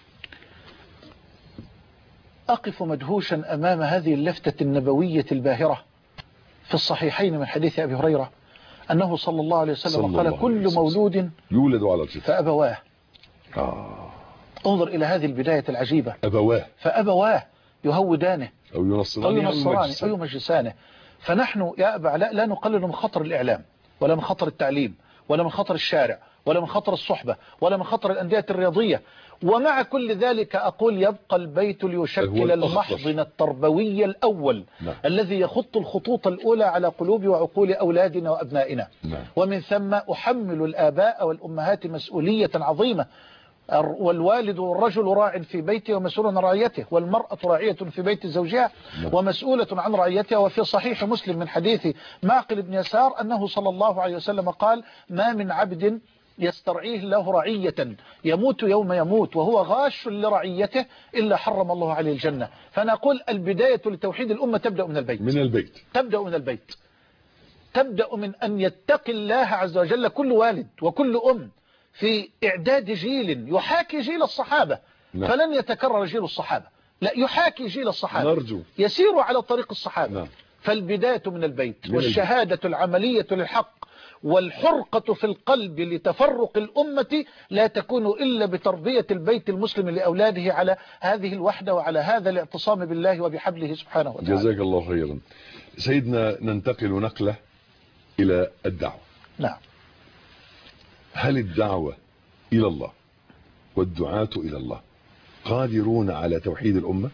أقف مدهوشا أمام هذه اللفتة النبوية الباهرة في الصحيحين من حديث أبي هريرة أنه صلى الله عليه وسلم قال: كل مولود يولد على الفطرة فأبواه. آه. انظر إلى هذه البداية العجيبة. أبواه فأبواه يهودانه أو ينصرانه أو ينصرانه أو يمجسانه. فنحن يا أبا لا, لا نقلل من خطر الإعلام ولا من خطر التعليم ولا من خطر الشارع ولا من خطر الصحبة ولا من خطر الأندية الرياضية. ومع كل ذلك أقول يبقى البيت ليشكل المحضن التربوي الأول. نعم. الذي يخط الخطوط الأولى على قلوب وعقول أولادنا وأبنائنا. نعم. ومن ثم أحمل الآباء والأمهات مسؤولية عظيمة. والوالد والرجل راع في بيته ومسؤول عن رعيته، والمرأة راعية في بيت زوجها ومسؤولة عن رعيتها. وفي صحيح مسلم من حديث معقل بن يسار أنه صلى الله عليه وسلم قال: ما من عبد يسترعيه له رعية يموت يوم يموت وهو غاش لرعيته إلا حرم الله عليه الجنة. فأنا أقول البداية لتوحيد الأمة تبدأ من البيت. من البيت تبدأ من البيت تبدأ من أن يتقي الله عز وجل كل والد وكل أم في إعداد جيل يحاكي جيل الصحابة. نعم. فلن يتكرر جيل الصحابة، لا يحاكي جيل الصحابة، نرجو يسير على طريق الصحابة. نعم. فالبداية من البيت، من والشهادة البيت. العملية للحق والحرقة في القلب لتفرق الأمة لا تكون إلا بتربية البيت المسلم لأولاده على هذه الوحدة وعلى هذا الاعتصام بالله وبحبله سبحانه وتعالى. جزاك الله خيرا. سيدنا ننتقل نقلة إلى الدعوة. نعم. هل الدعوة إلى الله والدعاة إلى الله قادرون على توحيد الأمة؟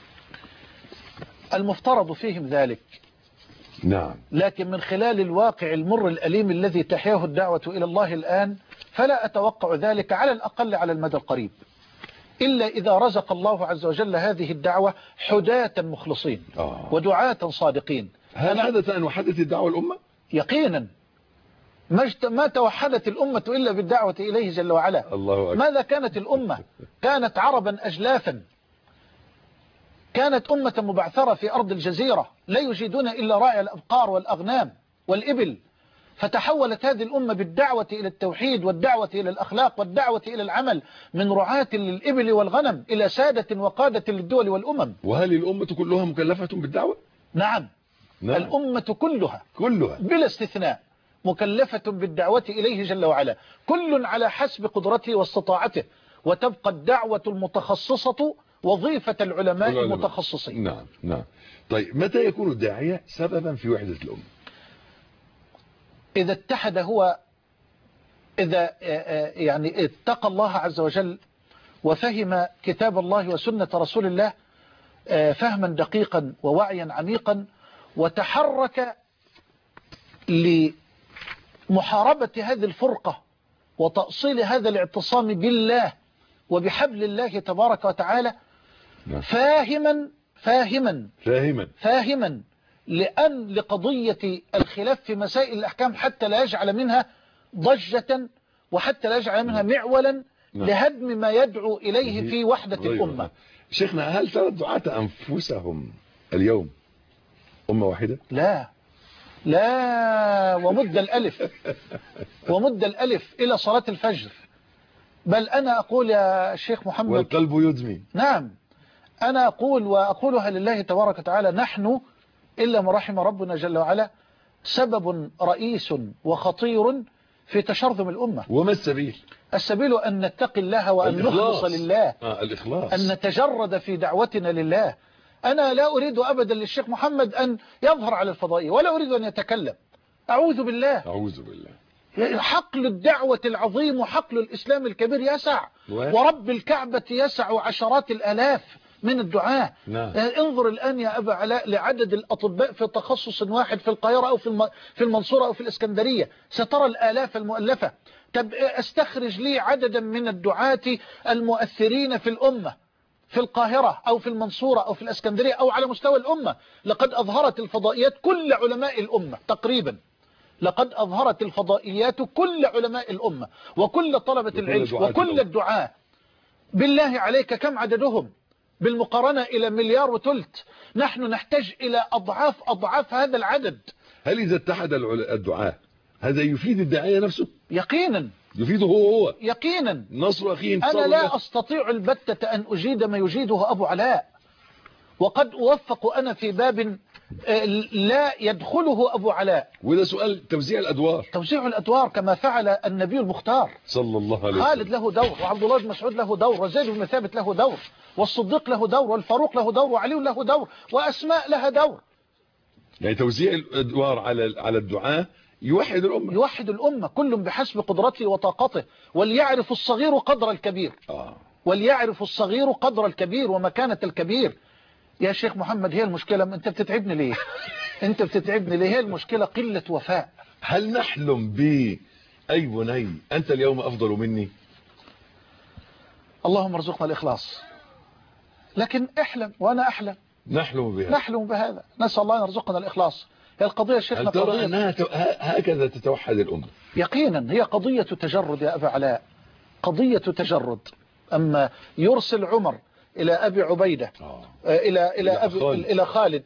المفترض فيهم ذلك. نعم. لكن من خلال الواقع المر الأليم الذي تحياه الدعوة إلى الله الآن فلا أتوقع ذلك على الأقل على المدى القريب، إلا إذا رزق الله عز وجل هذه الدعوة حداة مخلصين آه. ودعاة صادقين. هل حدث أن وحدت الدعوة الأمة؟ يقينا ما توحدت الأمة إلا بالدعوة إليه جل وعلا. الله أكبر. ماذا كانت الأمة؟ كانت عربا أجلافا، كانت أمة مبعثرة في أرض الجزيرة لا يجيدون إلا راعي الأبقار والأغنام والإبل. فتحولت هذه الأمة بالدعوة إلى التوحيد والدعوة إلى الأخلاق والدعوة إلى العمل من رعاة للإبل والغنم إلى سادة وقادة للدول والأمم. وهل الأمة كلها مكلفة بالدعوة؟ نعم. نعم. الأمة كلها كلها بلا استثناء مكلفة بالدعوة إليه جل وعلا، كل على حسب قدرته واستطاعته. وتبقى الدعوة المتخصصة وظيفة العلماء المتخصصين. نعم نعم. طيب متى يكون الداعية سببا في وحدة الأمة؟ إذا اتحد هو، إذا يعني اتقى الله عز وجل وفهم كتاب الله وسنة رسول الله فهما دقيقا ووعيا عميقا، وتحرك لمحاربة هذه الفرقة وتأصيل هذا الاعتصام بالله وبحبل الله تبارك وتعالى، فاهما فاهما فاهما فاهما لأن لقضية الخلاف في مسائل الأحكام حتى لا يجعل منها ضجة وحتى لا يجعل منها معولا نعم. لهدم ما يدعو إليه في وحدة غير. الأمة. شيخنا، هل ترى الدعاة أنفسهم اليوم أمة واحدة؟ لا لا، ومد الألف ومد الألف إلى صلاة الفجر. بل أنا أقول يا شيخ محمد، والقلب يدمي. نعم، أنا أقول وأقولها لله تبارك وتعالى، نحن إلا من رحم ربنا جل وعلا سبب رئيس وخطير في تشرذم الأمة. وما السبيل؟ السبيل أن نتقي الله وأن الإخلاص. نخلص لله. آه الإخلاص. أن نتجرد في دعوتنا لله. أنا لا أريد أبدا للشيخ محمد أن يظهر على الفضائية، ولا أريد أن يتكلم. أعوذ بالله. أعوذ بالله. حقل الدعوة العظيم وحقل الإسلام الكبير يسع، ورب الكعبة يسع عشرات الآلاف من الدعاة. نعم. انظر الآن يا أبا علاء لعدد الأطباء في تخصص واحد في القاهرة أو في في المنصورة أو في الإسكندرية، سترى الآلاف المؤلفة. طب استخرج لي عددا من الدعاة المؤثرين في الأمة في القاهرة أو في المنصورة أو في الإسكندرية أو على مستوى الأمة. لقد أظهرت الفضائيات كل علماء الأمة تقريبا، لقد أظهرت الفضائيات كل علماء الأمة وكل طلبة العلم وكل الدعاة. بالله عليك كم عددهم بالمقارنة إلى مليار وثلث؟ نحن نحتاج إلى أضعاف أضعاف هذا العدد. هل إذا اتحد الدعاة هذا يفيد الداعية نفسه؟ يقينا يفيده هو هو يقينا. نصر أخيه. أنا لا أستطيع البتة أن أجيد ما يجيده أبو علاء، وقد أوفق أنا في باب لا يدخله أبو علاء. وده سؤال توزيع الأدوار. توزيع الأدوار كما فعل النبي المختار صلى الله عليه وسلم. خالد له دور، وعبد الله بن مسعود له دور، وزيد بن ثابت له دور، والصديق له دور، والفاروق له دور، وعلي له دور، وأسماء لها دور. يعني توزيع الأدوار على على الدعاة يوحد الأمة. يوحد الأمة، كل بحسب قدرته وطاقته. وليعرف الصغير قدر الكبير. آه. وليعرف الصغير قدر الكبير ومكانة الكبير. يا شيخ محمد، هي المشكلة انت بتتعبني ليه؟ انت بتتعبني ليه؟ هي المشكلة قلة وفاء. هل نحلم ب أي بني أنت اليوم أفضل مني؟ اللهم ارزقنا الإخلاص. لكن احلم وأنا أحلم. نحلم بهذا. نحلم بهذا. نسأل الله أن يرزقنا الإخلاص. هي القضية شيخنا هل ترى قضية أنها هكذا تتوحد الأمة؟ يقينا هي قضية تجرد يا أبا علاء، قضية تجرد. أما يرسل عمر إلى أبي عبيدة آه. إلى إلى أبي خالد. إلى خالد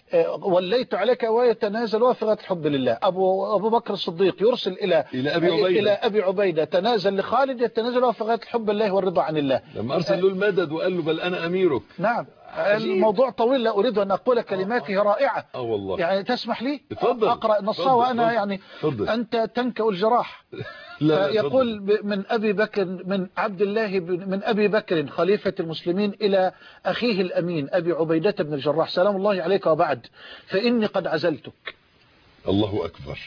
وليت عليك ويتنازل وافقة الحب لله. أبو أبو بكر الصديق يرسل إلى إلى أبي عبيدة إلى أبي عبيدة تنازل لخالد يتنازل وافقة الحب لله والرضا عن الله. لما أرسل له المدد وقال له بل أنا أميرك. نعم. الموضوع طويل، لا أريد أن أقول كلماته رائعة. اه والله. يعني تسمح لي اتفضل. أقرأ نصها وأنا يعني فضل. أنت تنكأ الجراح. لا يقول من أبي بكر من عبد الله من أبي بكر خليفة المسلمين إلى أخيه الأمين أبي عبيدة بن الجراح سلام الله عليك وبعد، فإني قد عزلتك. الله أكبر.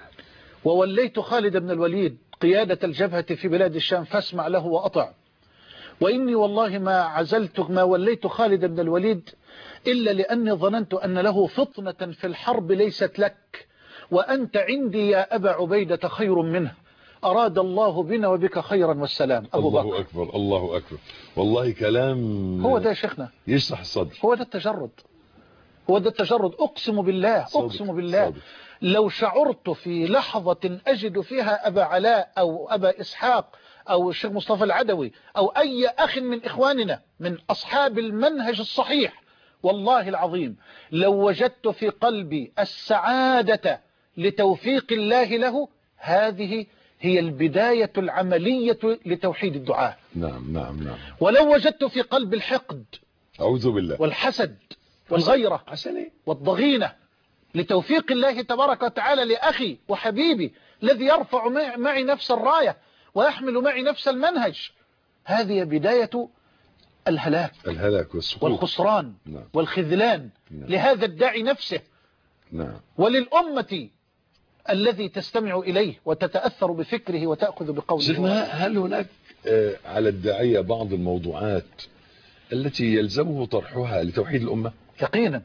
ووليت خالد بن الوليد قيادة الجبهة في بلاد الشام فاسمع له وأطع. وإني والله ما عزلت ما وليت خالد بن الوليد إلا لأني ظننت أن له فطنة في الحرب ليست لك، وأنت عندي يا أبا عبيدة خير منه. أراد الله بنا وبك خيرا والسلام. أبو الله بكر. أكبر. الله أكبر. والله كلام هو ده يا شيخنا يشرح الصدر. هو ده التجرد. هو ده التجرد. أقسم بالله صادق. أقسم بالله صادق. لو شعرت في لحظة أجد فيها أبا علاء أو أبا إسحاق أو الشيخ مصطفى العدوي أو أي أخ من إخواننا من أصحاب المنهج الصحيح، والله العظيم لو وجدت في قلبي السعادة لتوفيق الله له، هذه هي البداية العملية لتوحيد الدعاء. نعم نعم نعم. ولو وجدت في قلب الحقد أعوذ بالله والحسد والغيرة حسني والضغينة لتوفيق الله تبارك وتعالى لأخي وحبيبي الذي يرفع معي نفس الراية ويحمل معي نفس المنهج، هذه بداية الهلاك الهلاك والسقوط والخسران نعم. والخذلان نعم. لهذا الداعي نفسه نعم. وللأمة الذي تستمع إليه وتتأثر بفكره وتأخذ بقوله. شيخنا، هل هناك على الداعية بعض الموضوعات التي يلزمه طرحها لتوحيد الأمة؟ يقينا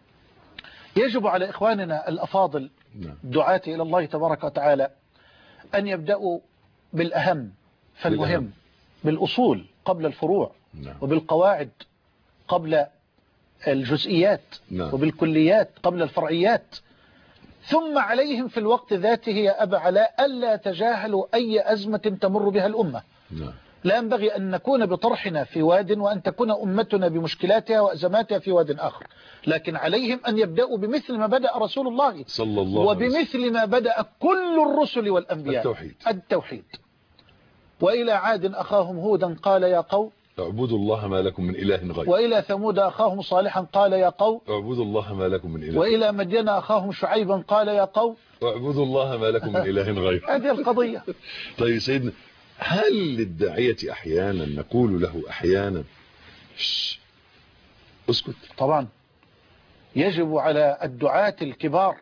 يجب على إخواننا الأفاضل دعاة إلى الله تبارك وتعالى أن يبدأوا بالأهم فالمهم، بالأهم. بالأصول قبل الفروع نعم. وبالقواعد قبل الجزئيات نعم. وبالكليات قبل الفرعيات. ثم عليهم في الوقت ذاته يا أبا علاء ألا يتجاهلوا أي أزمة تمر بها الأمة. نعم. لا ينبغي أن نكون بطرحنا في واد وأن تكون أمتنا بمشكلاتها وأزماتها في واد آخر، لكن عليهم أن يبدأوا بمثل ما بدأ رسول الله صلى الله عليه وسلم، وبمثل ما بدأ كل الرسل والأنبياء، التوحيد. التوحيد. وإلى عاد أخاهم هودا قال يا قوم اعبدوا الله ما لكم من إله غيره. وإلى ثمود أخاهم صالحا قال يا قوم اعبدوا الله ما لكم من إله. وإلى مدين أخاهم شعيبا قال يا قوم اعبدوا الله ما لكم من إله غيره. هذه القضية. طيب سيدنا، هل للداعية أحيانا نقول له أحيانا شش اسكت؟ طبعا يجب على الدعاة الكبار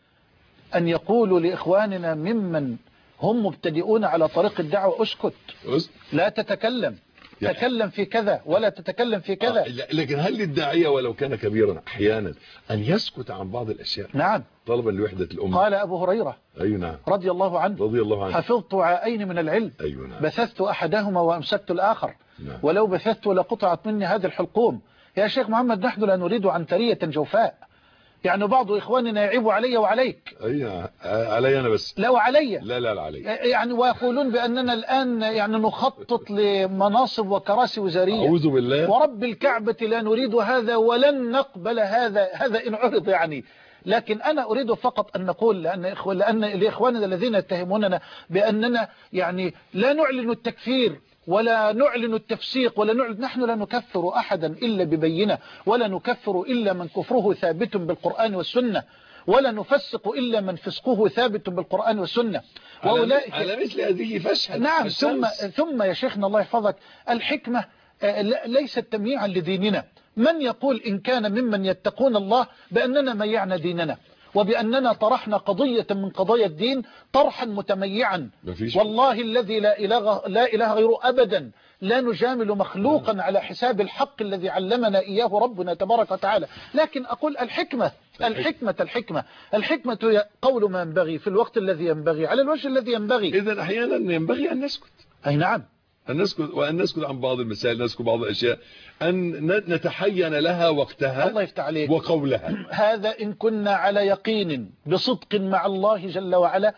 أن يقولوا لإخواننا ممن هم مبتدئون على طريق الدعوة اسكت، اسكت. لا تتكلم، يعني تكلم في كذا ولا تتكلم في كذا. آه، لكن هل للداعية ولو كان كبيرا أحيانا أن يسكت عن بعض الأشياء نعم. طلبا لوحدة الأمة؟ قال أبو هريرة أي نعم رضي الله عنه رضي الله عنه حفظت وعاءين من العلم أيوة نعم. بثثت أحدهما وأمسكت الآخر نعم. ولو بثثت لقطعت مني هذه الحلقوم. يا شيخ محمد نحن لا نريد عنترية جوفاء، يعني بعض إخواننا يعيب علي وعليك. أي نعم. علي أنا بس، لا وعلي، لا لا لا علي. يعني ويقولون بأننا الآن يعني نخطط لمناصب وكراسي وزارية. أعوذ بالله. ورب الكعبة لا نريد هذا ولن نقبل هذا، هذا إن عرض يعني. لكن أنا أريد فقط أن نقول لأن إخوان لأن لإخواننا الذين يتهموننا بأننا يعني لا نعلن التكفير ولا نعلن التفسيق ولا نعلن، نحن لا نكفر أحدا إلا ببينة، ولا نكفر إلا من كفره ثابت بالقرآن والسنة، ولا نفسق إلا من فسقه ثابت بالقرآن والسنة. وأولئك على مثل هذه فاشهد. نعم. ثم ثم يا شيخنا الله يحفظك، الحكمة ليست تمييعا لديننا. من يقول إن كان ممن يتقون الله بأننا ميعنا ديننا وبأننا طرحنا قضية من قضايا الدين طرحا متميعا؟ والله الذي لا إله, لا إله غيره أبدا لا نجامل مخلوقا على حساب الحق الذي علمنا إياه ربنا تبارك وتعالى. لكن أقول الحكمة الحكمة الحكمة الحكمة قول ما ينبغي في الوقت الذي ينبغي على الوجه الذي ينبغي. إذن أحيانا ينبغي أن نسكت. أي نعم، أن نسكت، وأن نسكت عن بعض المسائل، نسكت بعض الأشياء، أن نتحين لها وقتها. الله يفتح عليك. وقولها. هذا إن كنا على يقين بصدق مع الله جل وعلا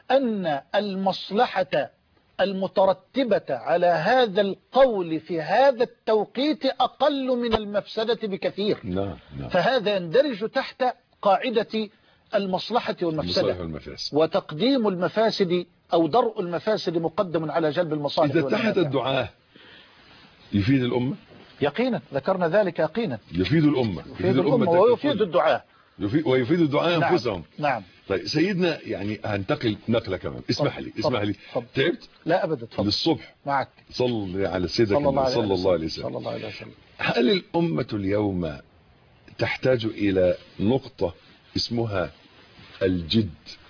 أن المصلحة المترتبة على هذا القول في هذا التوقيت أقل من المفسدة بكثير. نعم نعم. فهذا يندرج تحت قاعدة المصلحة والمفسدة، وتقديم المفاسد أو درء المفاسد مقدم على جلب المصالح. إذا اتحد الدعاء يفيد الأمة يقينا، ذكرنا ذلك يقينا. يفيد الأمة، يفيد الأمة ويفيد الدعاء، ويفيد الدعاء نعم. أنفسهم. نعم. طيب سيدنا، يعني هنتقل نقلة كمان، اسمح لي اسمح لي. تعبت؟ لا أبدا، تفضل. للصبح معك. صل على سيدك صلى الله عليه صلى الله عليه وسلم. صلى الله عليه وسلم. هل الأمة اليوم تحتاج إلى نقطة اسمها الجد،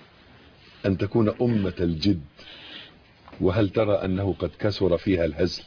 أن تكون أمة الجد؟ وهل ترى أنه قد كثر فيها الهزل؟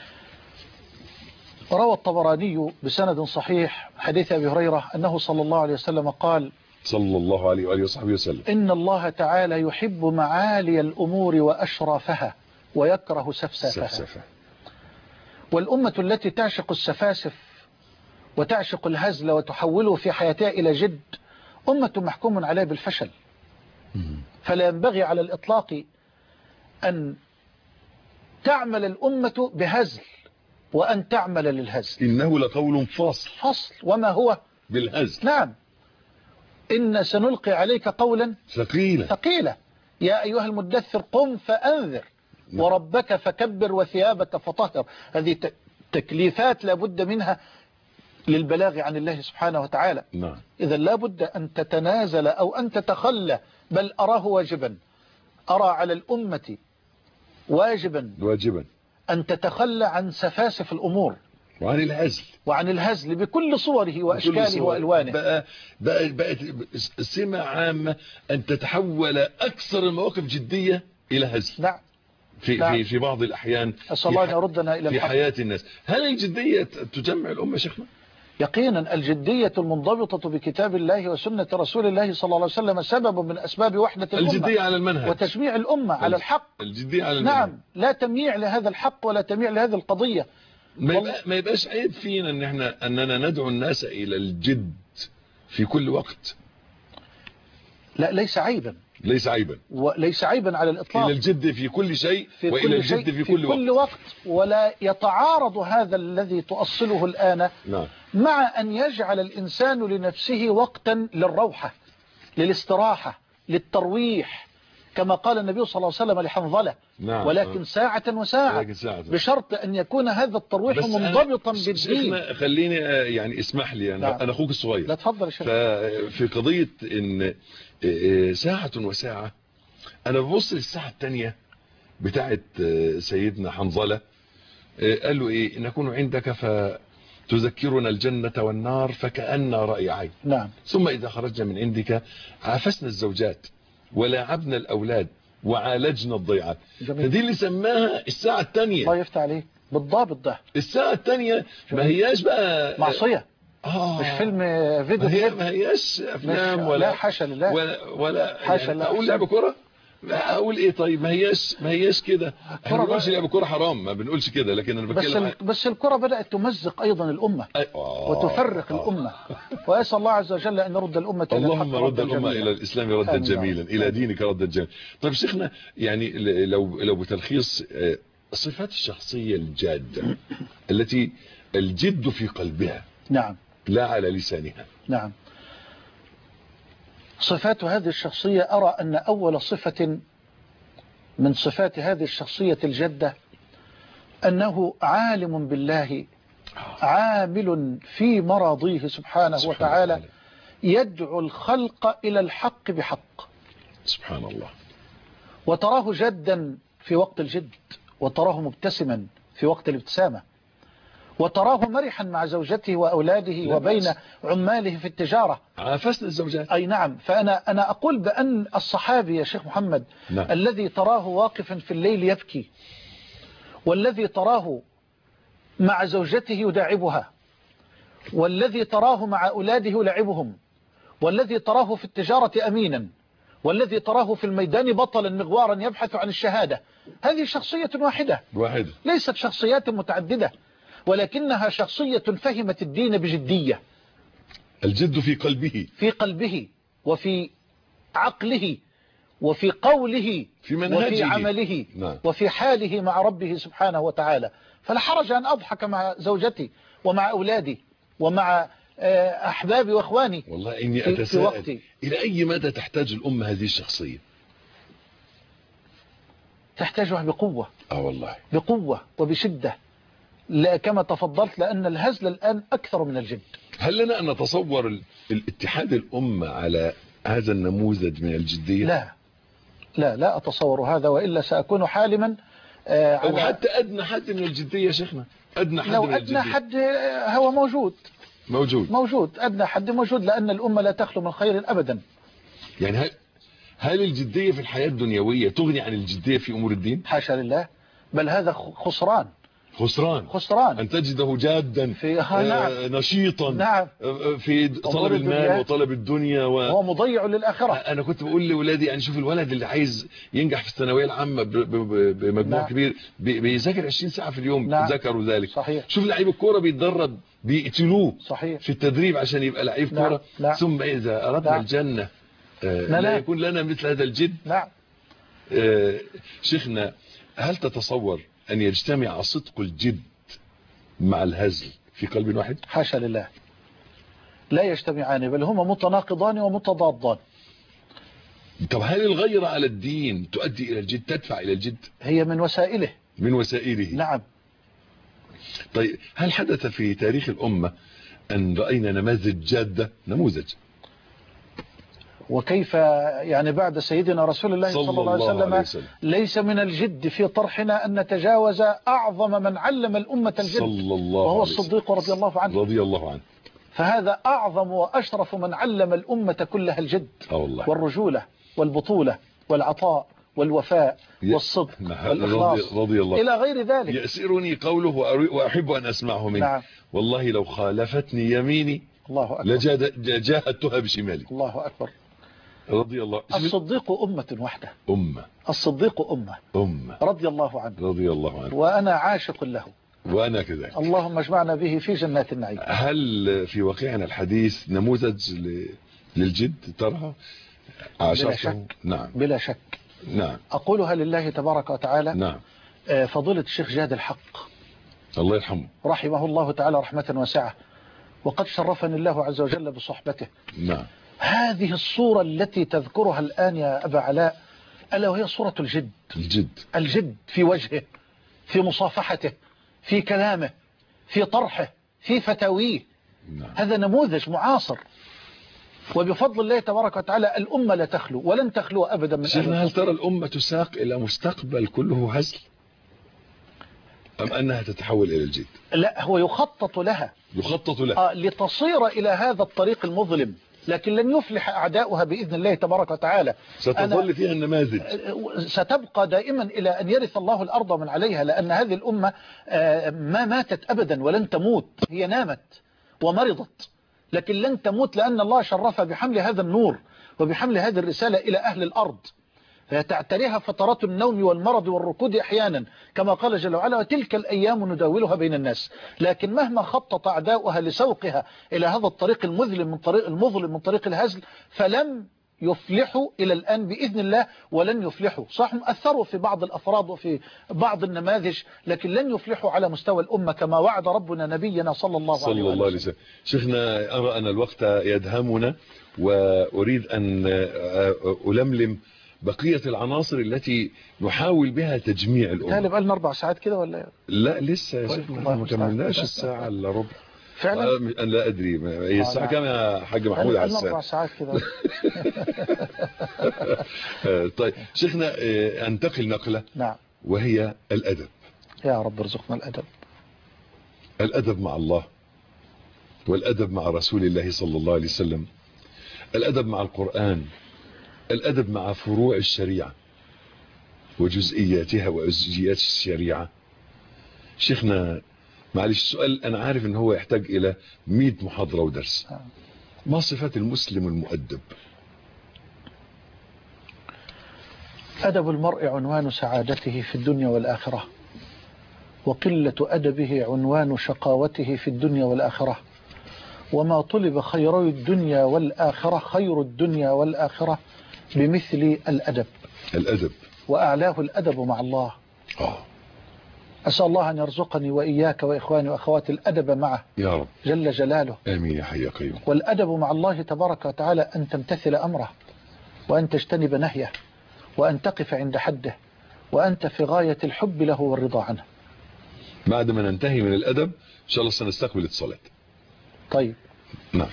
روى الطبراني بسند صحيح حديث أبي هريرة أنه صلى الله عليه وسلم قال صلى الله عليه وآله وصحبه وسلم: إن الله تعالى يحب معالي الأمور وأشرافها ويكره سفسافها. سفسفة. والأمة التي تعشق السفاسف وتعشق الهزل وتحوله في حياتها إلى جد أمة محكوم عليها بالفشل. فلا ينبغي على الإطلاق أن تعمل الأمة بهزل وأن تعمل للهزل. إنه لقول فاصل. فصل. وما هو؟ بالهزل. نعم. إن سنلقي عليك قولا ثقيلا ثقيلا يا أيها المدثر قم فأنذر نعم. وربك فكبر وثيابك فطهر. هذه تكليفات لابد منها للبلاغ عن الله سبحانه وتعالى. نعم. إذا لابد أن تتنازل أو أن تتخلى، بل أراه واجبا، أرى على الأمة واجبا واجبا أن تتخلى عن سفاسف الأمور وعن الهزل وعن الهزل بكل صوره وأشكاله صور. وألوانه. بقى بقى بقت سمة عامة أن تتحول أكثر المواقف جدية إلى هزل. نعم. في نعم. في في بعض الأحيان أسأل الله أن يردنا إلى في الحق. حياة الناس. هل الجدية تجمع الأمة شيخنا؟ يقينا الجدية المنضبطة بكتاب الله وسنة رسول الله صلى الله عليه وسلم سبب من أسباب وحدة الأمة. الجدية على المنهج وتجميع الأمة على الحق. الجدية على المنهج. نعم. لا تمييع لهذا الحق ولا تمييع لهذه القضية. ما, يبقى ما يبقاش عيب فينا ان احنا اننا ندعو الناس الى الجد في كل وقت. لا ليس عيبا، ليس عيبا، وليس عيبا على الإطلاق، إلى الجد في كل شيء في وإلى كل الجد شيء في كل, في كل وقت. وقت. ولا يتعارض هذا الذي تؤصله الآن نعم. مع أن يجعل الإنسان لنفسه وقتا للروحة، للاستراحة، للترويح، كما قال النبي صلى الله عليه وسلم لحنظلة. نعم. ولكن ساعة وساعة، ولكن ساعة. بشرط أن يكون هذا الترويح منضبطا بالدين. شيخنا خليني يعني اسمح لي، أنا, نعم. أنا أخوك الصغير. لا تفضل يا شيخ. ففي قضية إن ساعة وساعة، أنا ببص للساعة الثانية بتاعت سيدنا حنظلة، قال له إيه؟ نكون عندك فتذكرنا الجنة والنار فكأن رأي عين. نعم. ثم إذا خرجنا من عندك عافسنا الزوجات ولاعبنا الأولاد وعالجنا الضيعات. فدي اللي سماها الساعة الثانية. الله يفتح عليك، بالضابط ده. الساعة الثانية ما هياش بقى معصية. آه مش فيلم فيديو. ما, هي ما هياش أفلام ولا لا حاشا لله، ولا, ولا حاشا يعني لله. أقول لعب كرة، اقول ايه؟ طيب ما هياش ما هياش كده. احنا ما بنقولش لعب كوره حرام، ما بنقولش كده، لكن انا بتكلم بس بس الكره بدات تمزق ايضا الامه آه وتفرق آه الامه، واسال الله عز وجل ان يرد الامه الى اللهم الحق رد ردا الامه جميلا. الى الاسلام ردا جميلا، الى دينك ردا جميلا. طيب شيخنا، يعني لو لو بتلخيص صفات الشخصيه الجاده التي الجد في قلبها، نعم، لا على لسانها. نعم. صفات هذه الشخصيه، ارى ان اول صفه من صفات هذه الشخصية الجادة أنه عالم بالله، عامل في مراضيه سبحانه وتعالى، يدعو الخلق إلى الحق بحق. سبحان الله. وتراه جدا في وقت الجد، وتراه مبتسما في وقت الابتسامة، وتراه مرحا مع زوجته وأولاده وبين عماله في التجارة. عافسنا الزوجات. أي نعم. فأنا أنا أقول بأن الصحابي يا شيخ محمد، نعم. الذي تراه واقفا في الليل يبكي، والذي تراه مع زوجته يداعبها، والذي تراه مع أولاده يلعبهم، والذي تراه في التجارة أمينا، والذي تراه في الميدان بطلا مغوارا يبحث عن الشهادة، هذه شخصية واحدة واحدة، ليست شخصيات متعددة، ولكنها شخصية فهمت الدين بجدية. الجد في قلبه، في قلبه وفي عقله وفي قوله في منهجه وفي عمله. نعم. وفي حاله مع ربه سبحانه وتعالى. فلا حرج أن أضحك مع زوجتي ومع أولادي ومع أحبابي وأخواني. والله إني في أتساءل في إلى أي مدى تحتاج الأمة هذه الشخصية؟ تحتاجها بقوة. آه والله بقوة وبشدة، لا كما تفضلت، لأن الهزل الآن أكثر من الجد. هل لنا أن نتصور الاتحاد الأمة على هذا النموذج من الجدية؟ لا لا لا أتصور هذا، وإلا سأكون حالما آه أو حتى أدنى حد من الجدية شيخنا، أدنى حد لو من أدنى الجدية. حد هو موجود موجود موجود أدنى حد موجود، لأن الأمة لا تخلو من خير أبدا. يعني هل, هل الجدية في الحياة الدنيوية تغني عن الجدية في أمور الدين؟ حاشا لله، بل هذا خسران. خسران خسران أن تجده جادا في آه نشيطا نعم في طلب المال وطلب الدنيا و... هو مضيع للآخرة. أنا كنت بقول لأولادي يعني شوف الولد اللي عايز ينجح في الثانوية العامة ب... ب... بمجموع نعم. كبير بيذاكر عشرين ساعة في اليوم. نعم. ذكروا ذلك. صحيح. شوف لعيب الكورة بيتدرب بيقتلوه صحيح. في التدريب عشان يبقى لعيب نعم. كورة. نعم. ثم إذا أردنا نعم. الجنة آه نعم. لا يكون لنا مثل هذا الجد. نعم. آه شيخنا، هل تتصور أن يجتمع صدق الجد مع الهزل في قلب واحد؟ حاشا لله، لا يجتمعان، بل هما متناقضان ومتضادان. طب هل الغيرة على الدين تؤدي إلى الجد، تدفع إلى الجد؟ هي من وسائله. من وسائله. نعم. طيب هل حدث في تاريخ الأمة أن رأينا نماذج جادة، نموذج؟ وكيف يعني بعد سيدنا رسول الله صلى, صلى الله عليه وسلم, عليه وسلم ليس من الجد في طرحنا أن نتجاوز أعظم من علم الأمة الجد صلى الله وهو عليه الصديق رضي الله عنه. رضي الله عنه. فهذا أعظم وأشرف من علم الأمة كلها الجد والله. والرجولة والبطولة والعطاء والوفاء والصدق والإخلاص رضي الله إلى غير ذلك. يأسرني قوله وأحب أن أسمعه منه. نعم. والله لو خالفتني يميني الله أكبر لجاهدتها بشمالي. الله أكبر. رضي الله. الصديق أمة وحده. أمة. الصديق أمة. أمة. رضي الله عنه. رضي الله عنه. وأنا عاشق له. وأنا كذلك. اللهم اجمعنا به في جنات النعيم. هل في واقعنا الحديث نموذج للجد ترى؟ عاشرته. بلا شك. نعم بلا شك. نعم أقولها لله تبارك وتعالى. نعم. آه، فضيلة الشيخ جاد الحق الله يرحمه. رحمه الله تعالى رحمة واسعة، وقد شرفني الله عز وجل بصحبته. نعم. هذه الصورة التي تذكرها الآن يا أبا علاء، ألا وهي صورة الجد. الجد. الجد في وجهه، في مصافحته، في كلامه، في طرحه، في فتاويه. نعم. هذا نموذج معاصر، وبفضل الله تبارك وتعالى الأمة لا تخلو ولن تخلو أبدا من شيخنا، هل ترى الأمة تساق إلى مستقبل كله هزل أم أنها تتحول إلى الجد؟ لا، هو يخطط لها. يخطط لها آه لتصير إلى هذا الطريق المظلم، لكن لن يفلح أعداؤها بإذن الله تبارك وتعالى. ستظل فيها النماذج، ستبقى دائما إلى أن يرث الله الأرض من عليها، لأن هذه الأمة ما ماتت أبدا ولن تموت. هي نامت ومرضت لكن لن تموت، لأن الله شرفها بحمل هذا النور وبحمل هذه الرسالة إلى أهل الأرض. تعتريها فترات النوم والمرض والركود أحيانا كما قال جل وعلا: وتلك الأيام نداولها بين الناس. لكن مهما خطط أعداؤها لسوقها إلى هذا الطريق المظلم من طريق المظلم من طريق الهزل، فلم يفلحوا إلى الآن بإذن الله، ولن يفلحوا. صح، أثروا في بعض الأفراد وفي بعض النماذج، لكن لن يفلحوا على مستوى الأمة كما وعد ربنا نبينا صلى الله عليه وسلم. صلى الله عليه وسلم. شيخنا، أرى أن الوقت يدهمنا، وأريد أن ألملم بقية العناصر التي نحاول بها تجميع الأمة. تالي بقى لنا أربع ساعات كده ولا؟ لا لسه يا شيخنا، ما كملناش الساعة إلا ربع. فعلا؟ أنا لا أدري هي الساعة كام يا حاج محمود عسان؟ أربع ساعات كده. طيب شيخنا، أنتقل نقلة. نعم. وهي الأدب. يا رب ارزقنا الأدب. الأدب مع الله، والأدب مع رسول الله صلى الله عليه وسلم، الأدب مع القرآن، الأدب مع فروع الشريعة وجزئياتها وجزئيات الشريعة. شيخنا معلش السؤال أنا عارف أن هو يحتاج إلى مئة محاضرة ودرس. ما صفات المسلم المؤدب؟ أدب المرء عنوان سعادته في الدنيا والآخرة، وقلة أدبه عنوان شقاوته في الدنيا والآخرة. وما طلب خير الدنيا والآخرة خير الدنيا والآخرة بمثل الأدب. الأدب وأعلاه الأدب مع الله. آه. أسأل الله أن يرزقني وإياك وإخواني وأخواتي الأدب معه يا رب جل جلاله. آمين يا حي يا قيوم. والأدب مع الله تبارك وتعالى أن تمتثل أمره، وأن تجتنب نهيه، وأن تقف عند حده، وأنت في غاية الحب له والرضا عنه. بعد ما ننتهي من الأدب إن شاء الله سنستقبل الصلاة. طيب. نعم.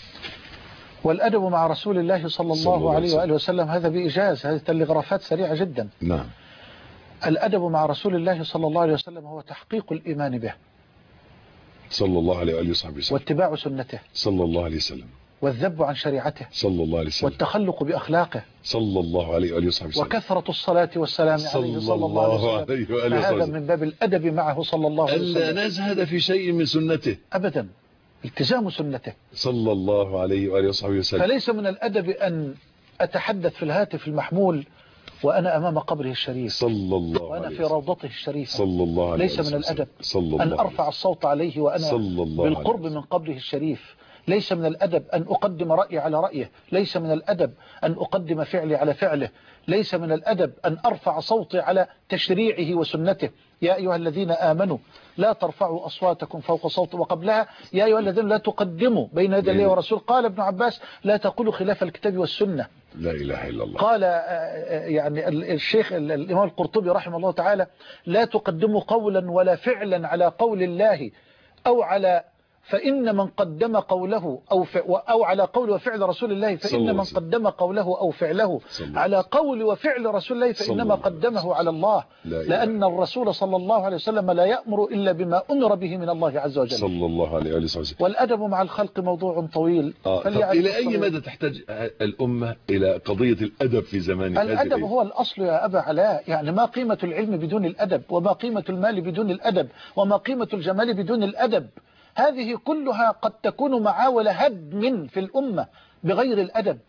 والأدب مع رسول الله صلى الله, صلى الله عليه وآله وسلم هذا بإيجاز، هذه تلغرافات سريعة جدا. نعم. الأدب مع رسول الله صلى الله عليه وسلم هو تحقيق الإيمان به صلى الله عليه وآله وسلم، واتباع سنته صلى الله عليه وسلم، والذب عن شريعته صلى الله عليه وسلم، والتخلق بأخلاقه صلى الله عليه وآله وسلم، وكثرة الصلاة والسلام عليه صلى الله عليه وسلم. هذا من باب الأدب معه صلى الله عليه وسلم. ألا نزهد في شيء من سنته أبدا، التزام سنته صلى الله عليه وآله وسلم. فليس من الأدب أن أتحدث في الهاتف المحمول وأنا أمام قبره الشريف صلى الله وأنا عليه في روضته الشريفة صلى الله عليه ليس من الأدب صلى الله أن أرفع الصوت عليه وأنا بالقرب من قبره الشريف. ليس من الأدب أن أقدم رأيي على رأيه. ليس من الأدب أن أقدم فعلي على فعله. ليس من الأدب أن أرفع صوتي على تشريعه وسنته. يا أيها الذين آمنوا لا ترفعوا أصواتكم فوق صوت، وقبلها يا أيها الذين لا تقدموا بين يدي الله ورسول. قال ابن عباس لا تقولوا خلاف الكتاب والسنة. لا إله إلا الله. قال يعني الشيخ الإمام القرطبي رحمه الله تعالى لا تقدموا قولا ولا فعلا على قول الله أو على فإن من قدم قوله أو, أو على قول وفعل رسول الله فإن من قدم قوله أو فعله على قول وفعل رسول الله فإنما قدمه على الله، لأن الرسول صلى الله عليه وسلم لا يأمر إلا بما أمر به من الله عز وجل صلى الله عليه وسلم. والأدب مع الخلق موضوع طويل. آه. إلى أي مدى تحتاج الأمة إلى قضية الأدب في زمان هذه؟ الأدب هو الأصل يا أبا علاء. يعني ما قيمة العلم بدون الأدب، وما قيمة المال بدون الأدب، وما قيمة الجمال بدون الأدب. هذه كلها قد تكون معاول هدم في الأمة بغير الأدب.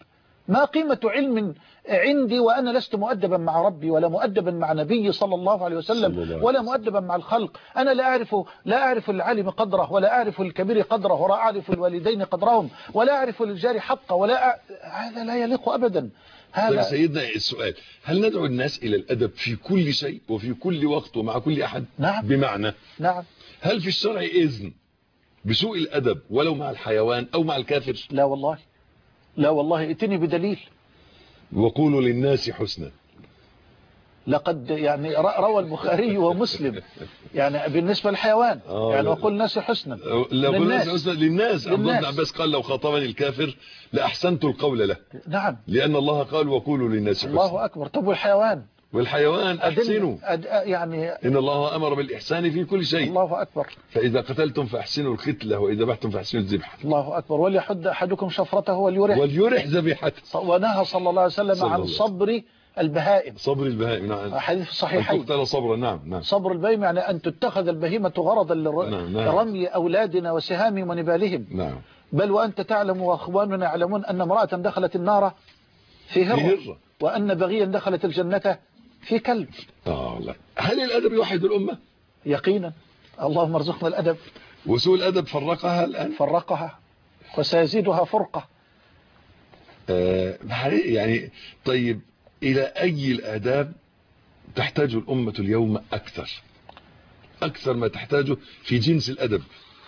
ما قيمة علم عندي وأنا لست مؤدبا مع ربي ولا مؤدبا مع نبي صلى الله عليه وسلم ولا مؤدبا مع الخلق؟ أنا لا أعرف لا أعرف العالم قدره ولا أعرف الكبير قدره ولا أعرف الوالدين قدرهم ولا أعرف للجار حقه ولا أ... هذا لا يليق أبدا. هذا طيب سيدنا السؤال، هل ندعو الناس إلى الأدب في كل شيء وفي كل وقت ومع كل أحد؟ نعم. بمعنى نعم. هل في الشرع إذن بسوء الأدب ولو مع الحيوان أو مع الكافر؟ لا والله، لا والله، ائتني بدليل. وقولوا للناس حسنا. لقد يعني روى البخاري ومسلم يعني بالنسبة للحيوان يعني وقل الناس حسنا للناس, حسنا للناس. عبد الله بن للناس. عباس قال لو خاطبني الكافر لأحسنت القول له. نعم. لأن الله قال وقولوا للناس حسنا. الله أكبر. طب والحيوان؟ والحيوان أحسنوا. أد... يعني إن الله أمر بالإحسان في كل شيء. الله أكبر. فإذا قتلتم فأحسنوا القتلة وإذا ذبحتم فأحسنوا الذبح. الله أكبر. وليحد أحدكم شفرته وليرح وليرح ذبيحته. ونهى صلى الله عليه وسلم عن صبر البهائم. صبر البهائم. نعم. حديث الصحيحين. تقتل صبرا. نعم نعم. صبر البهائم يعني أن تتخذ البهيمة غرضا لرمي نعم. أولادنا وسهامهم ونبالهم. نعم. بل وأنت تعلم وأخواننا يعلمون أن امرأة دخلت النار في هرة وأن بغيا دخلت الجنة في كلب. آه والله. هل الأدب يوحد الأمة؟ يقينا. اللهم ارزقنا الأدب. وسوء الأدب فرقها الآن. فرقها وسيزيدها فرقة. آه يعني طيب إلى أي الآداب تحتاج الأمة اليوم أكثر أكثر ما تحتاجه في جنس الأدب،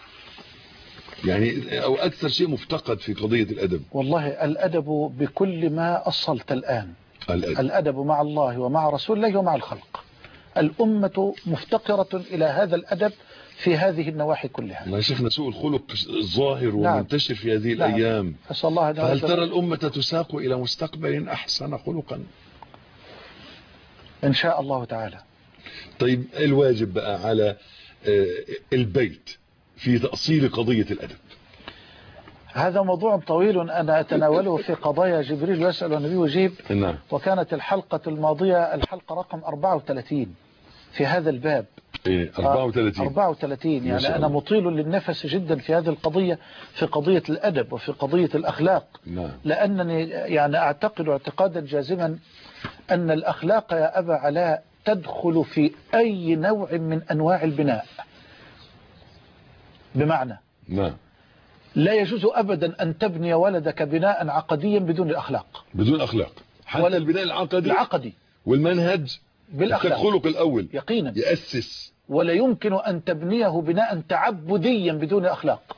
يعني أو أكثر شيء مفتقد في قضية الأدب؟ والله الأدب بكل ما أصلت الآن. الأدب, الأدب مع الله ومع رسول الله ومع الخلق. الأمة مفتقرة إلى هذا الأدب في هذه النواحي كلها. ما شيخنا سوء الخلق ظاهر نعم. ومنتشر في هذه نعم. الأيام. الله فهل ترى الأمة تساق إلى مستقبل أحسن خلقا؟ إن شاء الله تعالى. طيب الواجب بقى على البيت في تأصيل قضية الأدب. هذا موضوع طويل أنا أتناوله في قضايا جبريل يسأل والنبي يجيب. نعم. وكانت الحلقة الماضية الحلقة رقم أربعة وثلاثين في هذا الباب. إيه أربعة وثلاثين. أربعة وثلاثين يعني أنا مطيل للنفس جدا في هذه القضية، في قضية الأدب وفي قضية الأخلاق. نعم. لأنني يعني أعتقد اعتقادا جازما أن الأخلاق يا أبا علاء تدخل في أي نوع من أنواع البناء. بمعنى نعم. لا يجوز أبدا أن تبني ولدك بناء عقديا بدون الأخلاق. بدون أخلاق. حتى ولا البناء العقدي العقدي والمنهج بالأخلاق. الخلق الأول يقينا يأسس. ولا يمكن أن تبنيه بناء تعبديا بدون أخلاق.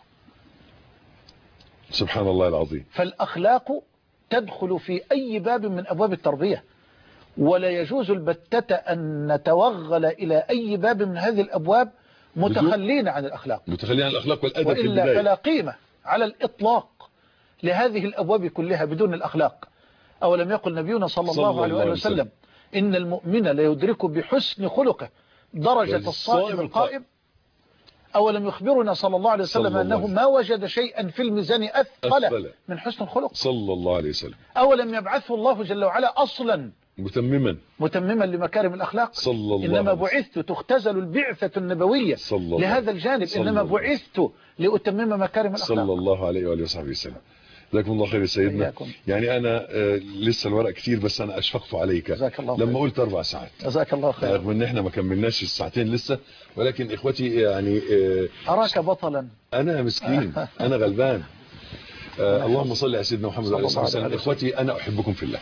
سبحان الله العظيم. فالأخلاق تدخل في أي باب من أبواب التربية، ولا يجوز البتة أن نتوغل إلى أي باب من هذه الأبواب متخلين عن الأخلاق. متخلين عن الأخلاق والأدب في البداية. البداية. فلا قيمة على الإطلاق لهذه الأبواب كلها بدون الأخلاق. أولم يقل نبينا صلى الله عليه وآله وسلم إن المؤمن لا يدرك بحسن خلقه درجة الصائم القائم. أولم يخبرنا صلى الله عليه وسلم أنه ما وجد شيئا في الميزان أثقل من حسن الخلق صلى الله عليه وسلم. أولم يبعثه الله جل وعلا أصلا متمما متمما لمكارم الأخلاق. صلى الله إنما بعثت تختزل البعثة النبوية لهذا الجانب. إنما بعثت لأتمم مكارم الأخلاق صلى الله عليه وآله وصحبه وسلم. جزاكم الله خير سيدنا. إياكم. يعني أنا آه لسه الورق كتير بس أنا أشفقت عليك لما قلت أربع ساعات. جزاك الله خير. رغم إن إحنا ما كملناش الساعتين لسه، ولكن إخوتي يعني آه أراك بطلا. أنا مسكين أنا غلبان. آه اللهم صل على سيدنا محمد عليه الصلاة والسلام. إخوتي أنا أحبكم في الله،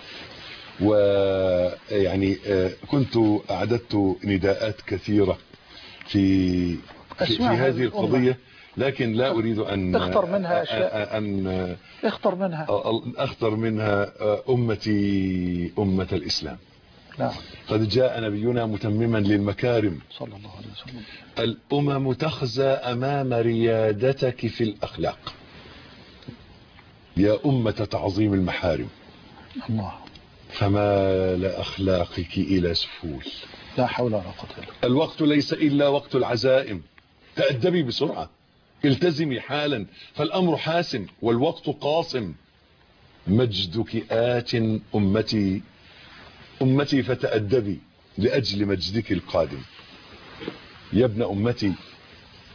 ويعني آه كنت أعددت نداءات كثيرة في في, في هذه القضية، لكن لا أريد أن اختر منها أشياء أن اختر منها أختر منها أمتي أمة الإسلام. نعم. قد جاء نبينا متمما للمكارم صلى الله عليه وسلم. الأمم تخزى أمام ريادتك في الأخلاق يا أمة تعظيم المحارم. الله. فما لأخلاقك إلى سفول. لا حول ولا قوة إلا بالله. الوقت ليس إلا وقت العزائم. تأدبي بسرعة، التزمي حالا، فالأمر حاسم والوقت قاصم. مجدك آت أمتي أمتي فتأدبي لأجل مجدك القادم. يا ابن أمتي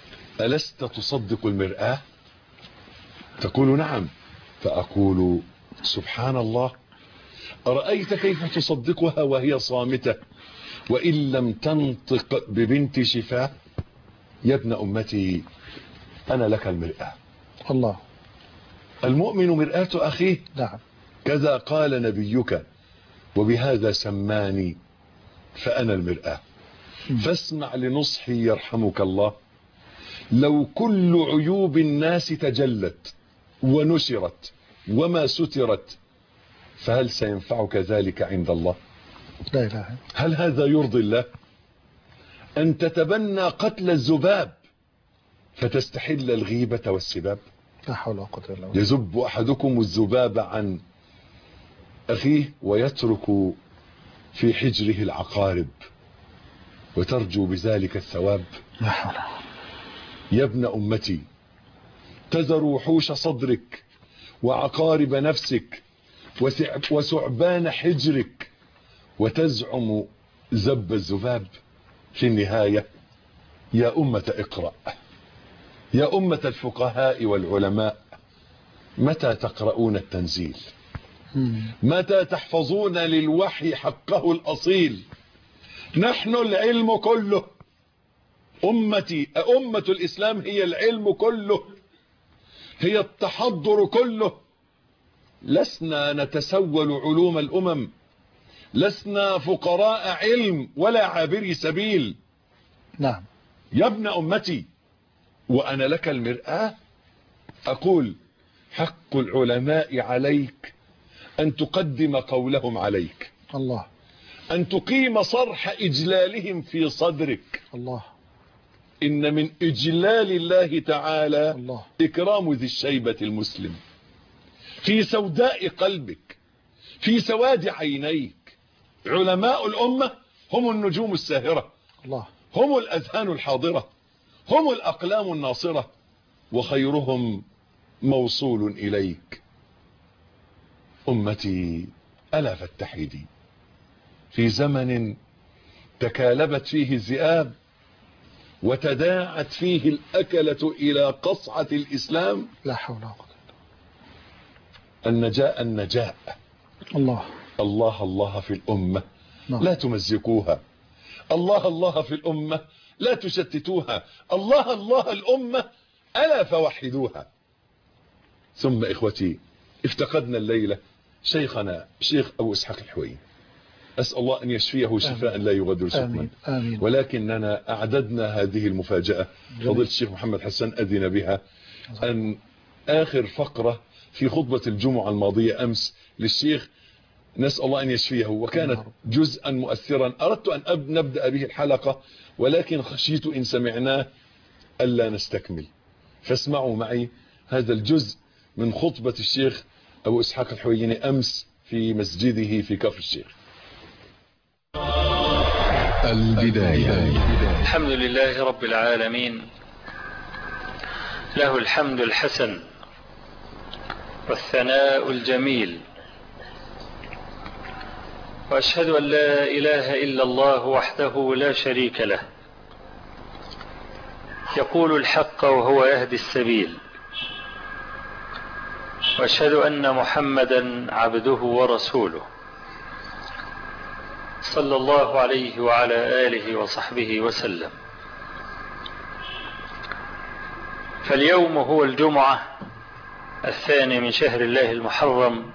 ألست تصدق المرآة؟ تقول نعم، فأقول سبحان الله. أرأيت كيف تصدقها وهي صامتة وإن لم تنطق ببنت شفاء؟ يا ابن أمتي أنا لك المرآة. الله. المؤمن مرآة أخيه. نعم. كذا قال نبيك وبهذا سماني فأنا المرآة. فاسمع لنصحي يرحمك الله. لو كل عيوب الناس تجلت ونشرت وما سترت فهل سينفعك ذلك عند الله؟ لا إله. هل هذا يرضي الله؟ أن تتبنى قتل الذباب فتستحل الغيبة والسباب؟ لا حول ولا قوة إلا بالله. يذب أحدكم الذباب عن أخيه ويترك في حجره العقارب وترجو بذلك الثواب؟ لا حول. يا ابن أمتي تذر وحوش صدرك وعقارب نفسك وثعبان حجرك وتزعم زب الذباب. في النهاية يا أمة اقرأ، يا أمة الفقهاء والعلماء، متى تقرؤون التنزيل؟ متى تحفظون للوحي حقه الأصيل؟ نحن العلم كله. أمتي أمة الإسلام هي العلم كله، هي التحضر كله. لسنا نتسول علوم الأمم، لسنا فقراء علم ولا عابري سبيل. نعم. يا ابن أمتي وأنا لك المرآة. أقول حق العلماء عليك أن تقدم قولهم عليك. الله. أن تقيم صرح إجلالهم في صدرك. الله. إن من إجلال الله تعالى الله. إكرام ذي الشيبة المسلم في سوداء قلبك، في سواد عينيك. علماء الأمة هم النجوم الساهرة، الله. هم الأذهان الحاضرة، هم الأقلام الناصرة، وخيرهم موصول إليك. أمتي ألا فاتحدي في زمن تكالبت فيه الذئاب وتداعت فيه الأكلة إلى قصعة الإسلام. لا حول ولا قوة. النجاء النجاء. الله. الله الله في الأمة نعم. لا تمزقوها. الله الله في الأمة لا تشتتوها. الله الله الأمة ألا فوحدوها. ثم إخوتي افتقدنا الليلة شيخنا شيخ أبو إسحاق الحويني، أسأل الله أن يشفيه شفاء لا يغادر سقما. ولكننا أعددنا هذه المفاجأة، فضيلة الشيخ محمد حسن أذن بها، أن آخر فقرة في خطبة الجمعة الماضية أمس للشيخ نسأل الله أن يشفيه، وكانت جزءا مؤثرا أردت أن نبدأ به الحلقة ولكن خشيت إن سمعناه ألا نستكمل، فاسمعوا معي هذا الجزء من خطبة الشيخ أبو إسحاق الحويني أمس في مسجده في كفر الشيخ. البداية. الحمد لله رب العالمين، له الحمد الحسن والثناء الجميل، وأشهد أن لا إله إلا الله وحده لا شريك له، يقول الحق وهو يهدي السبيل، وأشهد أن محمدا عبده ورسوله صلى الله عليه وعلى آله وصحبه وسلم. فاليوم هو الجمعة الثاني من شهر الله المحرم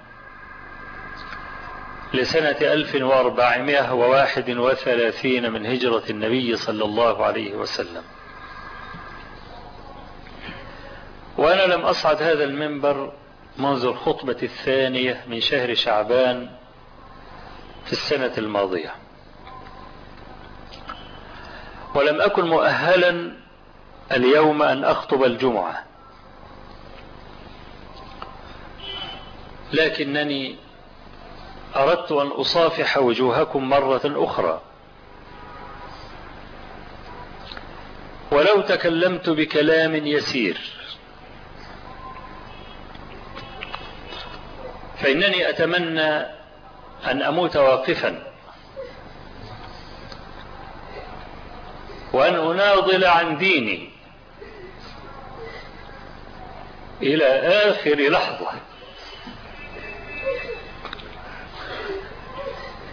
لسنة ألف وأربعمائة وواحد وثلاثين من هجرة النبي صلى الله عليه وسلم، وأنا لم أصعد هذا المنبر منذ الخطبة الثانية من شهر شعبان في السنة الماضية، ولم أكن مؤهلا اليوم أن أخطب الجمعة، لكنني أردت أن أصافح وجوهكم مرة أخرى، ولو تكلمت بكلام يسير فإنني أتمنى أن أموت واقفا وأن أناضل عن ديني إلى آخر لحظة،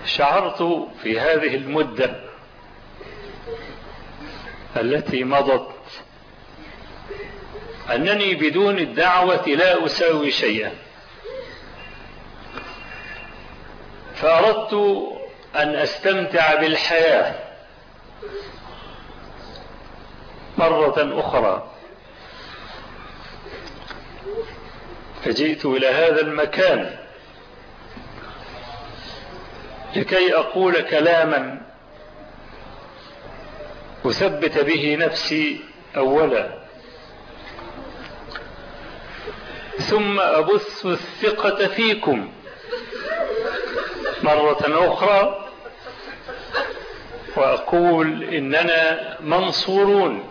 شعرت في هذه المدة التي مضت أنني بدون الدعوة لا أساوي شيئا، فأردت أن أستمتع بالحياة مرة أخرى، فجئت إلى هذا المكان لكي أقول كلاما أثبت به نفسي أولا، ثم أبث الثقة فيكم مرة أخرى، وأقول إننا منصورون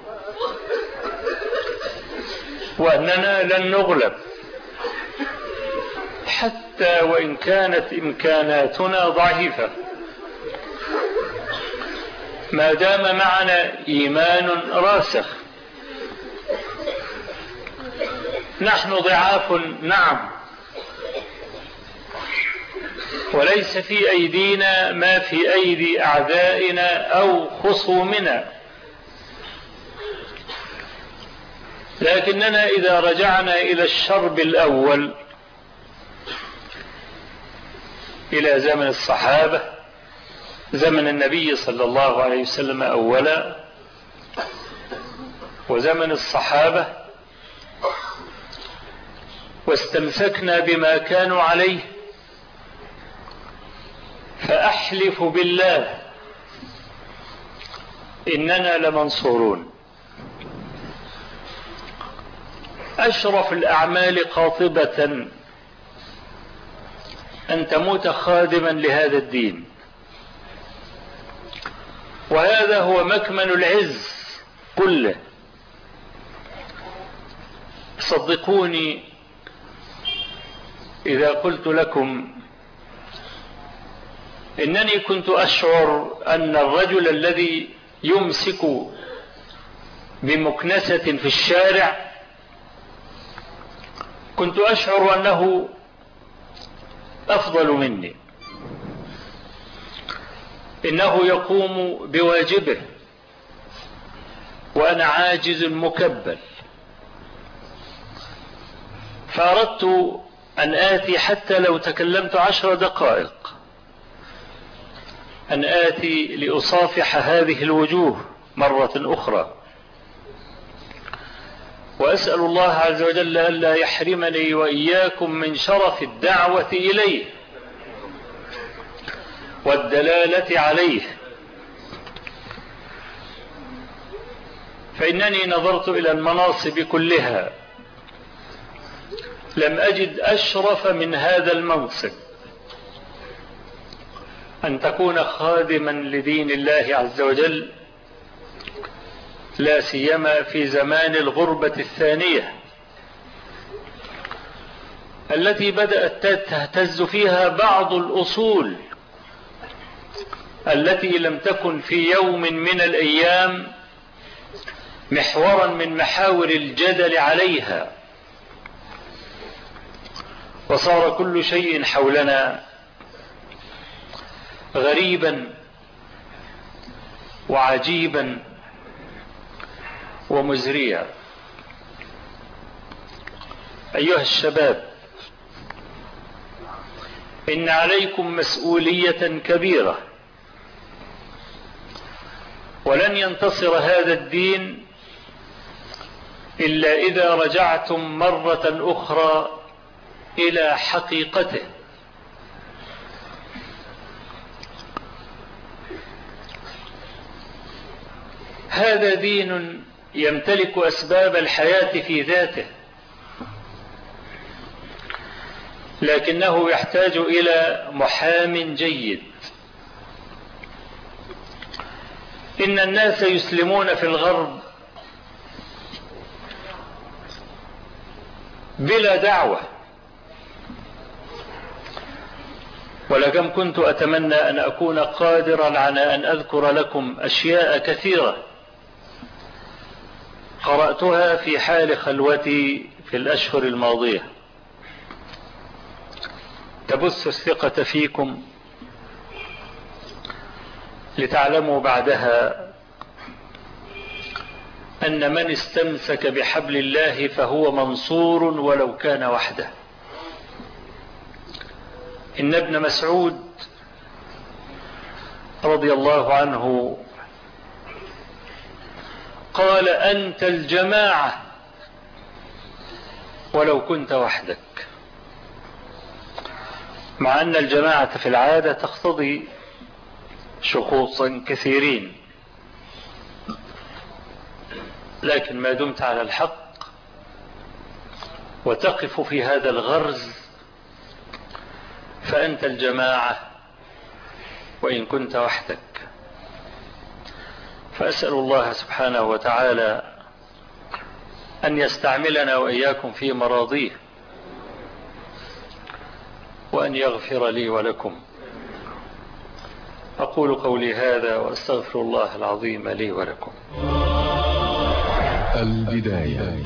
وأننا لن نغلب حتى وإن كانت إمكاناتنا ضعيفة، ما دام معنا إيمان راسخ. نحن ضعاف نعم، وليس في أيدينا ما في أيدي أعدائنا أو خصومنا، لكننا إذا رجعنا إلى الشرب الأول، إلى زمن الصحابة، زمن النبي صلى الله عليه وسلم أولا، وزمن الصحابة، واستمسكنا بما كانوا عليه، فأحلف بالله إننا لمنصورون. أشرف الأعمال قاطبة أن تموت خادما لهذا الدين، وهذا هو مكمن العز كله. صدقوني إذا قلت لكم إنني كنت أشعر أن الرجل الذي يمسك بمكنسة في الشارع، كنت أشعر أنه أفضل مني، إنه يقوم بواجبه وأنا عاجز مكبل. فأردت أن آتي حتى لو تكلمت عشر دقائق، أن آتي لأصافح هذه الوجوه مرة أخرى، وأسأل الله عز وجل ألا يحرمني وإياكم من شرف الدعوة إليه والدلالة عليه. فإنني نظرت إلى المناصب كلها لم أجد أشرف من هذا المنصب، أن تكون خادما لدين الله عز وجل، لا سيما في زمان الغربة الثانية التي بدأت تهتز فيها بعض الأصول التي لم تكن في يوم من الأيام محورا من محاور الجدل عليها، وصار كل شيء حولنا غريبا وعجيبا ومزريا. أيها الشباب، إن عليكم مسؤولية كبيرة، ولن ينتصر هذا الدين إلا إذا رجعتم مرة أخرى إلى حقيقته. هذا دين يمتلك أسباب الحياة في ذاته، لكنه يحتاج إلى محام جيد. إن الناس يسلمون في الغرب بلا دعوة، ولكم كنت أتمنى أن أكون قادرا على أن أذكر لكم أشياء كثيرة قرأتها في حال خلوتي في الأشهر الماضية تبث الثقة فيكم لتعلموا بعدها أن من استمسك بحبل الله فهو منصور ولو كان وحده. إن ابن مسعود رضي الله عنه قال: أنت الجماعة ولو كنت وحدك. مع أن الجماعة في العادة تقتضي شخوصا كثيرين، لكن ما دمت على الحق وتقف في هذا الغرز فأنت الجماعة وإن كنت وحدك. فأسأل الله سبحانه وتعالى أن يستعملنا وإياكم في مراضيه، وأن يغفر لي ولكم. أقول قولي هذا وأستغفر الله العظيم لي ولكم. البداية.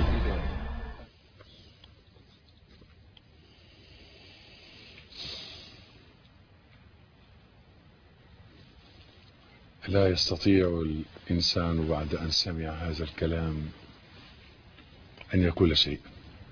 لا يستطيع الإنسان بعد أن سمع هذا الكلام أن يقول شيء،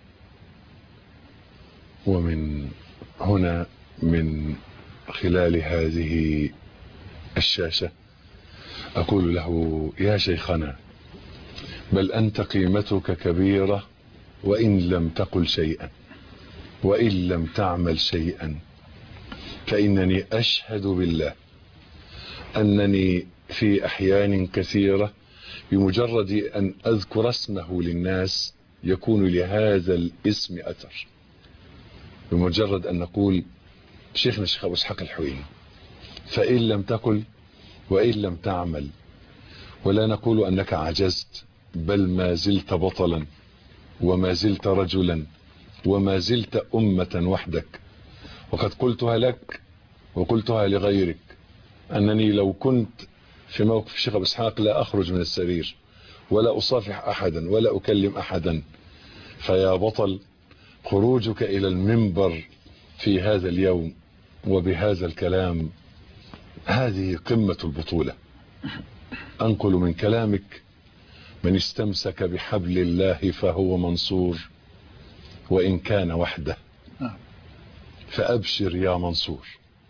ومن هنا من خلال هذه الشاشة أقول له: يا شيخنا، بل أنت قيمتك كبيرة وإن لم تقل شيئا وإن لم تعمل شيئا، فإنني أشهد بالله أنني في أحيان كثيرة بمجرد أن أذكر اسمه للناس يكون لهذا الاسم أثر. بمجرد أن نقول شيخنا الشيخ أبو إسحاق الحويني، فإن لم تقل وإن لم تعمل، ولا نقول أنك عجزت، بل ما زلت بطلا وما زلت رجلا وما زلت أمة وحدك. وقد قلتها لك وقلتها لغيرك أنني لو كنت في موقف الشيخ أبو إسحاق لا أخرج من السرير ولا أصافح أحدا ولا أكلم أحدا. فيا بطل، خروجك إلى المنبر في هذا اليوم وبهذا الكلام هذه قمة البطولة. أنقل من كلامك: من استمسك بحبل الله فهو منصور وإن كان وحده. فأبشر يا منصور،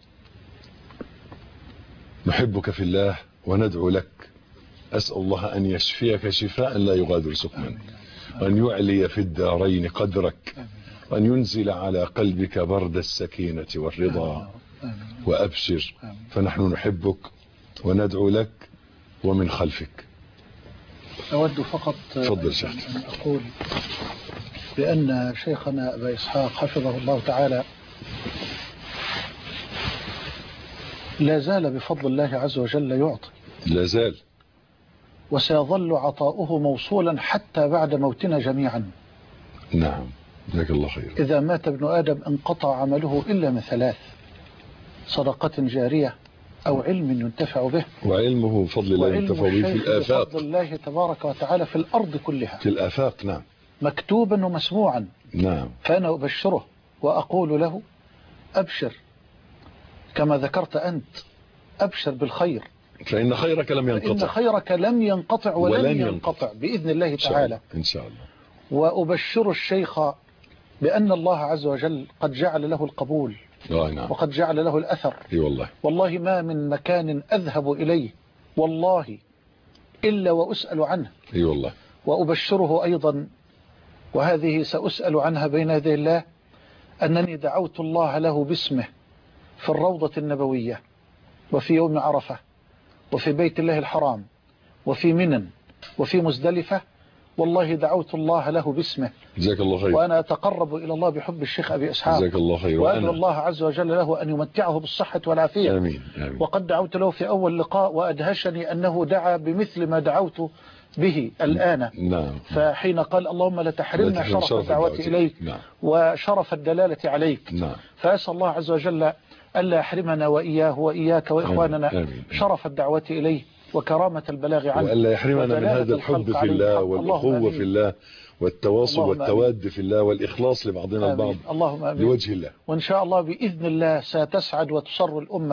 نحبك في الله وندعو لك. أسأل الله أن يشفيك شفاء لا يغادر سقما، وأن يعلي في الدارين قدرك، وأن ينزل على قلبك برد السكينة والرضا. وأبشر، فنحن نحبك وندعو لك ومن خلفك. أود فقط تفضل شيخ. أن أقول بأن شيخنا أبا إسحاق حفظه الله تعالى لا زال بفضل الله عز وجل يعطي، لا زال، وسيظل عطاؤه موصولا حتى بعد موتنا جميعا. نعم، جزاك الله خير. إذا مات ابن آدم انقطع عمله إلا من ثلاث: صدقة جارية أو علم ينتفع به، وعلمه بفضل الله ينتفع به في الآفاق، بفضل الله تبارك وتعالى في الأرض كلها، في الآفاق. نعم، مكتوبا ومسموعا. نعم. فأنا أبشره وأقول له: أبشر كما ذكرت أنت، أبشر بالخير، فإن خيرك لم ينقطع، فإن خيرك لم ينقطع ولن, ولن ينقطع, ينقطع بإذن الله تعالى إن شاء الله. وأبشر الشيخ بأن الله عز وجل قد جعل له القبول، آه نعم. وقد جعل له الأثر. اي والله، والله ما من مكان أذهب إليه والله إلا وأسأل عنه. اي والله. وأبشره أيضا، وهذه سأسأل عنها بين يدي الله، أنني دعوت الله له باسمه في الروضة النبوية، وفي يوم عرفة، وفي بيت الله الحرام، وفي منى، وفي مزدلفة. والله دعوت الله له باسمه. جزاك الله خير. وأنا أتقرب إلى الله بحب الشيخ أبي إسحاق. جزاك الله خير. وأدعو الله عز وجل له أن يمتعه بالصحة والعافية. آمين. آمين. وقد دعوت له في أول لقاء وأدهشني أنه دعا بمثل ما دعوت به الآن. نعم. فحين قال: اللهم لا تحرمنا شرف, شرف الدعوة إليك. نعم. وشرف الدلالة عليك. نعم. فأسأل الله عز وجل ألا يحرمنا وإياه وإياك وإخواننا آمين. آمين. شرف الدعوة إليه وكرامة البلاغ عنه، وألا يحرمنا من هذا الحب في الله والأخوة في الله والتواصل والتواد في الله والإخلاص لبعضنا البعض اللهم آمين. لوجه الله. وإن شاء الله بإذن الله ستسعد وتسر الأمة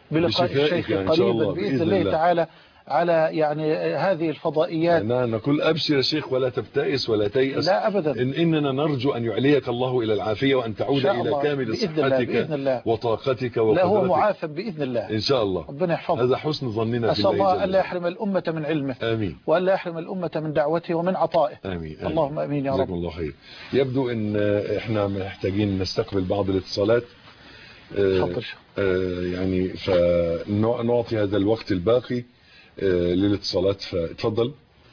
بلقاء الشيخ يعني قريبا بإذن الله, الله تعالى على يعني هذه الفضائيات. أنا نقول أبشر يا شيخ ولا تبتئس ولا تيأس. لا أبدا. إن إننا نرجو أن يعليك الله إلى العافية وأن تعود إلى كامل صحتك وطاقتك وقدرتك. لا هو معافى بإذن الله إن شاء الله. ربنا يحفظه. هذا حسن ظننا بالله. أسأل الله ألا يحرم الأمة من علمه. آمين. وألا يحرم الأمة من دعوته ومن عطائه. آمين. آمين. اللهم آمين يا رب. جزاكم الله خير. يبدو إن إحنا محتاجين نستقبل بعض الاتصالات. تفضل. آه يعني فنعطي هذا الوقت الباقي للاتصالات. فتفضل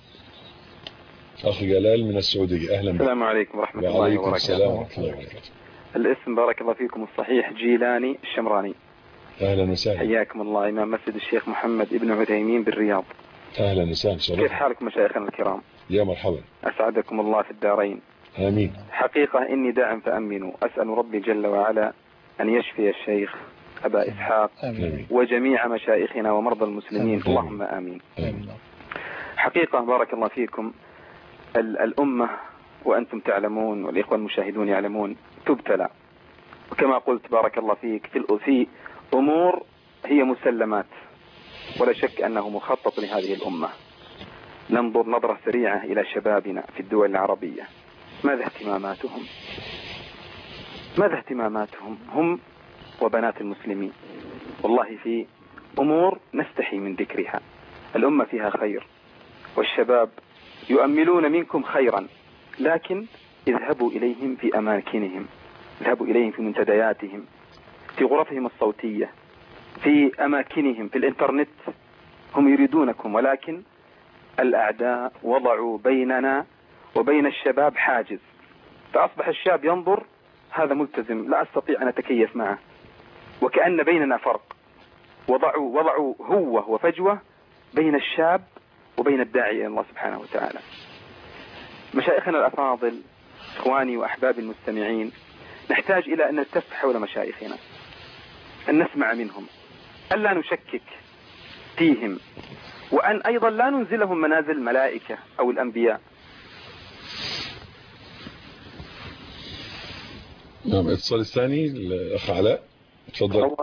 اخ جلال من السعوديه. اهلا بك. السلام عليكم ورحمه الله وبركاته. وعليكم السلام ورحمه الله وبركاته. الاسم بارك الله فيكم الصحيح جيلاني الشمراني. اهلا وسهلا. حياكم الله امام مسجد الشيخ محمد ابن عثيمين بالرياض. اهلا وسهلا. كيف حالكم مشايخنا الكرام؟ يا مرحبا. اسعدكم الله في الدارين. امين. حقيقه اني داع فامنوا، اسال ربي جل وعلا ان يشفي الشيخ أبا إسحاق آمين. وجميع مشايخنا ومرضى المسلمين. آمين. اللهم آمين. آمين. حقيقة بارك الله فيكم الأمة وأنتم تعلمون والإخوة المشاهدون يعلمون تبتلى، وكما قلت بارك الله فيك في أمور هي مسلمات ولا شك أنه مخطط لهذه الأمة. ننظر نظرة سريعة إلى شبابنا في الدول العربية، ماذا اهتماماتهم؟ ماذا اهتماماتهم هم وبنات المسلمين؟ والله في أمور نستحي من ذكرها. الأمة فيها خير والشباب يؤملون منكم خيرا، لكن اذهبوا إليهم في أماكنهم، اذهبوا إليهم في منتدياتهم، في غرفهم الصوتية، في أماكنهم، في الإنترنت. هم يريدونكم، ولكن الأعداء وضعوا بيننا وبين الشباب حاجز، فأصبح الشاب ينظر هذا ملتزم لا أستطيع أن أتكيف معه، وكأن بيننا فرق. وضعوا وضعوا هو وفجوة بين الشاب وبين الداعي إلى الله سبحانه وتعالى. مشايخنا الأفاضل، إخواني وأحبابي المستمعين، نحتاج إلى أن نلتف حول مشايخنا، أن نسمع منهم، أن لا نشكك فيهم، وأن أيضا لا ننزلهم منازل الملائكة أو الأنبياء. نعم. الاتصال الثاني الأخ علاء، تفضل.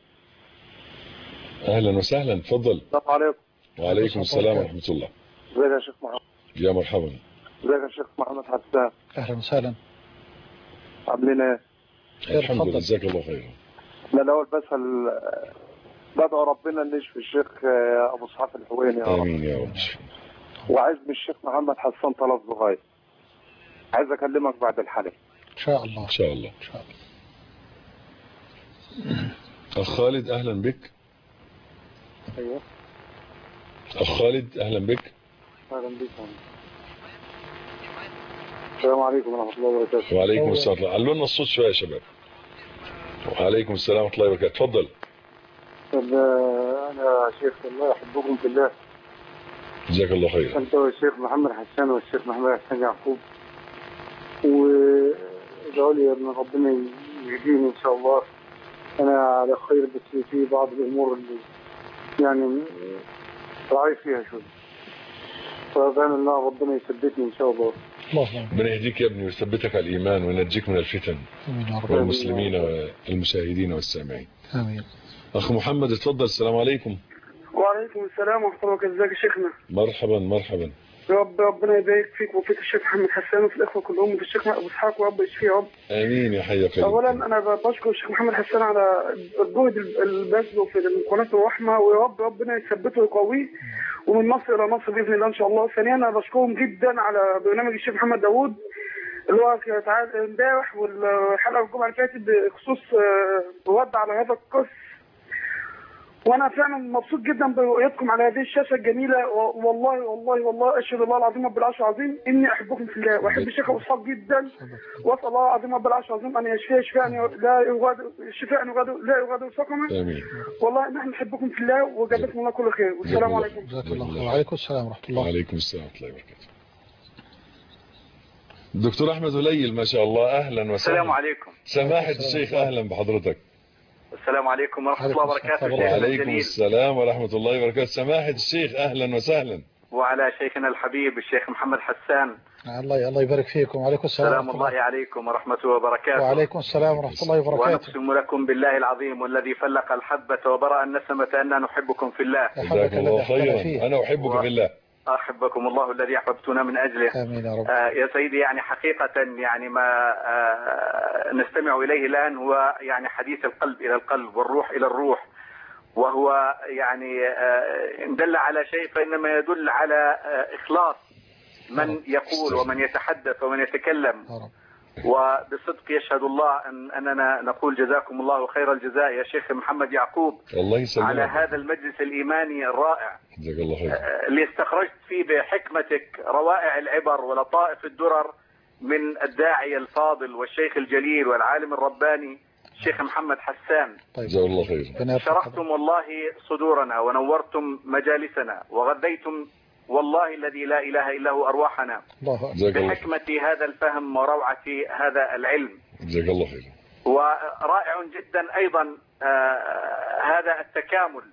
أهلا وسهلا. تفضل. السلام عليكم. وعليكم السلام ورحمة الله. ازيك يا شيخ محمد؟ يا مرحبا. ازيك يا شيخ محمد حسان؟ أهلا وسهلا. عاملين ايه؟ الحمد لله. جزاك الله خيرا. لا الأول بس ال... بدعو ربنا ان يشفي الشيخ أبو إسحاق الحويني يا رب. آمين يا رب. وعايز من الشيخ محمد حسان طلب صغير، عايز أكلمك بعد الحلقة إن شاء الله. إن شاء الله. إن شاء الله. أخ خالد أهلا بك. ايوه. أخ خالد أهلا بك. أهلا بك. السلام عليكم ورحمة الله وبركاته. وعليكم السلام. علوا لنا الصوت شوية يا شباب. وعليكم السلام ورحمة الله وبركاته. تفضل. طب أنا يا شيخ الله يحبكم في الله. جزاك الله خير. أنت والشيخ محمد حسان والشيخ محمد حسان يعقوب، وادعوا لي ان ربنا يهديني ان شاء الله. انا على خير، بس في بعض الامور اللي يعني راعي فيها شوي، فبان الله ربنا يثبتني ان شاء الله. ربنا يهديك يا ابني ويثبتك على الايمان وينجيك من الفتن والمسلمين والمشاهدين والسامعين. امين. اخ محمد اتفضل. السلام عليكم. وعليكم السلام ورحمه الله وبركاته. ازيك يا شيخنا؟ مرحبا مرحبا. يا رب ربنا يبارك فيك وفيك الشيخ محمد حسان وفي الاخوه كلهم وفي الشيخ ابو اسحاق، ورب يشفيه يا رب. امين يا حي يا قيوم. اولا انا بشكر الشيخ محمد حسان على الجهد البذل في قناه الرحمه، ويا رب ربنا يثبته ويقويه ومن مصر الى مصر باذن الله ان شاء الله. ثانيا انا بشكرهم جدا على برنامج الشيخ محمد داوود اللي هو امبارح والحلقه الجمعه اللي فاتت بخصوص رد على هذا القص، وانا فعلا مبسوط جدا برؤيتكم على هذه الشاشه الجميله. والله والله والله اشهد الله العظيم رب العرش العظيم اني احبكم في الله، واحب الشيخ ابو اسحاق جدا، واسال الله العظيم رب العرش العظيم ان يشفيه شفاء لا يغادر شفاء لا يغادر سقما. امين. والله نحن نحبكم في الله وجزاكم الله كل خير، والسلام عليكم. جزاك الله. وعليكم السلام ورحمه الله. وعليكم السلام ورحمه الله وبركاته. الدكتور احمد هليل ما شاء الله. اهلا وسهلا. السلام عليكم. سماحه الشيخ اهلا بحضرتك. السلام عليكم ورحمة الله وبركاته. وعليكم السلام ورحمة الله وبركاته. سماحة الشيخ أهلا وسهلا. وعلى شيخنا الحبيب الشيخ محمد حسان. الله الله يبارك فيكم. وعليكم السلام سلام الله عليكم ورحمته وبركاته. وعليكم السلام ورحمة الله وبركاته. ونقسم لكم بالله العظيم والذي فلق الحبة وبرأ النسمة أننا نحبكم في الله. جزاكم الله خيرا. أنا أحبك في الله. أحبكم الله الذي أحببتنا من أجله. آمين يا رب. آه يا سيدي، يعني حقيقة يعني ما آه نستمع إليه الآن هو يعني حديث القلب إلى القلب والروح إلى الروح، وهو يعني آه إن دل على شيء فإنما يدل على آه إخلاص من يقول ومن يتحدث ومن يتكلم. وبصدق يشهد الله أن أننا نقول جزاكم الله خير الجزاء يا شيخ محمد يعقوب الله يسلمك على هذا المجلس الإيماني الرائع جزاك الله خير، اللي استخرجت فيه بحكمتك روائع العبر ولطائف الدرر من الداعية الفاضل والشيخ الجليل والعالم الرباني الشيخ محمد حسان. جزاك الله خير. شرحتم والله صدورنا ونورتم مجالسنا وغذيتم والله الذي لا إله إلا هو أرواحنا بحكمة هذا الفهم وروعة هذا العلم. جزاك الله خير. ورائع جدا أيضا آه هذا التكامل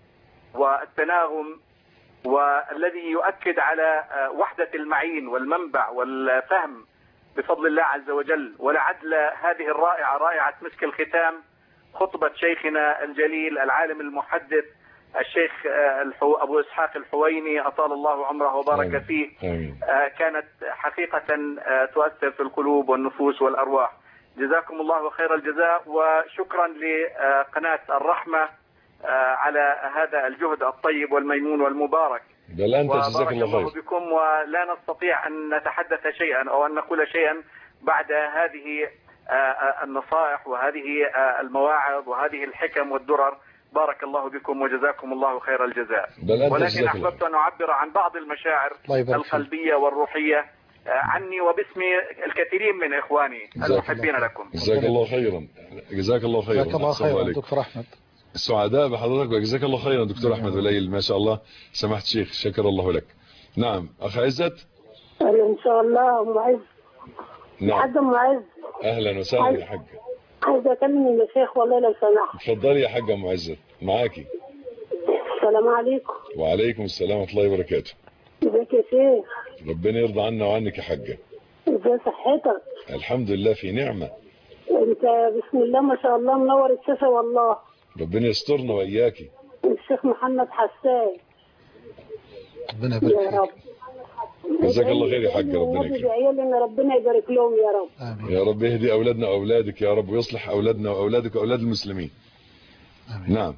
والتناغم والذي يؤكد على آه وحدة المعين والمنبع والفهم بفضل الله عز وجل. ولعل هذه الرائعة رائعة مسك الختام خطبة شيخنا الجليل العالم المحدث الشيخ الحو... أبو إسحاق الحويني أطال الله عمره وبارك فيه. آه كانت حقيقة آه تؤثر في القلوب والنفوس والأرواح. جزاكم الله خير الجزاء، وشكرا لقناة الرحمة آه على هذا الجهد الطيب والميمون والمبارك. بل أنت جزاك الله خير. الله بكم، ولا نستطيع أن نتحدث شيئا أو أن نقول شيئا بعد هذه آه النصائح وهذه آه المواعظ وهذه الحكم والدرر. بارك الله بكم وجزاكم الله خير الجزاء. ولكن أحببت أن أعبر عن بعض المشاعر القلبية والروحية عني وباسم الكثيرين من إخواني المحبين لكم. جزاك الله خيرا. جزاك الله خيرا. جزاك الله خيرا دكتور أحمد. السعداء بحضرتك وجزاك الله خيرا دكتور أحمد وليل، ما شاء الله سمحت شيخ، شكر الله لك. نعم أخ عزت. إن شاء الله أم عز. نعم حاج أم عز. أهلا وسهلا يا حاج. عايزة أكلم المشايخ والله لو سمحت. اتفضلي يا حاجة أم عزت معاكي. السلام عليكم. وعليكم السلام ورحمة الله وبركاته. ازيك يا شيخ؟ ربنا يرضى عنا وعنك يا حاجة. ازي صحتك؟ الحمد لله في نعمة. انت بسم الله ما شاء الله منور الشاشة والله. ربنا يسترنا وإياكي. الشيخ محمد حسان. ربنا يبارك فيك. يا رب. جزاك الله خير يا حاج. ربنا يكرمك. ربنا يبارك لهم يا رب. آمين. يا رب يهدي أولادنا وأولادك يا رب، ويصلح أولادنا وأولادك وأولاد المسلمين. آمين. نعم.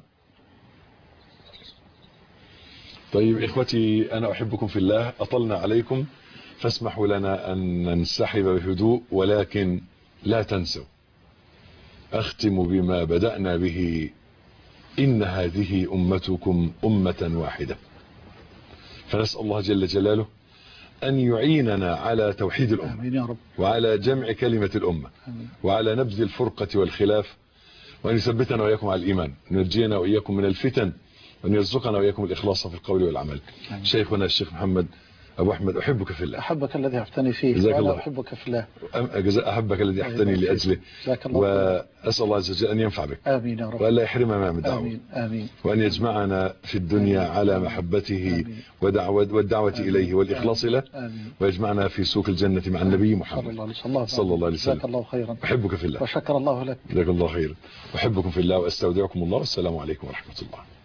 طيب إخوتي أنا أحبكم في الله، أطلنا عليكم فاسمحوا لنا أن ننسحب بهدوء، ولكن لا تنسوا أختم بما بدأنا به: إن هذه أمتكم أمة واحدة. فنسأل الله جل جلاله أن يعيننا على توحيد الأمة. آمين يا رب. وعلى جمع كلمة الأمة. آمين. وعلى نبذ الفرقة والخلاف، وأن يثبتنا وإياكم على الإيمان، نرجينا وإياكم من الفتن، وأن يرزقنا وإياكم الإخلاص في القول والعمل. آمين. شيخنا الشيخ محمد أبو أحمد أحبك في الله. أحبك الذي أحبتني فيه. جزاك وأنا الله. أحبك في الله. أحبك الذي أحبني لأجله. جزاك الله. وأسأل الله عز وجل أن ينفع بك. آمين يا رب. وأن لا يحرمنا من دعوه. آمين آمين. وأن يجمعنا في الدنيا آمين. على محبته آمين. ودعوة والدعوة آمين. إليه والإخلاص له. آمين. ويجمعنا في سوق الجنة مع النبي محمد صلى الله عليه وسلم. صلى الله عليه وسلم. جزاك الله خيرا. أحبك في الله. وشكر الله لك. جزاك الله خير. أحبكم في الله وأستودعكم الله، والسلام عليكم ورحمة الله.